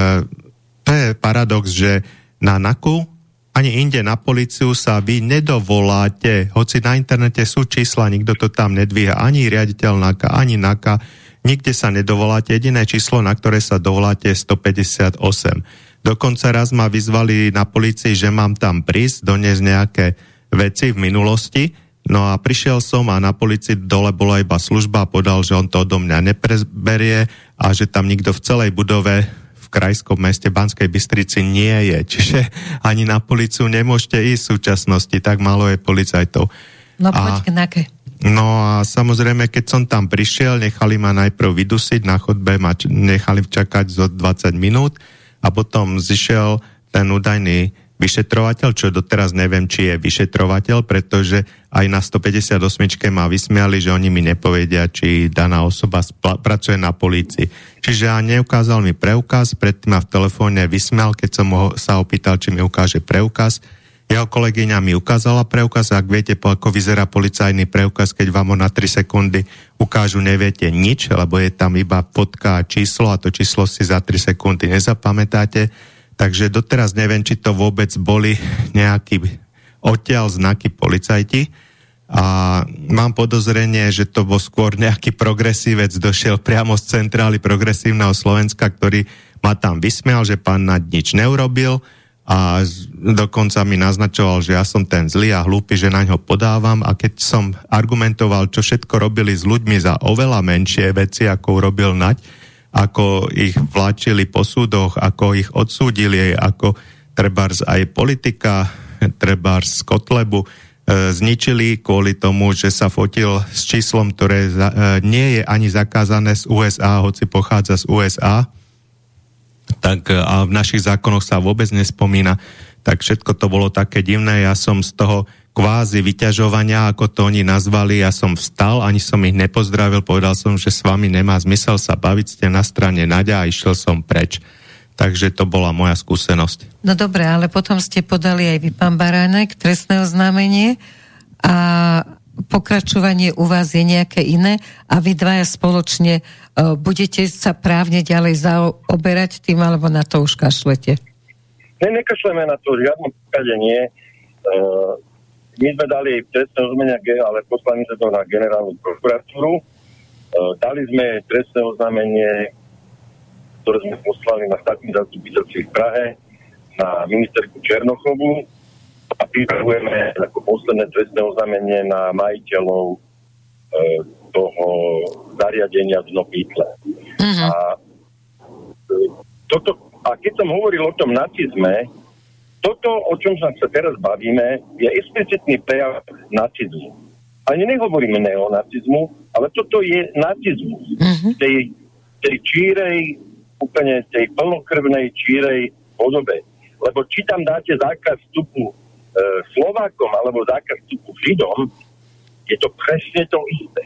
to je paradox, že na NAKU ani inde na políciu sa vy nedovoláte, hoci na internete sú čísla, nikto to tam nedvíha, ani riaditeľ NAKA, ani NAKA, nikde sa nedovoláte, jediné číslo, na ktoré sa dovoláte, je stopäťdesiatosem. Dokonca raz ma vyzvali na polícii, že mám tam prísť, doniesť nejaké veci v minulosti, no a prišiel som a na polícii dole bola iba služba a povedal, že on to odo mňa nepreberie a že tam nikto v celej budove v krajskom meste Banskej Bystrici nie je. Čiže ani na políciu nemôžete ísť v súčasnosti, tak málo je policajtov. No poď k NAKE. No a samozrejme, keď som tam prišiel, nechali ma najprv vydusiť, na chodbe ma č- nechali čakať zo dvadsať minút a potom zišiel ten údajný vyšetrovateľ, čo doteraz neviem, či je vyšetrovateľ, pretože aj na stopäťdesiatosem ma vysmiali, že oni mi nepovedia, či daná osoba spla- pracuje na polícii. Čiže a neukázal mi preukaz, predtým ma v telefóne vysmial, keď som ho, sa opýtal, či mi ukáže preukaz. Jeho kolegyňa mi ukázala preukaz, ak viete, ako vyzerá policajný preukaz, keď vám ho na tri sekundy ukážu, neviete nič, lebo je tam iba fotka a číslo a to číslo si za tri sekundy nezapamätáte. Takže doteraz neviem, či to vôbec boli nejaký odtiaľ znaky policajti a mám podozrenie, že to bol skôr nejaký progresívec, došiel priamo z centrály progresívneho Slovenska, ktorý ma tam vysmial, že pán Naď nič neurobil a dokonca mi naznačoval, že ja som ten zlý a hlúpy, že na ňo podávam a keď som argumentoval, čo všetko robili s ľuďmi za oveľa menšie veci, ako urobil Naď, ako ich vláčili po súdoch, ako ich odsúdili, ako trebárs aj politika, trebárs Kotlebu, e, zničili kvôli tomu, že sa fotil s číslom, ktoré za, e, nie je ani zakázané z ú es á, hoci pochádza z ú es á, tak a v našich zákonoch sa vôbec nespomína, tak všetko to bolo také divné. Ja som z toho kvázi vyťažovania, ako to oni nazvali, ja som vstal, ani som ich nepozdravil, povedal som, že s vami nemá zmysel sa baviť, ste na strane Naďa a išiel som preč. Takže to bola moja skúsenosť. No dobre, ale potom ste podali aj vy, pán Baránek, trestné oznámenie a pokračovanie u vás je nejaké iné a vy dvaja spoločne uh, budete sa právne ďalej zaoberať tým, alebo na to už kašlete? Ne, nekašleme na to, žiadnom prípade nie. Uh, my sme dali trestné oznámenie, ale poslali sme to na generálnu prokuratúru. Uh, dali sme trestné oznámenie, ktoré sme poslali na štátny zastupiteľství v Prahe, na ministerku Černochovu, a pripravujeme ako posledné trestné oznámenie na majiteľov e, toho zariadenia v Nopítle. Uh-huh. A, e, toto, a keď som hovoril o tom nacizme, toto, o čom sa teraz bavíme, je explicitný prejav nacizmu. Ani nehovoríme neonacizmu, ale toto je nacizmus. Uh-huh. Tej, tej čírej, úplne tej plnokrvnej čírej podobe. Lebo či tam dáte zákaz vstupu Slovákom alebo zákaz vstupu Židom, je to presne to isté.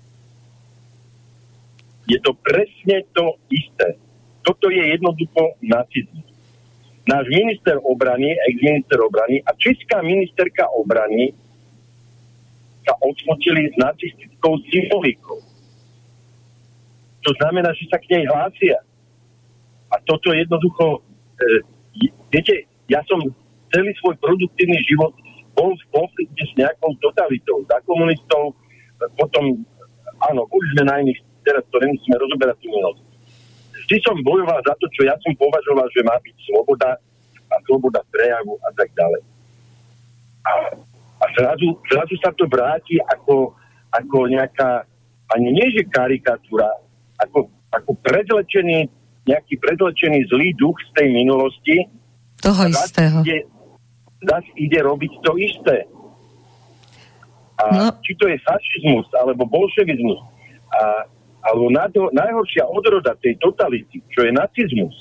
Je to presne to isté. Toto je jednoducho nacizmus. Náš minister obrany, ex-minister obrany a česká ministerka obrany sa odfotili s nacistickou symbolikou. To znamená, že sa k nej hlásia. A toto jednoducho, e, viete, ja som celý svoj produktívny život bol v konflikte s nejakou totalitou. Za komunistov, potom, áno, boli sme na iných, teraz to nemusíme rozoberať tú minulosť. Vždy som bojoval za to, čo ja som považoval, že má byť sloboda a sloboda prejavu a tak ďalej. A, a zrazu, zrazu sa to vráti ako, ako nejaká, ani nie že karikatúra, ako, ako predlečený, nejaký predlečený zlý duch z tej minulosti. Toho istého. Ide, zase ide robiť to isté. A no. Či to je fašizmus, alebo bolševizmus, a, alebo to, najhoršia odroda tej totality, čo je nacizmus.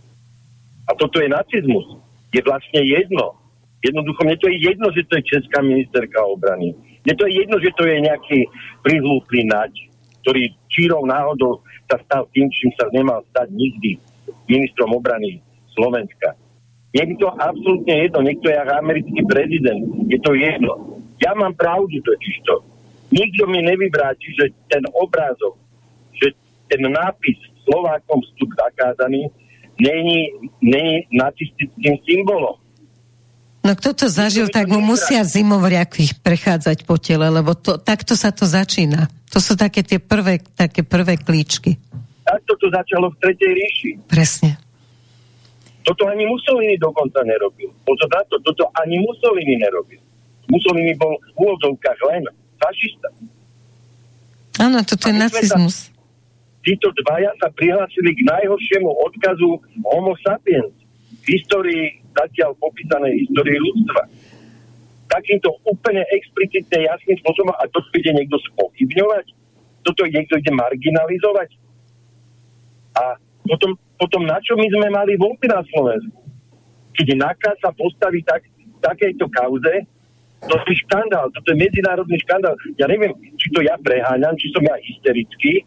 A toto je nacizmus. Je vlastne jedno. Jednoducho, mne to je jedno, že to je česká ministerka obrany. Mne to je jedno, že to je nejaký prihlúplý naď, ktorý čírou náhodou sa stal tým, čím sa nemal stať nikdy ministrom obrany Slovenska. Je mi to absolútne jedno, niekto je americký prezident, je to jedno. Ja mám pravdu totižto. Nikto mi nevybráti, že ten obrázok, že ten nápis Slovákom vstup zakázaný není, není nacistickým symbolom. No kto to zažil, tak mu musia zimovriaky prechádzať po tele, lebo to, takto sa to začína. To sú také tie prvé, také prvé klíčky. Takto to začalo v Tretej ríši. Presne. Toto ani Mussolini dokonca nerobil. Pozor na to, toto ani Mussolini nerobil. Mussolini bol v úvodzovkách len fašista. Áno, toto je nacizmus. Títo dvaja sa prihlásili k najhoršiemu odkazu Homo sapiens v histórii, zatiaľ popísanej histórii ľudstva. Takýmto úplne explicitne jasným spôsobom, a toto ide niekto spochybňovať, toto niekto ide marginalizovať. A potom, potom na čo my sme mali voľby na Slovensku? Keď NAKA sa postaví tak, takejto kauze, to je škandál, toto je medzinárodný škandál. Ja neviem, či to ja preháňam, či som ja hysterický,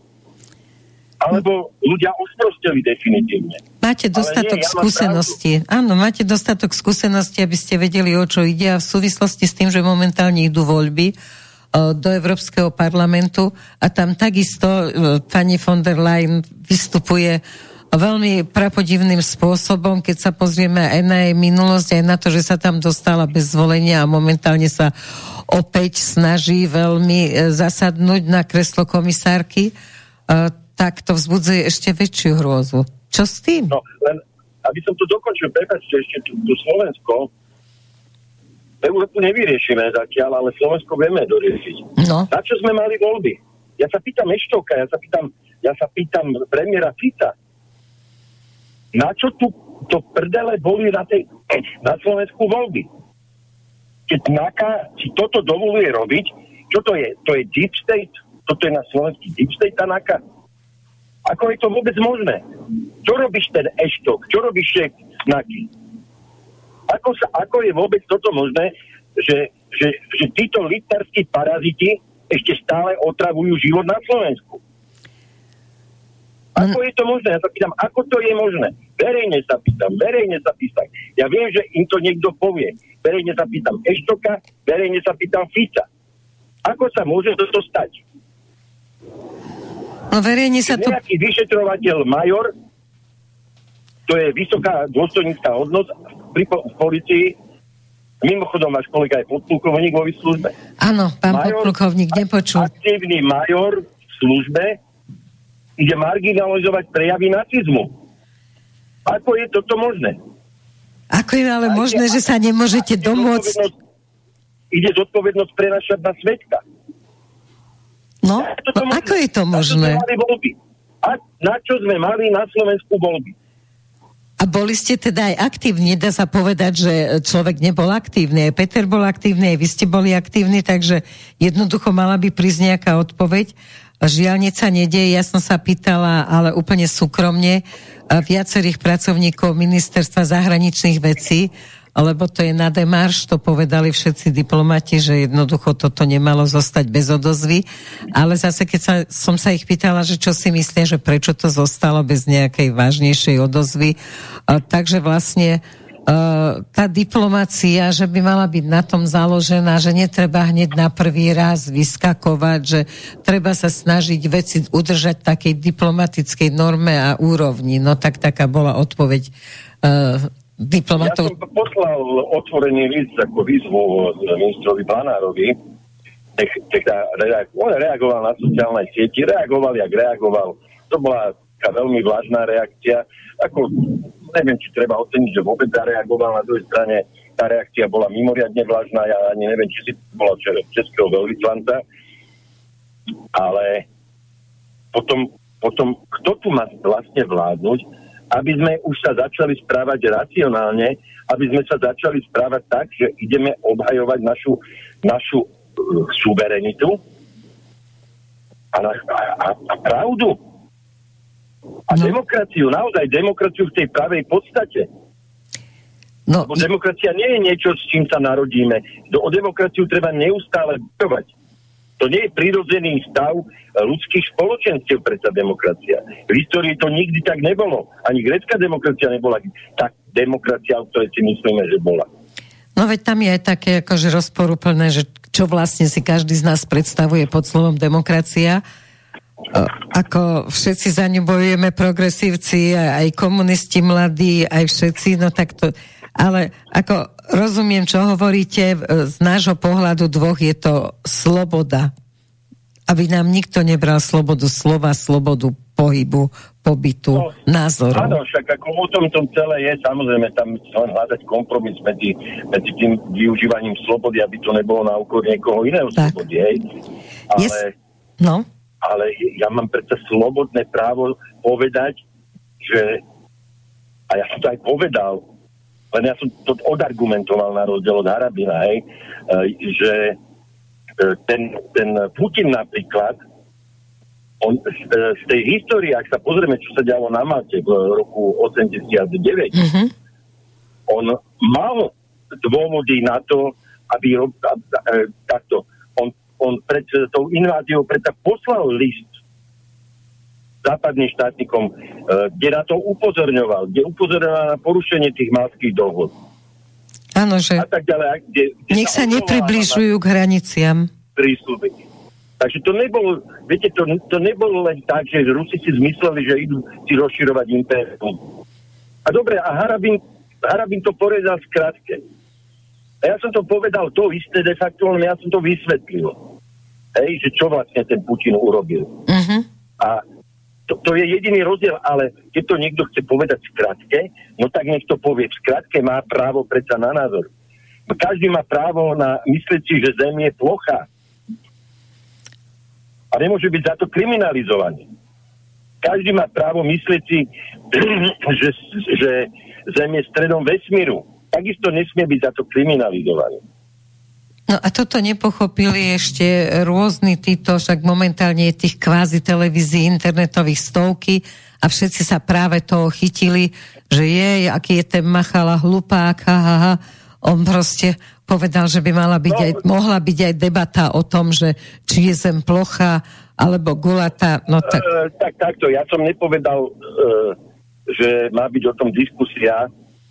alebo ľudia osprosteli definitívne. Máte dostatok nie, ja skúseností. Áno, máte dostatok skúseností, aby ste vedeli, o čo ide, a v súvislosti s tým, že momentálne idú voľby do Európskeho parlamentu a tam takisto pani von der Leyen vystupuje veľmi prapodivným spôsobom, keď sa pozrieme aj na jej minulosť, aj na to, že sa tam dostala bez zvolenia a momentálne sa opäť snaží veľmi zasadnúť na kreslo komisárky, tak to vzbudzuje ešte väčšiu hrôzu. Čo s tým? No, len, aby som to dokončil, prepáčte ešte tu, tu Slovensko, Európu nevyriešime zatiaľ, ale Slovensko vieme doriešiť. No. Na čo sme mali voľby? Ja sa pýtam Eštoka, ja sa pýtam, ja sa pýtam premiéra Fica. Na čo tu to prdele boli na, tej, na Slovensku voľby? Keď NAKA si toto dovoluje robiť, čo to je? To je deep state? Toto je na slovenský deep state tá NAKA? Ako je to vôbec možné? Čo robíš ten Eštok? Čo robíš šéf NAKY? Ako, sa, ako je vôbec toto možné, že, že, že títo litarskí paraziti ešte stále otravujú život na Slovensku? Ako je to možné? Ja sa pýtam, ako to je možné? Verejne sa pýtam, verejne sa pýtam. Ja viem, že im to niekto povie. Verejne sa pýtam Eštoka, verejne sa pýtam Fica. Ako sa môže toto stať? No verejne sa to... Nejaký vyšetrovateľ major, to je vysoká dôstojnícka hodnosť pri po- policii, mimochodom váš kolega je podplukovník vo službe. Áno, pán major, podplukovník, nepočul. Aktívny major v službe ide marginalizovať prejavy nacizmu. Ako je toto možné? Ako je ale možné, že sa nemôžete domôcť? Ide zodpovednosť prenašať na svetka. No, no ako je to možné? Na čo sme mali voľby? A na čo sme mali na Slovensku voľby? A boli ste teda aj aktívni, dá sa povedať, že človek nebol aktívny, aj Peter bol aktívny, aj vy ste boli aktívni, takže jednoducho mala by prísť nejaká odpoveď. Žiaľ, nič sa nedieje, ja som sa pýtala, ale úplne súkromne, viacerých pracovníkov ministerstva zahraničných vecí, lebo to je na demarš, to povedali všetci diplomati, že jednoducho toto nemalo zostať bez odozvy, ale zase keď sa, som sa ich pýtala, že čo si myslia, že prečo to zostalo bez nejakej vážnejšej odozvy, a, takže vlastne a, tá diplomacia, že by mala byť na tom založená, že netreba hneď na prvý raz vyskakovať, že treba sa snažiť veci udržať v takej diplomatickej norme a úrovni, no tak taká bola odpoveď a, diplomatov. Ja som poslal otvorený list ako výzvu ministrovi Blanárovi. Teda on reagoval na sociálnej sieti, reagoval, jak reagoval. To bola taká veľmi vážna reakcia. Ako, neviem, či treba oceniť, že vôbec zareagoval. Na druhej strane tá reakcia bola mimoriadne vážna. Ja ani neviem, či si to bola českého veľvyslanca. Ale potom, potom, kto tu má vlastne vládnuť, aby sme už sa začali správať racionálne, aby sme sa začali správať tak, že ideme obhajovať našu, našu suverenitu a, na, a, a pravdu a no. demokraciu, naozaj demokraciu v tej pravej podstate. No. Lebo demokracia nie je niečo, s čím sa narodíme. O demokraciu treba neustále bojovať. To nie je prirodzený stav ľudských spoločenstiev, predsa demokracia. V histórii to nikdy tak nebolo. Ani grécka demokracia nebola tak demokracia, o ktorej si myslíme, že bola. No veď tam je aj také akože rozporuplné, že čo vlastne si každý z nás predstavuje pod slovom demokracia. Ako všetci za ňu bojujeme, progresívci, aj komunisti mladí, aj všetci, no tak to... Ale ako rozumiem, čo hovoríte, z nášho pohľadu dvoch je to sloboda. Aby nám nikto nebral slobodu slova, slobodu pohybu, pobytu, no, názorov. Áno, však ako o tom tom celé je, samozrejme tam len hľadať kompromis medzi, medzi tým využívaním slobody, aby to nebolo na úkor niekoho iného tak. Slobody, hej. Ale, yes. no. ale ja mám predsa slobodné právo povedať, že a ja som to aj povedal, len ja som to odargumentoval na rozdiel od Harabina, hej, že ten, ten Putin napríklad on, z tej histórie, ak sa pozrieme, čo sa dialo na Malte v roku osemdesiatdeväť, mm-hmm. on mal dôvody na to, aby rob, takto, on, on pred tou inváziou predsa poslal list západným štátnikom, kde na to upozorňoval, kde upozorňoval na porušenie tých malských dohod. Áno, že a tak ďalej, kde, kde nech sa, sa nepribližujú k hraniciam. Prísľuby. Takže to nebolo, viete, to, to nebolo len tak, že Rusi si zmysleli, že idú si rozširovať impérium. A dobre, a Harabin, Harabin to porezal skrátke. A ja som to povedal to isté de facto, len ja som to vysvetlil. Hej, že čo vlastne ten Putin urobil. Uh-huh. A to, to je jediný rozdiel, ale keď to niekto chce povedať skrátke, no tak nech to povie skrátke, má právo predsa na názor. Každý má právo na myslieť si, že Zem je plochá. A nemôže byť za to kriminalizovaný. Každý má právo myslieť si, že, že Zem je stredom vesmíru. Takisto nesmie byť za to kriminalizovaný. No a toto nepochopili ešte rôzni títo, však momentálne je tých kvázi televízií internetových stovky a všetci sa práve toho chytili, že je, aký je ten Machala hlupák, ha, ha, ha. On proste povedal, že by mala byť no, aj, mohla byť aj debata o tom, že či je Zem plocha alebo gulatá. No tak... E, tak takto, ja som nepovedal, e, že má byť o tom diskusia.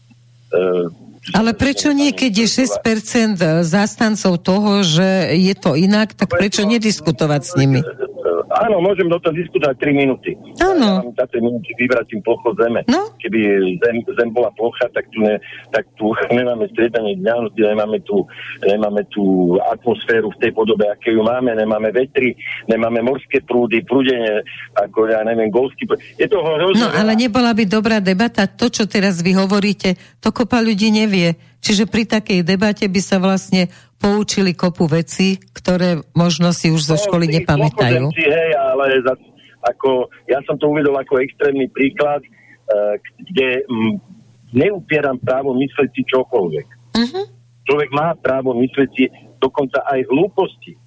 E, Ale prečo nie, keď je šesť percent zástancov toho, že je to inak, tak prečo nediskutovať s nimi? Áno, môžem do toho diskutovať tri minúty. Áno. Ja vám za tri minúty vyvratím plocho Zeme. No? Keby zem, zem bola plocha, tak tu, ne, tak tu nemáme striedanie dňa, nemáme tu, nemáme tu atmosféru v tej podobe, aké ju máme, nemáme vetry, nemáme morské prúdy, prúdenie, ako ja neviem, golský prúd. Je to hrozné. No, ale nebola by dobrá debata. To, čo teraz vy hovoríte, to kopa ľudí nevie. Čiže pri takej debate by sa vlastne poučili kopu veci, ktoré možno si už zo školy no, nepamätajú. Veci, hej, ale zas, ako, ja som to uvedol ako extrémny príklad, uh, kde m, neupieram právo myslieť si čokoľvek. Uh-huh. Človek má právo myslieť si dokonca aj hlúposti.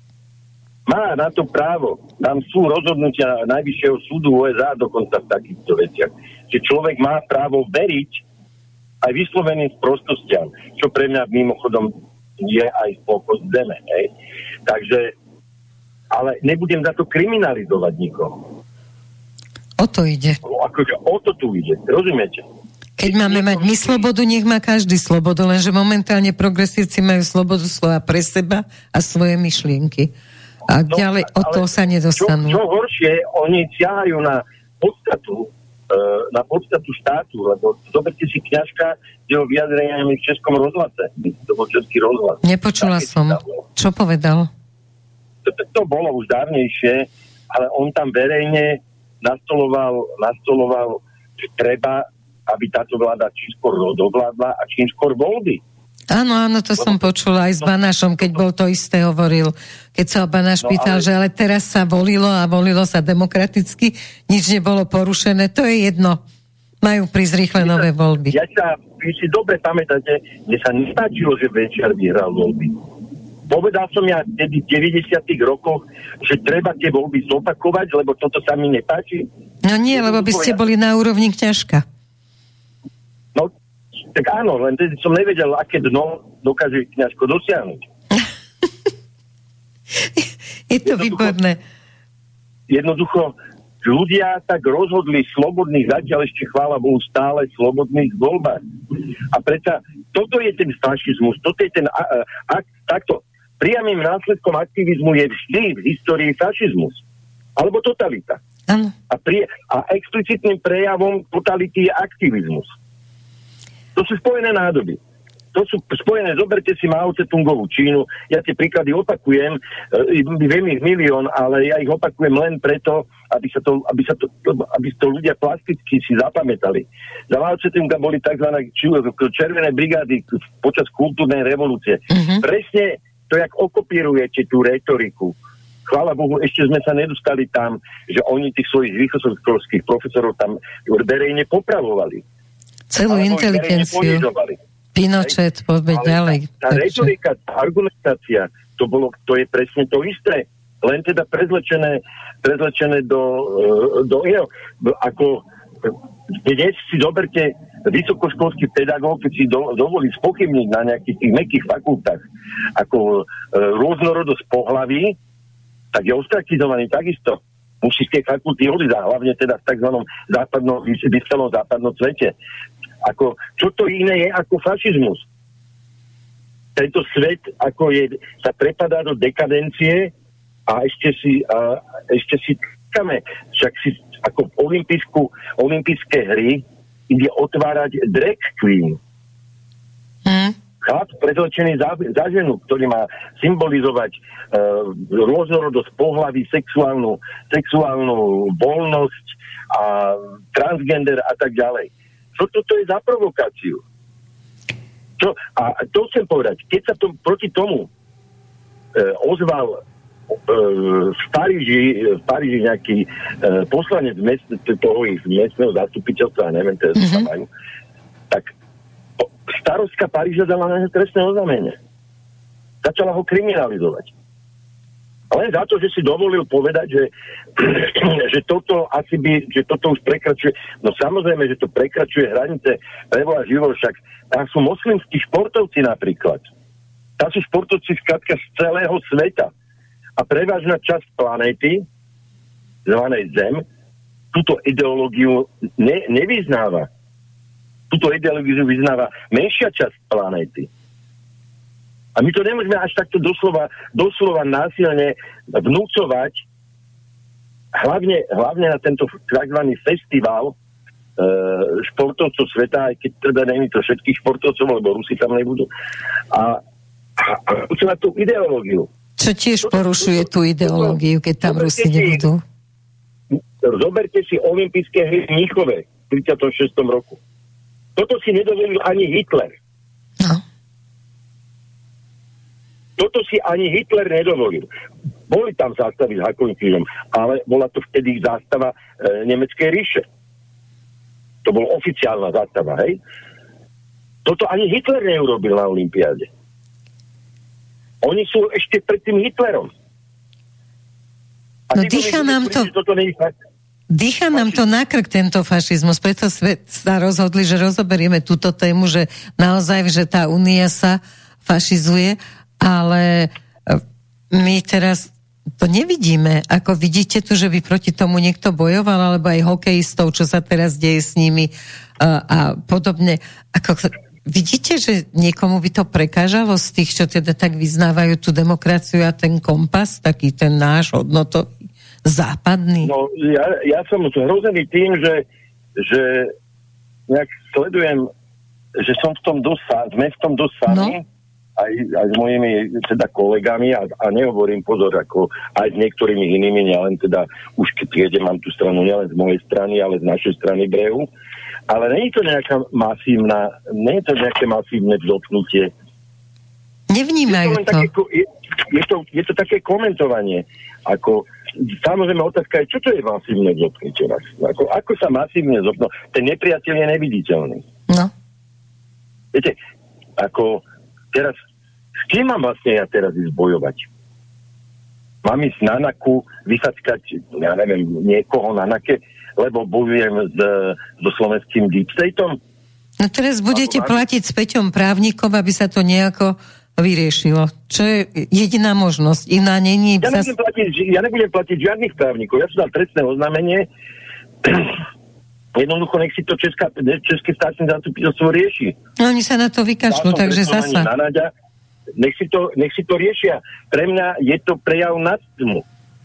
Má na to právo. Tam sú rozhodnutia Najvyššieho súdu ú es á dokonca v takýchto veciach. Že človek má právo veriť aj vysloveným sprostostiam, čo pre mňa mimochodom je aj spolkosť Zeme. Hej. Takže, ale nebudem za to kriminalizovať nikoho. O to ide. O, akože, o to tu ide, rozumiete? Keď máme mať my slobodu, nech má každý slobodu, lenže momentálne progresívci majú slobodu slova pre seba a svoje myšlienky. A no, ďalej od toho sa nedostanú. Čo, čo horšie, oni siahajú na podstatu na podstatu štátu, lebo zoberte si kňažka jeho vyjadreniami v Českom rozhlase. To bol Český rozhlas. Nepočula Také som. Čo povedal? To, to bolo už dávnejšie, ale on tam verejne nastoloval, nastoloval, že treba, aby táto vláda čím skôr dovládla a čím skôr voľby. Áno, áno, to som počula aj s Banášom, keď bol to isté hovoril. Keď sa Banáš no, pýtal, ale... že ale teraz sa volilo a volilo sa demokraticky, nič nebolo porušené, to je jedno. Majú prísť rýchle nové voľby. Ja sa, vy si dobre pamätáte, mne sa nestačilo, že Večer vyhral voľby. Povedal som ja vtedy v deväťdesiatych rokoch, že treba tie voľby zopakovať, lebo toto sa mi nepáči. No nie, lebo by ste boli na úrovni kňažka. No, tak áno, len tedy som nevedel, aké dno dokáže kňažko dosiahnuť. Je to výborné. Jednoducho, ľudia tak rozhodli slobodných, zatiaľ ešte chvála Bohu stále slobodných voľbách. A preto toto je ten fašizmus, toto je ten a, a, takto. Priamým následkom aktivizmu je vždy v histórii fašizmus. Alebo totalita. Áno. A, pri, a explicitným prejavom totality je aktivizmus. To sú spojené nádoby. To sú spojené, zoberte si Mao Tse-tungovú Čínu, ja tie príklady opakujem, viem ich milión, ale ja ich opakujem len preto, aby sa to, aby sa to, aby to ľudia plasticky si zapamätali. Za Mao Tse-tunga boli tzv. Červené brigády počas kultúrnej revolúcie. Mm-hmm. Presne to, jak okopírujete tú retoriku. Chvála Bohu, ešte sme sa nedostali tam, že oni tých svojich východoškolských profesorov tam verejne popravovali. Celú inteligenciu. Pinochet, poďme ďalej. Tá, tá retorika, tá argumentácia, to, bolo, to je presne to isté. Len teda prezlečené, prezlečené do, do jeho. Ako dnes si zoberte vysokoškolský pedagóg, keď si do, dovolí spochybniť na nejakých tých mäkkých fakultách ako e, rôznorodosť pohlaví, tak je ostrakizovaný takisto. Musí z tej fakulty odísť, a hlavne teda v tzv. západnom, vyspelom západnom svete. Ako, čo to iné je ako fašizmus? Tento svet ako je, sa prepadá do dekadencie a ešte si, a, ešte si tkame. Však si ako olympijskú, olympijské hry ide otvárať drag queen. Hmm. Chlap prezlečený za, za ženu, ktorý má symbolizovať uh, rôznorodosť pohlaví, sexuálnu, sexuálnu voľnosť a transgender a tak ďalej. Čo toto je za provokáciu? Čo? A to chcem povedať, keď sa to, proti tomu e, ozval e, v Paríži, v Paríži nejaký e, poslanec mest, toho ich miestneho zastupiteľstva, neviem, teda mm-hmm. sa majú, tak o, starostka Paríža dala na trestné oznámenie. Začala ho kriminalizovať. Len za to, že si dovolil povedať, že, že toto asi by, že toto už prekračuje, no samozrejme, že to prekračuje hranice preboha život, však tam sú moslimskí športovci napríklad. Tam sú športovci skrátka z celého sveta. A prevažná časť planéty, zvanej Zem, túto ideológiu ne, nevyznáva. Túto ideológiu vyznáva menšia časť planéty. A my to nemôžeme až takto doslova, doslova násilne vnúcovať, hlavne, hlavne na tento tzv. Festival e, športovcov sveta, aj keď teda není to všetkých športovcov, lebo Rusi tam nebudú. A, a, a vnúcovať tú ideológiu. Čo tiež porušuje tú ideológiu, keď tam Rusi nebudú? Zoberte si olympijské hry v Mníchove v tridsiatom šiestom roku. Toto si nedovolil ani Hitler. No. Toto si ani Hitler nedovolil. Boli tam zástavy s hakovým krížom, ale bola to vtedy zástava e, Nemeckej ríše. To bola oficiálna zástava, hej? Toto ani Hitler neurobil na olympiáde. Oni sú ešte pred tým Hitlerom. A no dýcha nám to... Dýcha nám to na krk, tento fašizmus, preto svet sa rozhodli, že rozoberieme túto tému, že naozaj, že tá únia sa fašizuje, ale my teraz to nevidíme. Ako vidíte tu, že by proti tomu niekto bojoval, alebo aj hokejistov, čo sa teraz deje s nimi a, a podobne. Ako, vidíte, že niekomu by to prekážalo z tých, čo teda tak vyznávajú tú demokraciu a ten kompas, taký ten náš hodnotový, západný? No, ja, ja som zhrozený tým, že že nejak sledujem, že som v tom dosť, sme v tom dosť sami, no. aj, aj s mojimi teda kolegami a, a nehovorím pozor, ako aj s niektorými inými, nielen teda už keď jedem, mám tú stranu nielen z mojej strany, ale z našej strany brehu. Ale nie je to nejaká masívna, nie je to nejaké masívne vzotknutie. Nevnímajú je to. to. Také, je, je, to je to také komentovanie. Ako, samozrejme otázka je, čo to je masívne vzotknutie? Ako, ako sa masívne vzotknú? Ten nepriateľ je neviditeľný. No. Viete, ako teraz, s kým mám vlastne ja teraz ísť bojovať? Mám ísť na Naku, vysackať, ja neviem, niekoho na Nake, lebo bojujem s, so slovenským deep stateom? No teraz budete mám... platiť s Peťom právnikov, aby sa to nejako vyriešilo. Čo je jediná možnosť. Iná není... Ja nebudem, platiť, ja nebudem platiť žiadnych právnikov. Ja som dal trestné oznámenie. Jednoducho nech si to Česká, České státne zastupiteľstvo rieši. No oni sa na to vykašľú, takže zasa. Nanáďa, nech, si to, nech si to riešia. Pre mňa je to prejav nacizmu.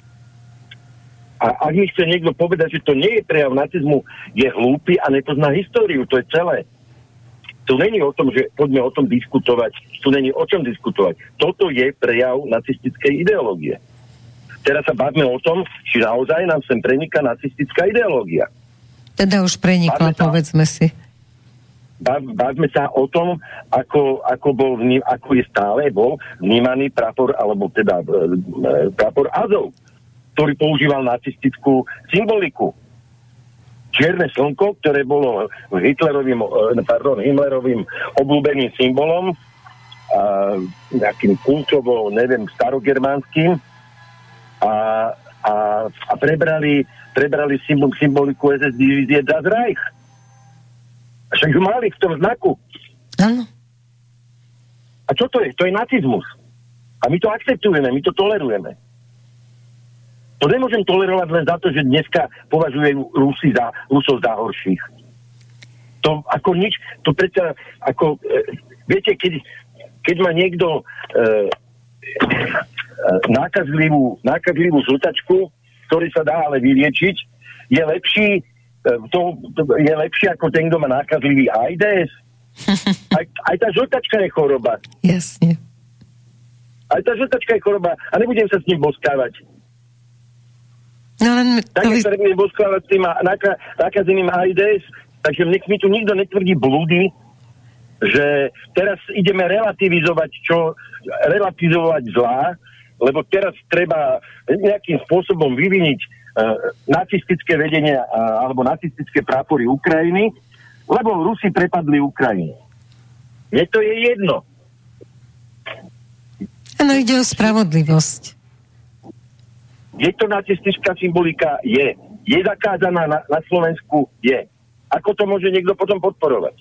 A ak mi chce niekto povedať, že to nie je prejav nacizmu, je hlúpy a nepozná históriu. To je celé. Tu není o tom, že poďme o tom diskutovať. Tu není o čom diskutovať. Toto je prejav nacistickej ideológie. Teraz sa bavme o tom, či naozaj nám sem preniká nacistická ideológia. Teda už prenikla, sa, povedzme si. Bavme sa o tom, ako, ako, bol vním, ako je stále bol vnímaný prapor, alebo teda e, prapor Azov, ktorý používal nacistickú symboliku. Čierne slnko, ktoré bolo Hitlerovým, pardon, Himmlerovým obľúbeným symbolom, a nejakým kultovo, neviem, starogermánskym a, a, a prebrali, prebrali symbol, symboliku es es divízie Das Reich. A však ju mali v tom znaku. Áno. A čo to je? To je nacizmus. A my to akceptujeme, my to tolerujeme. To nemôžem tolerovať len za to, že dneska považujú Rusi za, Rusov za horších. To ako nič, to predsa, ako, e, viete, keď, keď má niekto e, e, nákazlivú, nákazlivú žltačku, ktorý sa dá ale vyliečiť, je lepší, e, to, to je lepší ako ten, kto má nákazlivý AIDS. Aj, aj tá žltačka je choroba. Jasne. Aj tá žltačka je choroba a nebudem sa s ním boskávať. No len... Také vy... sa nebudem boskávať s tým nákazeným AIDS, takže nech mi tu nikto netvrdí blúdy, že teraz ideme relativizovať čo, relativizovať zlá, lebo teraz treba nejakým spôsobom vyviniť uh, nacistické vedenia uh, alebo nacistické prápory Ukrajiny, lebo Rusi prepadli Ukrajinu. Mne to je jedno. Áno, ide o spravodlivosť. Je to nacistická symbolika? Je. Je zakázaná na, na Slovensku? Je. Ako to môže niekto potom podporovať?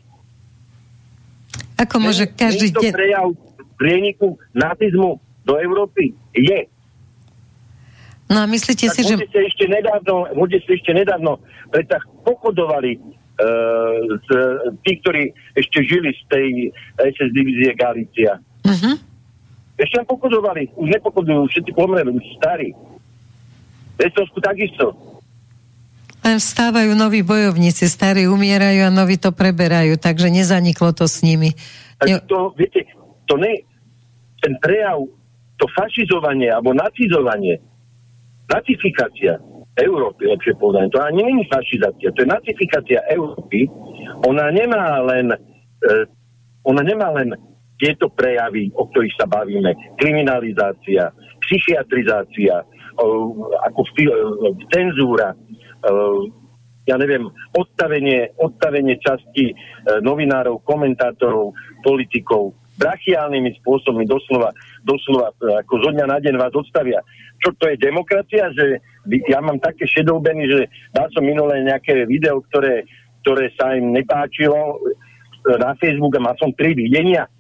Ako môže každý deň... Je to prejav prieniku nacizmu do Európy? Je. No a myslíte tak si, že... Ste ešte nedávno, ste ešte nedávno preto pochodovali uh, z, tí, ktorí ešte žili z tej es es divízie Galícia. Uh-huh. Ešte len pochodovali. Už nepochodujú, všetci pomreli, už starí. V Estonsku takisto. Len vstávajú noví bojovníci, starí umierajú a noví to preberajú, takže nezaniklo to s nimi. Ne... To, viete, to ne, ten prejav, to fašizovanie alebo nacizovanie, nacifikácia Európy, lepšie povedané, to ani nie je fašizácia, to je nacifikácia Európy. Ona nemá len e, ona nemá len tieto prejavy, o ktorých sa bavíme, kriminalizácia, psychiatrizácia, ako cenzúra, ja neviem, odstavenie, odstavenie časti novinárov, komentátorov, politikov, brachiálnymi spôsobmi, doslova, doslova ako zo dňa na deň vás odstavia. Čo to je demokracia? Že ja mám také šedourbeny, že dal som minulé nejaké video, ktoré, ktoré sa im nepáčilo na Facebook a mal som tri videnia.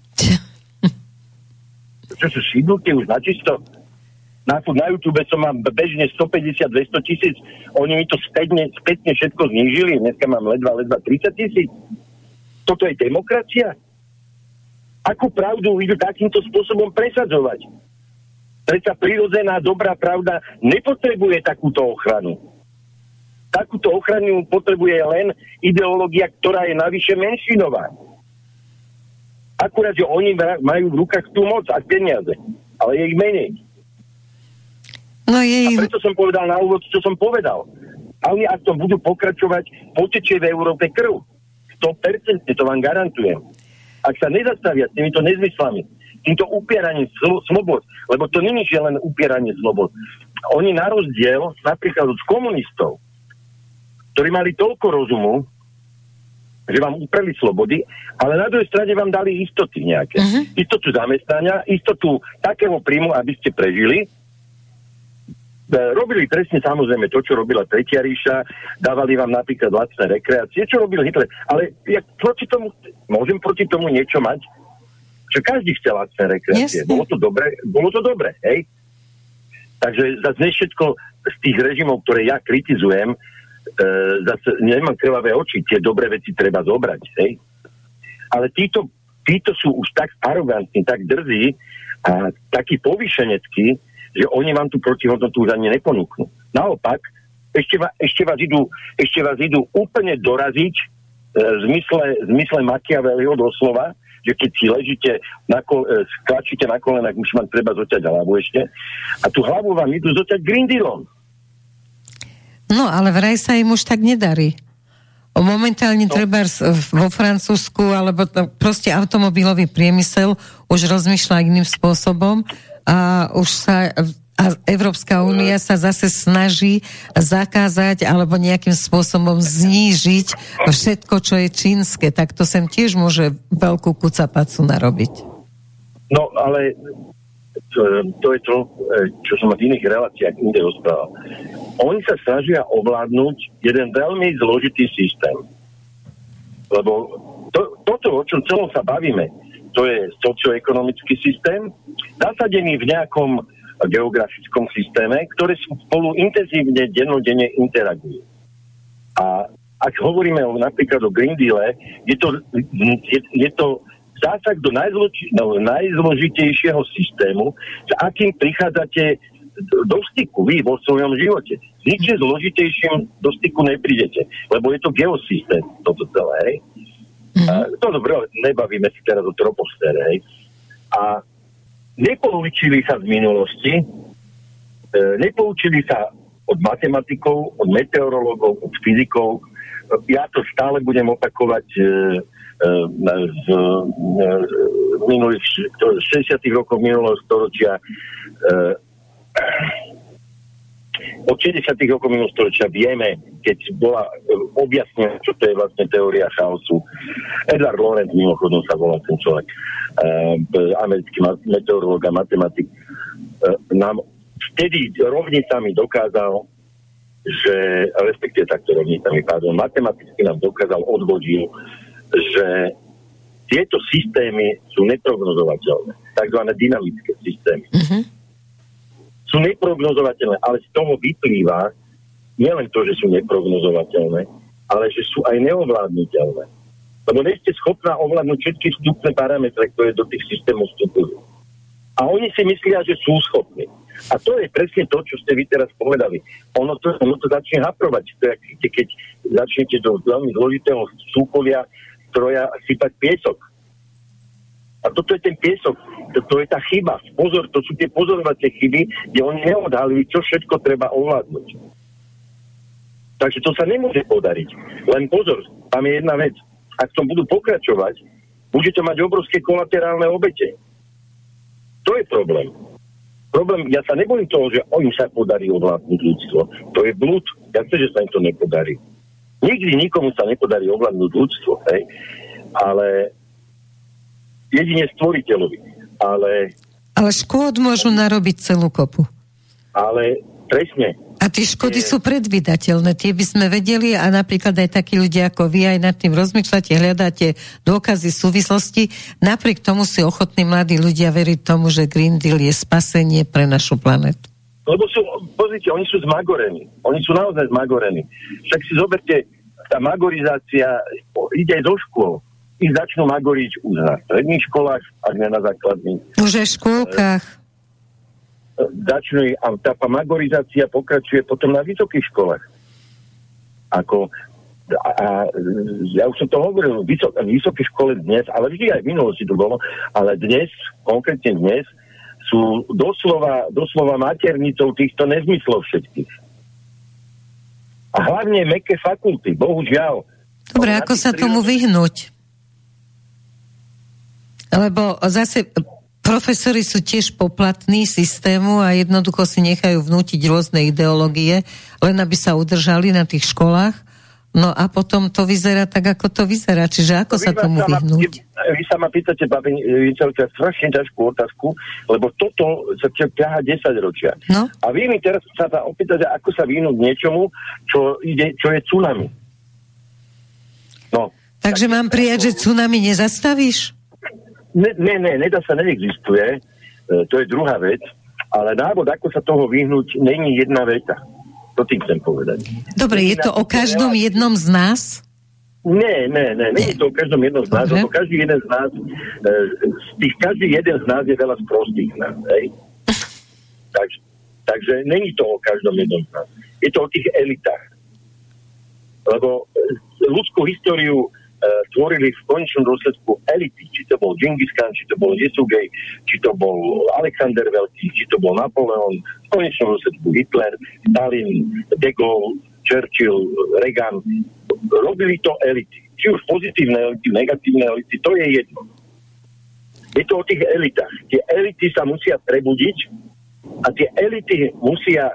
Čo sú šidnutie už načisto? Na, na YouTube som mám bežne stopäťdesiat až dvesto tisíc, oni mi to spätne, spätne všetko znížili, dneska mám ledva, ledva tridsať tisíc. Toto je demokracia? Akú pravdu idú takýmto spôsobom presadzovať? Predsa prirodzená, dobrá pravda nepotrebuje takúto ochranu. takúto ochranu potrebuje len ideológia, ktorá je navyše menšinová. Akurát, že oni majú v rukách tú moc a peniaze, ale je ich menej. No je... A preto som povedal na úvod, čo som povedal. A oni, ak to budú pokračovať, potečie v Európe krv. sto percent to vám garantujem. Ak sa nezastavia s týmito nezmyslami, týmto upieraním slobod, lebo to nie je len upieranie slobod. Oni na rozdiel napríklad od komunistov, ktorí mali toľko rozumu, že vám upreli slobody, ale na druhej strane vám dali istoty nejaké. Uh-huh. Istotu zamestnania, istotu takého príjmu, aby ste prežili. Robili presne samozrejme to, čo robila Tretia ríša, dávali vám napríklad lacné rekreácie, čo robil Hitler. Ale ja proti tomu, môžem proti tomu niečo mať? Že každý chce lacné rekreácie. Yes. Bolo to dobre, bolo to dobre, hej? Takže zase nie všetko z tých režimov, ktoré ja kritizujem, e, zase nemám krvavé oči, tie dobré veci treba zobrať, hej? Ale títo, títo sú už tak arogantní, tak drzí a takí povýšeneckí, že oni vám tú protihodnotu už ani neponúknú. Naopak, ešte, va, ešte, vás idú, ešte vás idú úplne doraziť e, v zmysle, v zmysle Machiavelliho doslova, že keď si ležíte, na kol, e, skáčite na kolenách, už vám treba zoťať hlavu ešte, a tú hlavu vám idú zoťať Green Dealom. No, ale vraj sa im už tak nedarí. Momentálne no. treba vo Francúzsku, alebo to, proste automobilový priemysel už rozmýšľa iným spôsobom, a už sa a Európska únia sa zase snaží zakázať alebo nejakým spôsobom znížiť všetko, čo je čínske. Tak to sem tiež môže veľkú kucapacu narobiť. No, ale to, to je to, čo som v iných reláciách inde rozprával. Oni sa snažia ovládnuť jeden veľmi zložitý systém. Lebo to, toto, o čom celom sa bavíme, to je socioekonomický systém, nasadený v nejakom geografickom systéme, ktoré spolu intenzívne, dennodenne interagujú. A ak hovoríme o, napríklad o Green Deale, je to, je, je to zásah do najzloži, no, najzložitejšieho systému, s akým prichádzate do styku vy vo svojom živote. S ničím zložitejším do styku neprídete, lebo je to geosystém, toto celé. Mm-hmm. To dobre, nebavíme si teraz o troposfére. Hej. A nepoučili sa z minulosti, e, nepoučili sa od matematikov, od meteorológov, od fyzikov. Ja to stále budem opakovať e, e, z e, minulých šesťdesiatych rokov minulého storočia. E, od šesťdesiatych rokov minulého storočia vieme, keď bola objasnená, čo to je vlastne teória chaosu. Edward Lorenz, mimochodom sa volal ten človek, e, americký meteorológ a matematik, e, nám vtedy rovnicami dokázal, že, respektíve takto rovnicami, pardon, matematicky nám dokázal, odvodil, že tieto systémy sú neprognozovateľné, takzvané dynamické systémy. Mm-hmm. Sú neprognozovateľné, ale z toho vyplýva nielen to, že sú neprognozovateľné, ale že sú aj neovládnutelné. Lebo nie ste schopná ovládnuť všetky vstupné parametre, ktoré do tých systémov vstupujú. A oni si myslia, že sú schopní. A to je presne to, čo ste vy teraz povedali. Ono to, ono to začne haprovať. To je, keď začnete do veľmi zložitého súkolia stroja sypať piesok. A toto je ten piesok, to, to je tá chyba. Pozor, to sú tie pozorovacie chyby, kde oni neodhalili, čo všetko treba ovládnuť. Takže to sa nemôže podariť. Len pozor, tam je jedna vec. Ak to budú pokračovať, bude to mať obrovské kolaterálne obete. To je problém. Problém, ja sa nebojím toho, že im sa podarí ovládnuť ľudstvo. To je blúd. Ja chcem, že sa im to nepodarí. Nikdy nikomu sa nepodarí ovládnuť ľudstvo, hej. Ale jedine stvoriteľovi. Ale... Ale škôd môžu narobiť celú kopu. Ale presne. A tie škody je... sú predvídateľné, tie by sme vedeli a napríklad aj takí ľudia ako vy aj nad tým rozmýšľate, hľadáte dôkazy, súvislosti. Napriek tomu si ochotní mladí ľudia veriť tomu, že Green Deal je spasenie pre našu planetu. Lebo sú, pozrite, oni sú zmagorení. Oni sú naozaj zmagorení. Však si zoberte, tá magorizácia ide aj zo škôl. Ich začnú magoriť už na stredných školách, ak ne na základných. Už aj v škôlkach. Začnú, a tá magorizácia pokračuje potom na vysokých školách. Ako, a, a ja už som to hovoril v vysok, vysokej škole dnes, ale vždy aj v minulosti to bolo, ale dnes, konkrétne dnes, sú doslova, doslova maternicou týchto nezmyslov všetkých. A hlavne mäkké fakulty, bohužiaľ. Dobre, ako sa tomu vyhnúť? Lebo zase profesori sú tiež poplatní systému a jednoducho si nechajú vnútiť rôzne ideológie, len aby sa udržali na tých školách. No a potom to vyzerá tak, ako to vyzerá. Čiže ako sa tomu vyhnúť? Vy sa ma pýtate, babi, Vicelka, strašne ťažkú otázku, lebo toto sa ťaha desať ročia. No? A vy mi teraz sa opýtate, ako sa vyhnúť niečomu, čo, ide, čo je tsunami. No. Takže mám prijať, že tsunami nezastavíš? Ne, ne, ne, nedá sa, neexistuje. E, to je druhá vec. Ale návod, ako sa toho vyhnúť, není jedna veta. To tým chcem povedať. Dobre, je to o každom jednom z nás? Nie, nie, nie. Nie je to o každom jednom z nás. To každý jeden z nás, e, z tých, každý jeden z nás je veľa sprostých nás. Hej? takže, takže není to o každom jednom z nás. Je to o tých elitách. Lebo ľudskú históriu tvorili v konečnom dôsledku elity. Či to bol Džingis Khan, či to bol Yesugej, či to bol Alexander Veľký, či to bol Napoleon, v konečnom dôsledku Hitler, Stalin, De Gaulle, Churchill, Reagan. Robili to elity. Či už pozitívne elity, negatívne elity, to je jedno. Je to o tých elitách. Tie elity sa musia prebudiť a tie elity musia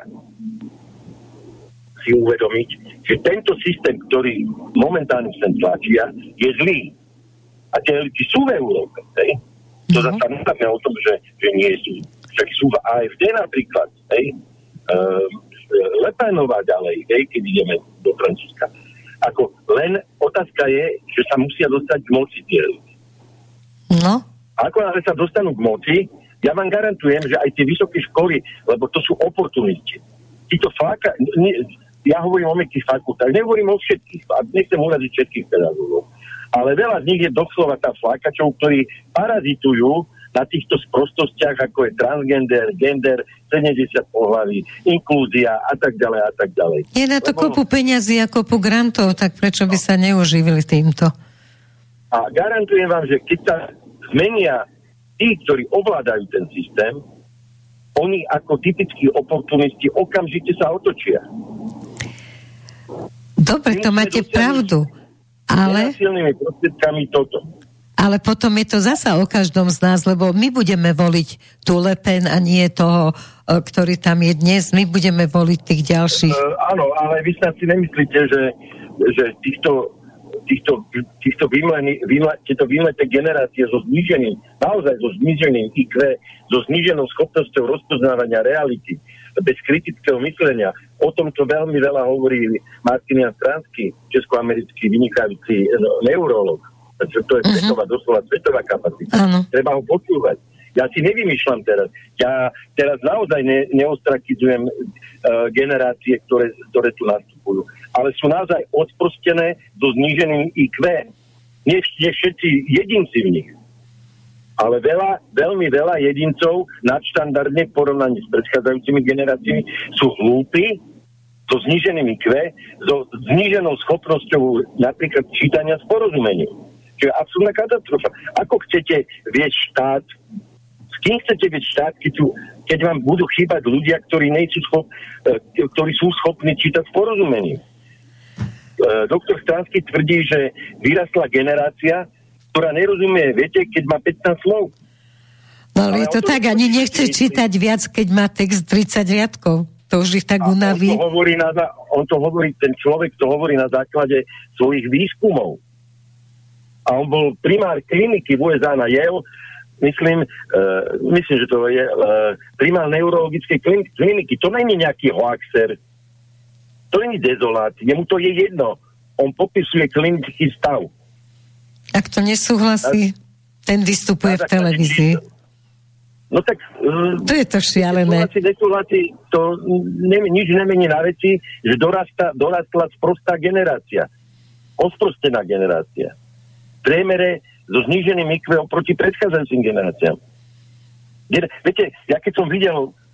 si uvedomiť, že tento systém, ktorý momentálne sem tlačia, je zlý. A tie elity sú v Európe. Hej? To zase nedáme o tom, že, že nie sú. Však sú v á ef dé napríklad. Hej? Uh, Le Penová ďalej, hej? Keď ideme do Francúzska. Ako, len otázka je, že sa musia dostať k moci tie elity. No. A ako sa dostanú k moci, ja vám garantujem, že aj tie vysoké školy, lebo to sú oportunisti. Títo fláka... Nie, ja hovorím o mäkkých fakultách, nehovorím o všetkých, a nechcem uraziť všetkých pedagógov, ale veľa z nich je doslova tá flákačov, ktorí parazitujú na týchto sprostostiach, ako je transgender, gender, sedemdesiat pohlaví, inklúzia a tak ďalej a tak ďalej. Je na to Lebo... kopu peňazí a kopu grantov, tak prečo by sa neuživili týmto? A garantujem vám, že keď sa zmenia tí, ktorí ovládajú ten systém, oni ako typickí oportunisti okamžite sa otočia. Dobre, to máte pravdu, ale... Silnými prostriedkami toto. Ale potom je to zasa o každom z nás, lebo my budeme voliť tú Le Pen a nie toho, ktorý tam je dnes. My budeme voliť tých ďalších. Uh, áno, ale vy sa si nemyslíte, že, že týchto, týchto, týchto, vymlení, vymle, tieto vymleté generácie so zníženým, naozaj so zníženým í kvé, so zníženou schopnosťou rozpoznávania reality, bez kritického myslenia. O tomto veľmi veľa hovorí Martinian Stransky, českoamerický vynikajúci neurolog. To je svetová, uh-huh. doslova svetová kapacita. Uh-huh. Treba ho počúvať. Ja si nevymýšľam teraz. Ja teraz naozaj ne, neostrakizujem uh, generácie, ktoré, ktoré tu nastupujú. Ale sú naozaj odprostené so zníženým í kvé. Nie, nie všetci jedinci v nich. Ale veľa, veľmi veľa jedincov nadštandardne v porovnaní s predchádzajúcimi generáciami sú hlúpi, so zníženým í kvé, so zníženou schopnosťou napríklad čítania s porozumením. Čiže absolútna katastrofa. Ako chcete vieť štát, s kým chcete vieť štát, keď, sú, keď vám budú chýbať ľudia, ktorí, nejsú schop, ktorí sú schopní čítať s porozumením? Doktor Stransky tvrdí, že vyrastla generácia, ktorá nerozumie, viete, keď má pätnásť slov. No ale je to tak, ani nechce čítať viac, keď má text tridsať riadkov. To už ich tak unaví. On to hovorí, na, on to hovorí, ten človek to hovorí na základe svojich výskumov. A on bol primár kliniky v ú es á na Yale, myslím, uh, myslím, že to je uh, primár neurologickej kliniky. To není nejaký hoaxer. To není dezolát. Jemu to je jedno. On popisuje klinický stav. Ak to nesúhlasí, ten vystupuje v televízii. No tak... To je to šialené. Nesúhlasí, nesúhlasí, to ne, nič nemení na veci, že dorasta, dorastla sprostá generácia. Osprostená generácia. V priemere so zníženým í kvé oproti predchádzajúcim generáciám. Viete, ja keď som videl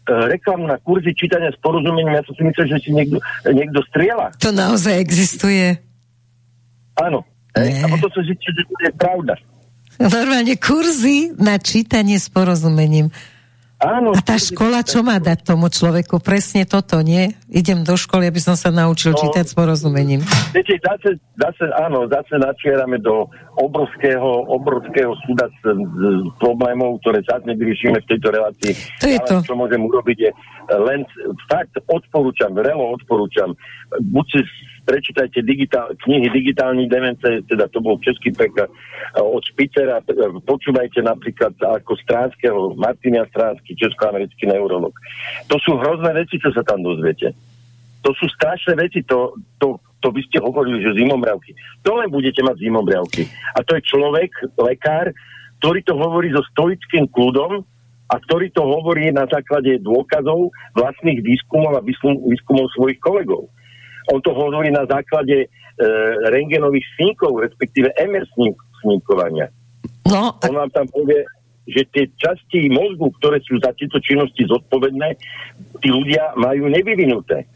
reklamu na kurzy čítania s porozumením, ja som si myslel, že si niekto, niekto strieľa. To naozaj existuje. Áno. Hej? A potom som zistil, že to je pravda. Normálne kurzy na čítanie s porozumením. Áno. A tá škola, čo má dať tomu človeku? Presne toto, nie? Idem do školy, aby som sa naučil no, čítať s porozumením. Viete, zase, zase, áno, zase načierame do obrovského, obrovského súda s, s problémov, ktoré zase nevyriešime v tejto relácii. To je to. Ale čo môžem urobiť je len fakt odporúčam, vrelo odporúčam. Buď si prečítajte digitál, knihy Digitálni demence, teda to bol český preklad od Spicera, počúvajte napríklad ako Stránskeho, Martina Stránsky, českoamerický neurolog. To sú hrozné veci, čo sa tam dozviete. To sú strašné veci, to, to, to by ste hovorili, že zimomriavky. To len budete mať zimomriavky. A to je človek, lekár, ktorý to hovorí so stoickým kľudom a ktorý to hovorí na základe dôkazov, vlastných výskumov a výskumov svojich kolegov. On to hovorí na základe e, rentgenových snímkov, respektíve em er snímkovania. No, a... On vám tam povie, že tie časti mozgu, ktoré sú za tieto činnosti zodpovedné, tí ľudia majú nevyvinuté.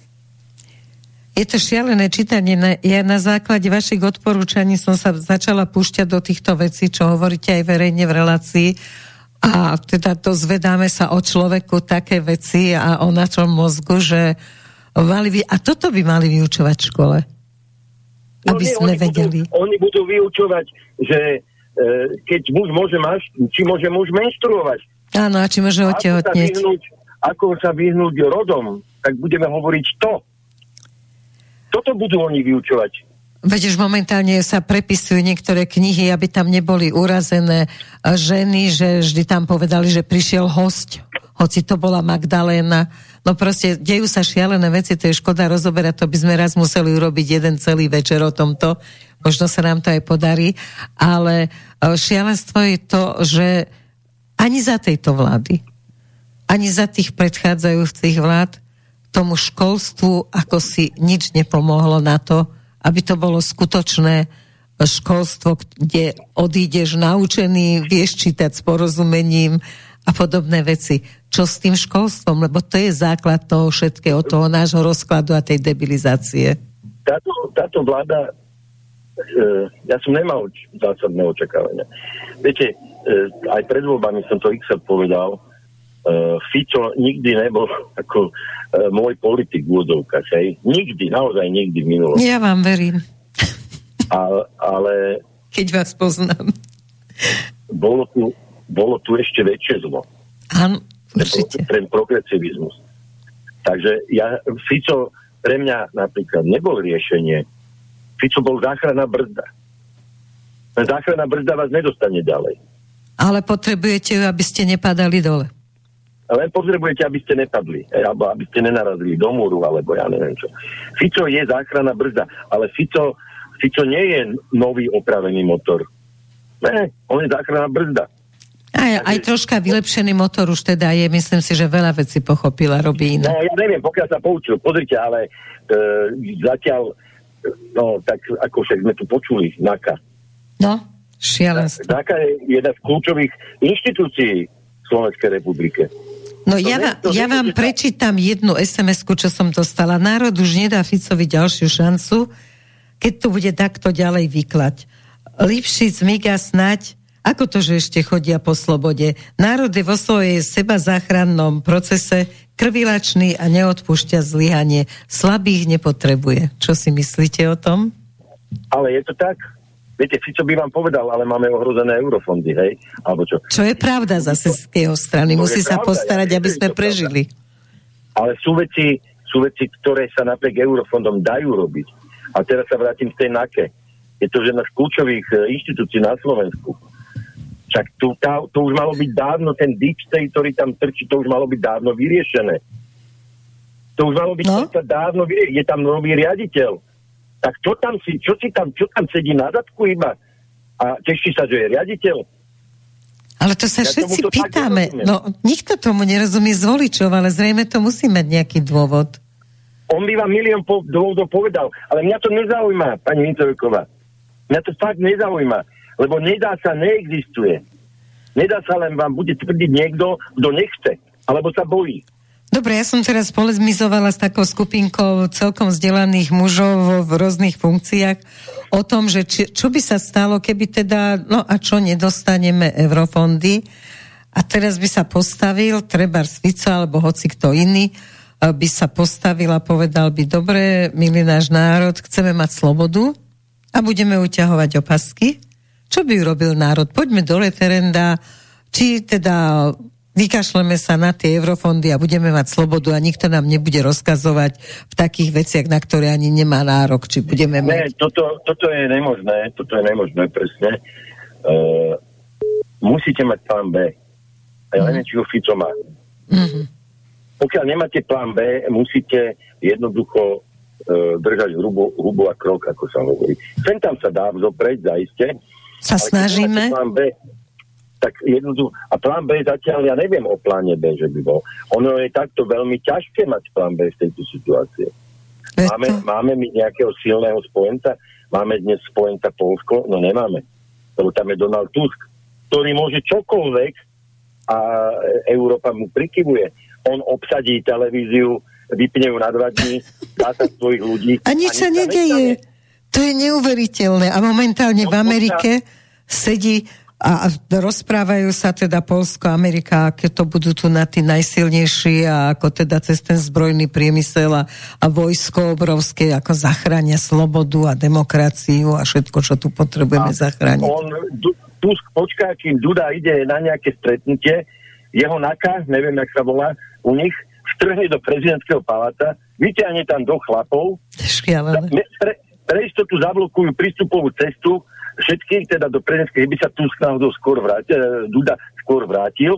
Je to šialené čítanie. Ja na základe vašich odporúčaní som sa začala púšťať do týchto vecí, čo hovoríte aj verejne v relácii. A teda dozvedáme sa o človeku také veci a o našom mozgu, že mali vy... A toto by mali vyučovať v škole. No aby nie, sme oni vedeli. Budú, oni budú vyučovať, že e, keď muž môže mať, či môže muž menštruovať. Áno, a či môže otehotnieť. Ako sa vyhnúť rodom, tak budeme hovoriť to. Toto budú oni vyučovať. Veď už momentálne sa prepisujú niektoré knihy, aby tam neboli urazené ženy, že vždy tam povedali, že prišiel hosť, hoci to bola Magdaléna. No proste, dejú sa šialené veci, to je škoda rozoberať, to by sme raz museli urobiť jeden celý večer o tomto. Možno sa nám to aj podarí, ale šialenstvo je to, že ani za tejto vlády, ani za tých predchádzajúcich vlád tomu školstvu ako si nič nepomohlo na to, aby to bolo skutočné školstvo, kde odídeš naučený, vieš čítať s porozumením a podobné veci. Čo s tým školstvom? Lebo to je základ toho všetkého, toho nášho rozkladu a tej debilizácie. Táto, táto vláda, e, ja som nemal zásadné očakávania. Viete, e, aj pred voľbami som to x povedal, Uh, Fico nikdy nebol ako uh, môj politik v úvodzovkách, hej. Nikdy, naozaj nikdy v minulosti. Ja vám verím. Ale, ale keď vás poznám. Bolo tu, bolo tu ešte väčšie zlo. Áno, určite. Ten progresivizmus. Takže ja, Fico pre mňa napríklad nebol riešenie. Fico bol záchranná brzda. Záchranná brzda vás nedostane ďalej. Ale potrebujete ju, aby ste nepadali dole. Len potrebujete, aby ste nepadli, alebo aby ste nenarazili do múru, alebo ja neviem čo. Fico je záchranná brzda, ale Fico, Fico nie je nový opravený motor. Ne, on je záchranná brzda. Aj, aj troška vylepšený motor už teda je, myslím si, že veľa vecí pochopila, robí iné. No ja neviem, pokiaľ sa poučil, pozrite, ale e, zatiaľ, no tak ako však sme tu počuli, NAKA. No, šialenstvo. NAKA je jedna z kľúčových inštitúcií Slovenskej republike. No ja, vám, ja vám prečítam jednu es em esku, čo som dostala. Národ už nedá Ficovi ďalšiu šancu, keď to bude takto ďalej vyklať. Lipšic, Miga, snať, ako to, že ešte chodia po slobode. Národ je vo svojej sebazáchrannom procese krvilačný a neodpúšťa zlyhanie. Slabých nepotrebuje. Čo si myslíte o tom? Ale je to tak? Viete, Fico by vám povedal, ale máme ohrozené eurofondy, hej? Alebo čo? Čo je pravda zase z jeho strany. To musí sa pravda, postarať, ja, aby sme prežili. Pravda. Ale sú veci, sú veci, ktoré sa napriek eurofondom dajú robiť. A teraz sa vrátim z tej NAKE. Je to jedna z kľúčových inštitúcií na Slovensku. Však tu, tá, to už malo byť dávno, ten deep state, ktorý tam trčí, to už malo byť dávno vyriešené. To už malo byť no? dávno vyriešené. Je tam nový riaditeľ. Tak čo tam si, čo si tam, čo tam sedí na zadku iba a teší sa, že je riaditeľ? Ale to sa ja všetci pýtame. No, nikto tomu nerozumie z voličov, ale zrejme to musí mať nejaký dôvod. On by vám milión po, dôvodov povedal, ale mňa to nezaujíma, pani Vincoviková. Mňa to fakt nezaujíma, lebo nedá sa, neexistuje. Nedá sa, len vám bude tvrdiť niekto, kto nechce, alebo sa bojí. Dobre, ja som teraz polemizovala s takou skupinkou celkom vzdelaných mužov v rôznych funkciách o tom, že či, čo by sa stalo, keby teda, no a čo, nedostaneme eurofondy a teraz by sa postavil, treba Fico alebo hoci kto iný, by sa postavil a povedal by, dobre, milý náš národ, chceme mať slobodu a budeme uťahovať opasky. Čo by urobil národ? Poďme do referenda, či teda vykašleme sa na tie eurofondy a budeme mať slobodu a nikto nám nebude rozkazovať v takých veciach, na ktoré ani nemá nárok, či budeme mať... Nie, toto, toto je nemožné, toto je nemožné, presne. Uh, musíte mať plán B. Ja neviem, či ho Fico má. Mm-hmm. Pokiaľ nemáte plán B, musíte jednoducho uh, držať hrubo, hrubo a krok, ako sa hovorí. Sem tam sa dá vzopreť, zaiste. Sa snažíme. Plán B, tak jednoducho, a plán B zatiaľ, ja neviem o pláne B, že by bol. Ono je takto veľmi ťažké mať plán B v tejto situácii. Máme, máme my nejakého silného spojenca? Máme dnes spojenca Poľsko? No nemáme. Lebo tam je Donald Tusk, ktorý môže čokoľvek a Európa mu prikyvuje. On obsadí televíziu, vypne ju na dva dní, dá tam svojich ľudí. A nič sa nedeje. To je neuveriteľné. A momentálne v Amerike sedí a rozprávajú sa teda Poľsko, Amerika, aké to budú tu na tí najsilnejší a ako teda cez ten zbrojný priemysel a, a vojsko obrovské, ako zachránia slobodu a demokraciu a všetko, čo tu potrebujeme a zachrániť. On, Tusk počká, kým Duda ide na nejaké stretnutie, jeho naka, neviem, jak sa volá, u nich, vtrhne do prezidentského paláca, vyťahne tam do chlapov, pre, pre istotu zablokujú prístupovú cestu, všetkých teda do prezidentskej, by sa Tusk náhodou skôr vrátil, Duda skôr vrátil.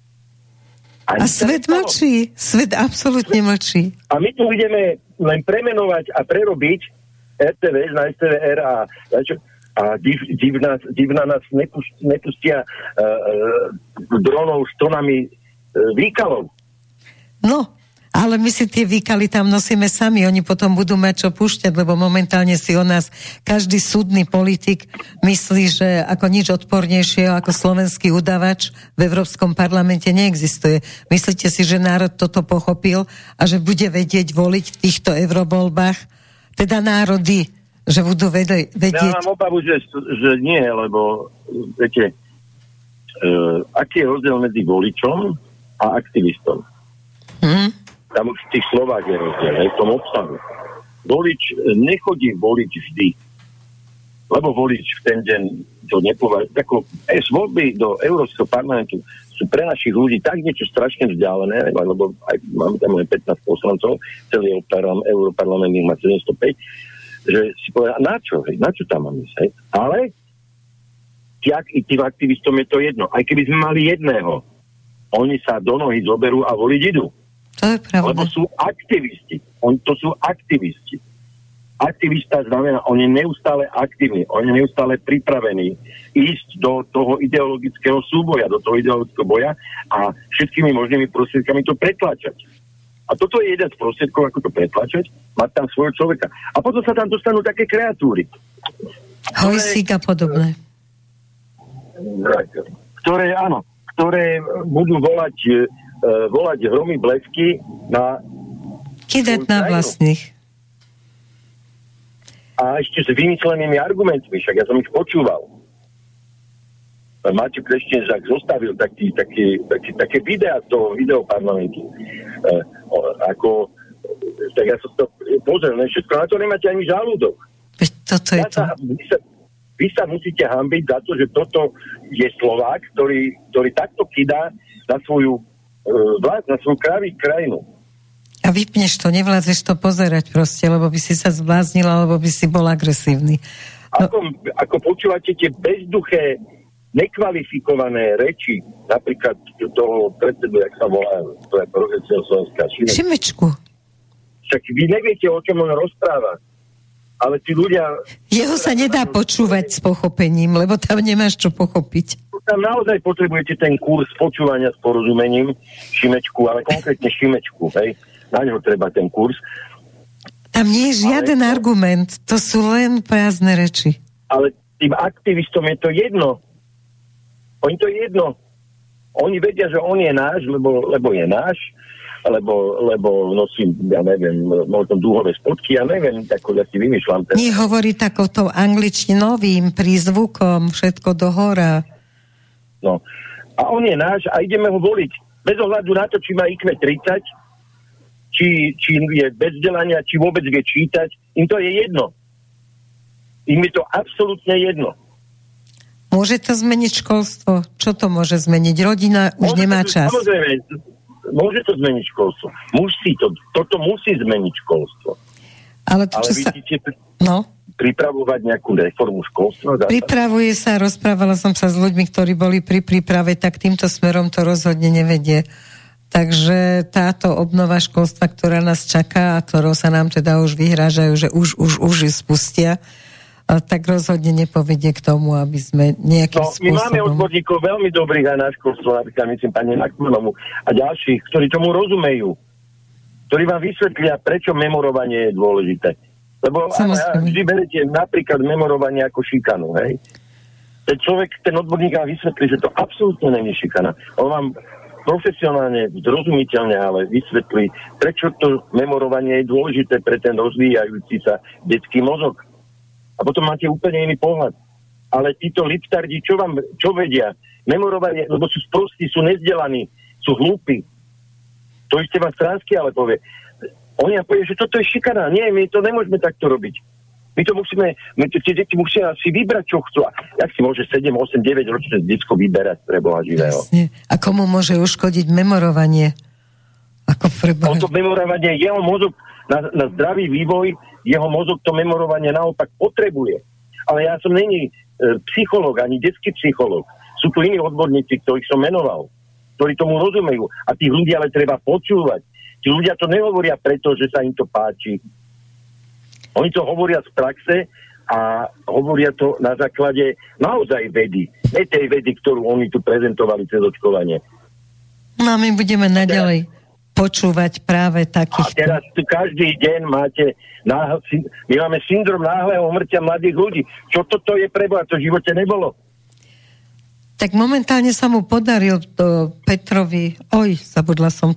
A, a svet mlčí, svet absolútne mlčí. A my tu ideme len premenovať a prerobiť er té vé na es té vé er a, a div, div, nás, div na nás nepust, nepustia uh, uh, dronov s tonami uh, výkalov. No, ale my si tie výkaly tam nosíme sami, oni potom budú mať čo púšťať, lebo momentálne si o nás každý súdny politik myslí, že ako nič odpornejšie ako slovenský udavač v Európskom parlamente neexistuje. Myslíte si, že národ toto pochopil a že bude vedieť voliť v týchto eurovoľbách? Teda národy, že budú vedieť... Ja mám obavu, že, že nie, lebo viete, uh, aký je rozdiel medzi voličom a aktivistom? Hmm? Tam už v tých slovách je rozdiel, aj v tom obsahu. Volič nechodí voliť vždy, lebo volič v ten deň to nepovažuje. Tako, aj voľby do Európskeho parlamentu sú pre našich ľudí tak niečo strašne vzdialené, lebo aj máme tam len pätnásť poslancov, celý Európarlament má sedemstopäť, že si povedal, na čo, hej, na čo tam máme ísť, ale jak i tým aktivistom je to jedno. Aj keby sme mali jedného, oni sa do nohy zoberú a voliť idú. To je pravda. Lebo sú aktivisti. On, to sú aktivisti. Aktivista znamená, on je neustále aktívny, on je neustále pripravený ísť do toho ideologického súboja, do toho ideologického boja a všetkými možnými prostriedkami to pretlačať. A toto je jeden z prostriedkov, ako to pretlačať, mať tam svojho človeka. A potom sa tam dostanú také kreatúry. Hojsík a podobné. Ktoré, áno, ktoré budú volať Uh, volať hromy blesky na... Kydať na vlastných. A ešte s vymyslenými argumentmi, však ja som ich počúval. Maťo Kreštenžák zostavil taký, taký, taký, také videá z toho videoparlamentu. Uh, ako, tak ja som to pozrel, ne všetko, na to nemáte ani žalúdok. Toto je ja to. Sa, vy, sa, vy sa musíte hanbiť za to, že toto je Slovák, ktorý, ktorý takto kydá na svoju vlád, na svoju kraví krajinu. A vypneš to, nevládzeš to pozerať proste, lebo by si sa zbláznil, alebo by si bol agresívny. No. Ako, ako počúvate tie bezduché, nekvalifikované reči, napríklad toho predsedu, jak sa volá, to je profesia Slovenska. Šimečku. Šimečku. Však vy neviete, o čom on rozpráva. Ale tí ľudia... Jeho sa nedá počúvať s pochopením, lebo tam nemáš čo pochopiť. Tam naozaj potrebujete ten kurz počúvania s porozumením, Šimečku, ale konkrétne Šimečku, hej. Na neho treba ten kurz. Tam nie je žiaden ale, argument, to sú len prázdne reči. Ale tým aktivistom je to jedno. Oni to je jedno. Oni vedia, že on je náš, lebo, lebo je náš lebo, lebo nosím, ja neviem, možno dúhové spodky, ja neviem, ako ja si vymýšľam. Ten... Nie hovorí takouto angličtinovým prízvukom, všetko dohora. No. A on je náš a ideme ho voliť. Bez ohľadu na to, či má í kvé tridsať, či, či je bez vzdelania, či vôbec vie čítať. Im to je jedno. Im je to absolútne jedno. Môže to zmeniť školstvo? Čo to môže zmeniť? Rodina už môže nemá to, čas. Samozrejme, môže to zmeniť školstvo. Musí to, toto musí zmeniť školstvo. Ale, to, Ale čo vidíte, sa... no? pripravovať nejakú reformu školstva? Pripravuje sa, rozprávala som sa s ľuďmi, ktorí boli pri príprave, tak týmto smerom to rozhodne nevedie. Takže táto obnova školstva, ktorá nás čaká a ktorou sa nám teda už vyhrážajú, že už, už, už ju spustia, tak rozhodne nepovedie k tomu, aby sme nejakým no, spôsobom... My máme odborníkov veľmi dobrých aj na školstvo, napríklad myslím pani Nakmanovu a ďalších, ktorí tomu rozumejú, ktorí vám vysvetlia, prečo memorovanie je dôležité. Lebo ja, vždy berete napríklad memorovanie ako šikanu, hej? Ten človek, ten odborník vám vysvetlí, že to absolútne není šikana. On vám profesionálne, zrozumiteľne, ale vysvetlí, prečo to memorovanie je dôležité pre ten rozvíjajúci sa detský mozog. A potom máte úplne iný pohľad. Ale títo liptardi, čo vám, čo vedia? Memorovanie, lebo sú sprostí, sú nezdelaní, sú hlúpi. To isté vám Stránsky ale povie. Oni vám povie, že toto je šikana. Nie, my to nemôžeme takto robiť. My to musíme, my to, tie deti musia si vybrať, čo chcú. Jak si môže sedem, osem, deväť ročné detsko vyberať pre Boha živého? Jasne. A komu môže uškodiť memorovanie? Ako pre Boha? On to memorovanie, jeho mozog na, na zdravý vývoj, jeho mozog to memorovanie naopak potrebuje. Ale ja som není e, psychológ, ani detský psychológ. Sú tu iní odborníci, ktorých som menoval, ktorí tomu rozumejú. A tých ľudí ale treba počúvať. Tí ľudia to nehovoria preto, že sa im to páči. Oni to hovoria z praxe a hovoria to na základe naozaj vedy. Ne tej vedy, ktorú oni tu prezentovali cez očkovanie. No a my budeme naďalej počúvať práve takých. A teraz tu každý deň máte náhle, my máme syndrom náhleho umrtia mladých ľudí. Čo toto je pre Boha? To v živote nebolo. Tak momentálne sa mu podaril to Petrovi, oj, zabudla som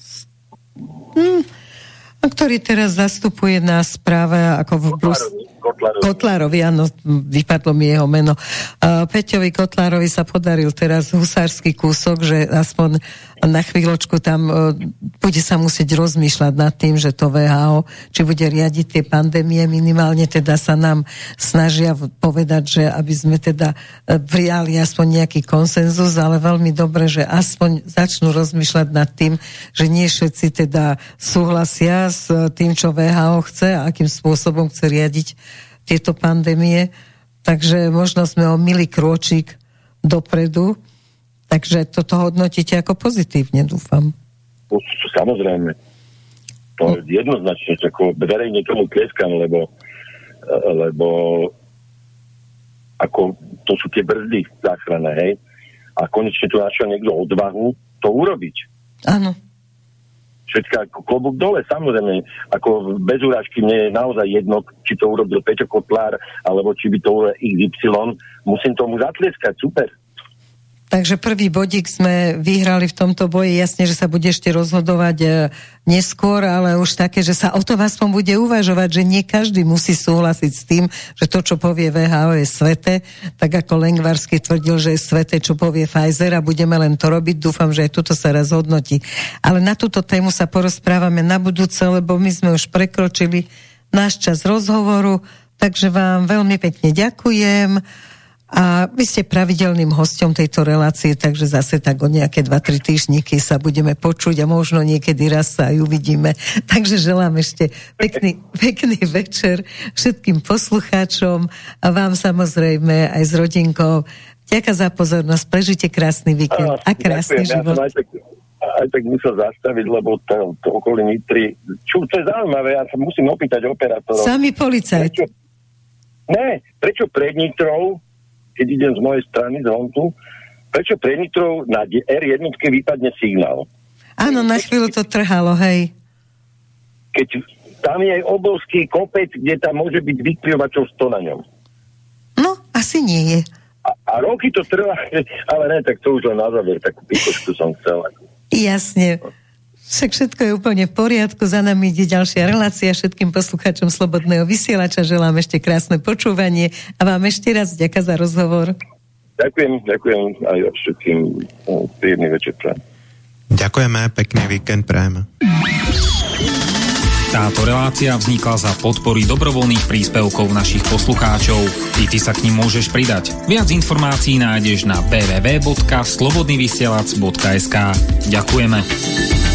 Hmm, ktorý teraz zastupuje na správe ako v Bruseli. Kotlárovi. Kotlárovi, áno, vypadlo mi jeho meno. Uh, Peťovi Kotlárovi sa podaril teraz husársky kúsok, že aspoň na chvíľočku tam uh, bude sa musieť rozmýšľať nad tým, že to vé há ó, či bude riadiť tie pandémie, minimálne teda sa nám snažia povedať, že aby sme teda uh, prijali aspoň nejaký konsenzus, ale veľmi dobre, že aspoň začnú rozmýšľať nad tým, že nie všetci teda súhlasia s tým, čo vé há ó chce a akým spôsobom chce riadiť tieto pandémie, takže možno sme o milý krôčik dopredu, takže toto hodnotíte ako pozitívne, dúfam. Samozrejme. To je jednoznačne, ako verejne tomu tlieskam, lebo, lebo ako to sú tie brzdy záchranné, hej? A konečne tu našiel niekto odvahu to urobiť. Áno. Všetko ako klobúk dole, samozrejme, ako bez urážky mne je naozaj jedno, či to urobil Peťo Kotlár, alebo či by to urobil iks ypsilon, musím tomu zatlieskať, super. Takže prvý bodík sme vyhrali v tomto boji, jasne, že sa bude ešte rozhodovať e, neskôr, ale už také, že sa o tom aspoň bude uvažovať, že nie každý musí súhlasiť s tým, že to, čo povie vé há ó je sveté, tak ako Lengvarsky tvrdil, že je sveté, čo povie Pfizer a budeme len to robiť, dúfam, že aj tuto sa raz hodnotí. Ale na túto tému sa porozprávame na budúce, lebo my sme už prekročili náš čas rozhovoru, takže vám veľmi pekne ďakujem. A vy ste pravidelným hosťom tejto relácie, takže zase tak o nejaké dva tri týždňiky sa budeme počuť a možno niekedy raz sa aj uvidíme. Takže želám ešte pekný, pekný večer všetkým poslucháčom a vám samozrejme aj s rodinkou. Ďakujem za pozornosť, prežite krásny víkend a krásny ďakujem, život. Ja aj tak, aj tak musel zastaviť, lebo to, to okolí Nitry. Čo, to je zaujímavé, ja sa musím opýtať operátorov. Sami policajt. Prečo, ne, prečo pred Nitrou, keď idem z mojej strany, zvonku, prečo pre Nitrov na er jedna vypadne signál? Áno, na chvíľu to trhalo, hej. Keď tam je aj obrovský kopec, kde tam môže byť vykryvačov sto na ňom. No, asi nie je. A, a roky to trvá, ale ne, tak to už len na záver, takú pikošku som chcel. Jasne. Však všetko je úplne v poriadku, za nami ide ďalšia relácia. Všetkým poslucháčom Slobodného vysielača želám ešte krásne počúvanie a vám ešte raz ďakujem za rozhovor. Ďakujem, ďakujem aj všetkým príjemný večer. Ďakujeme, pekný víkend prajeme. Táto relácia vznikla za podpory dobrovoľných príspevkov našich poslucháčov. I ty sa k nim môžeš pridať. Viac informácií nájdeš na w w w bodka slobodnyvysielac bodka es ka. Ďakujeme.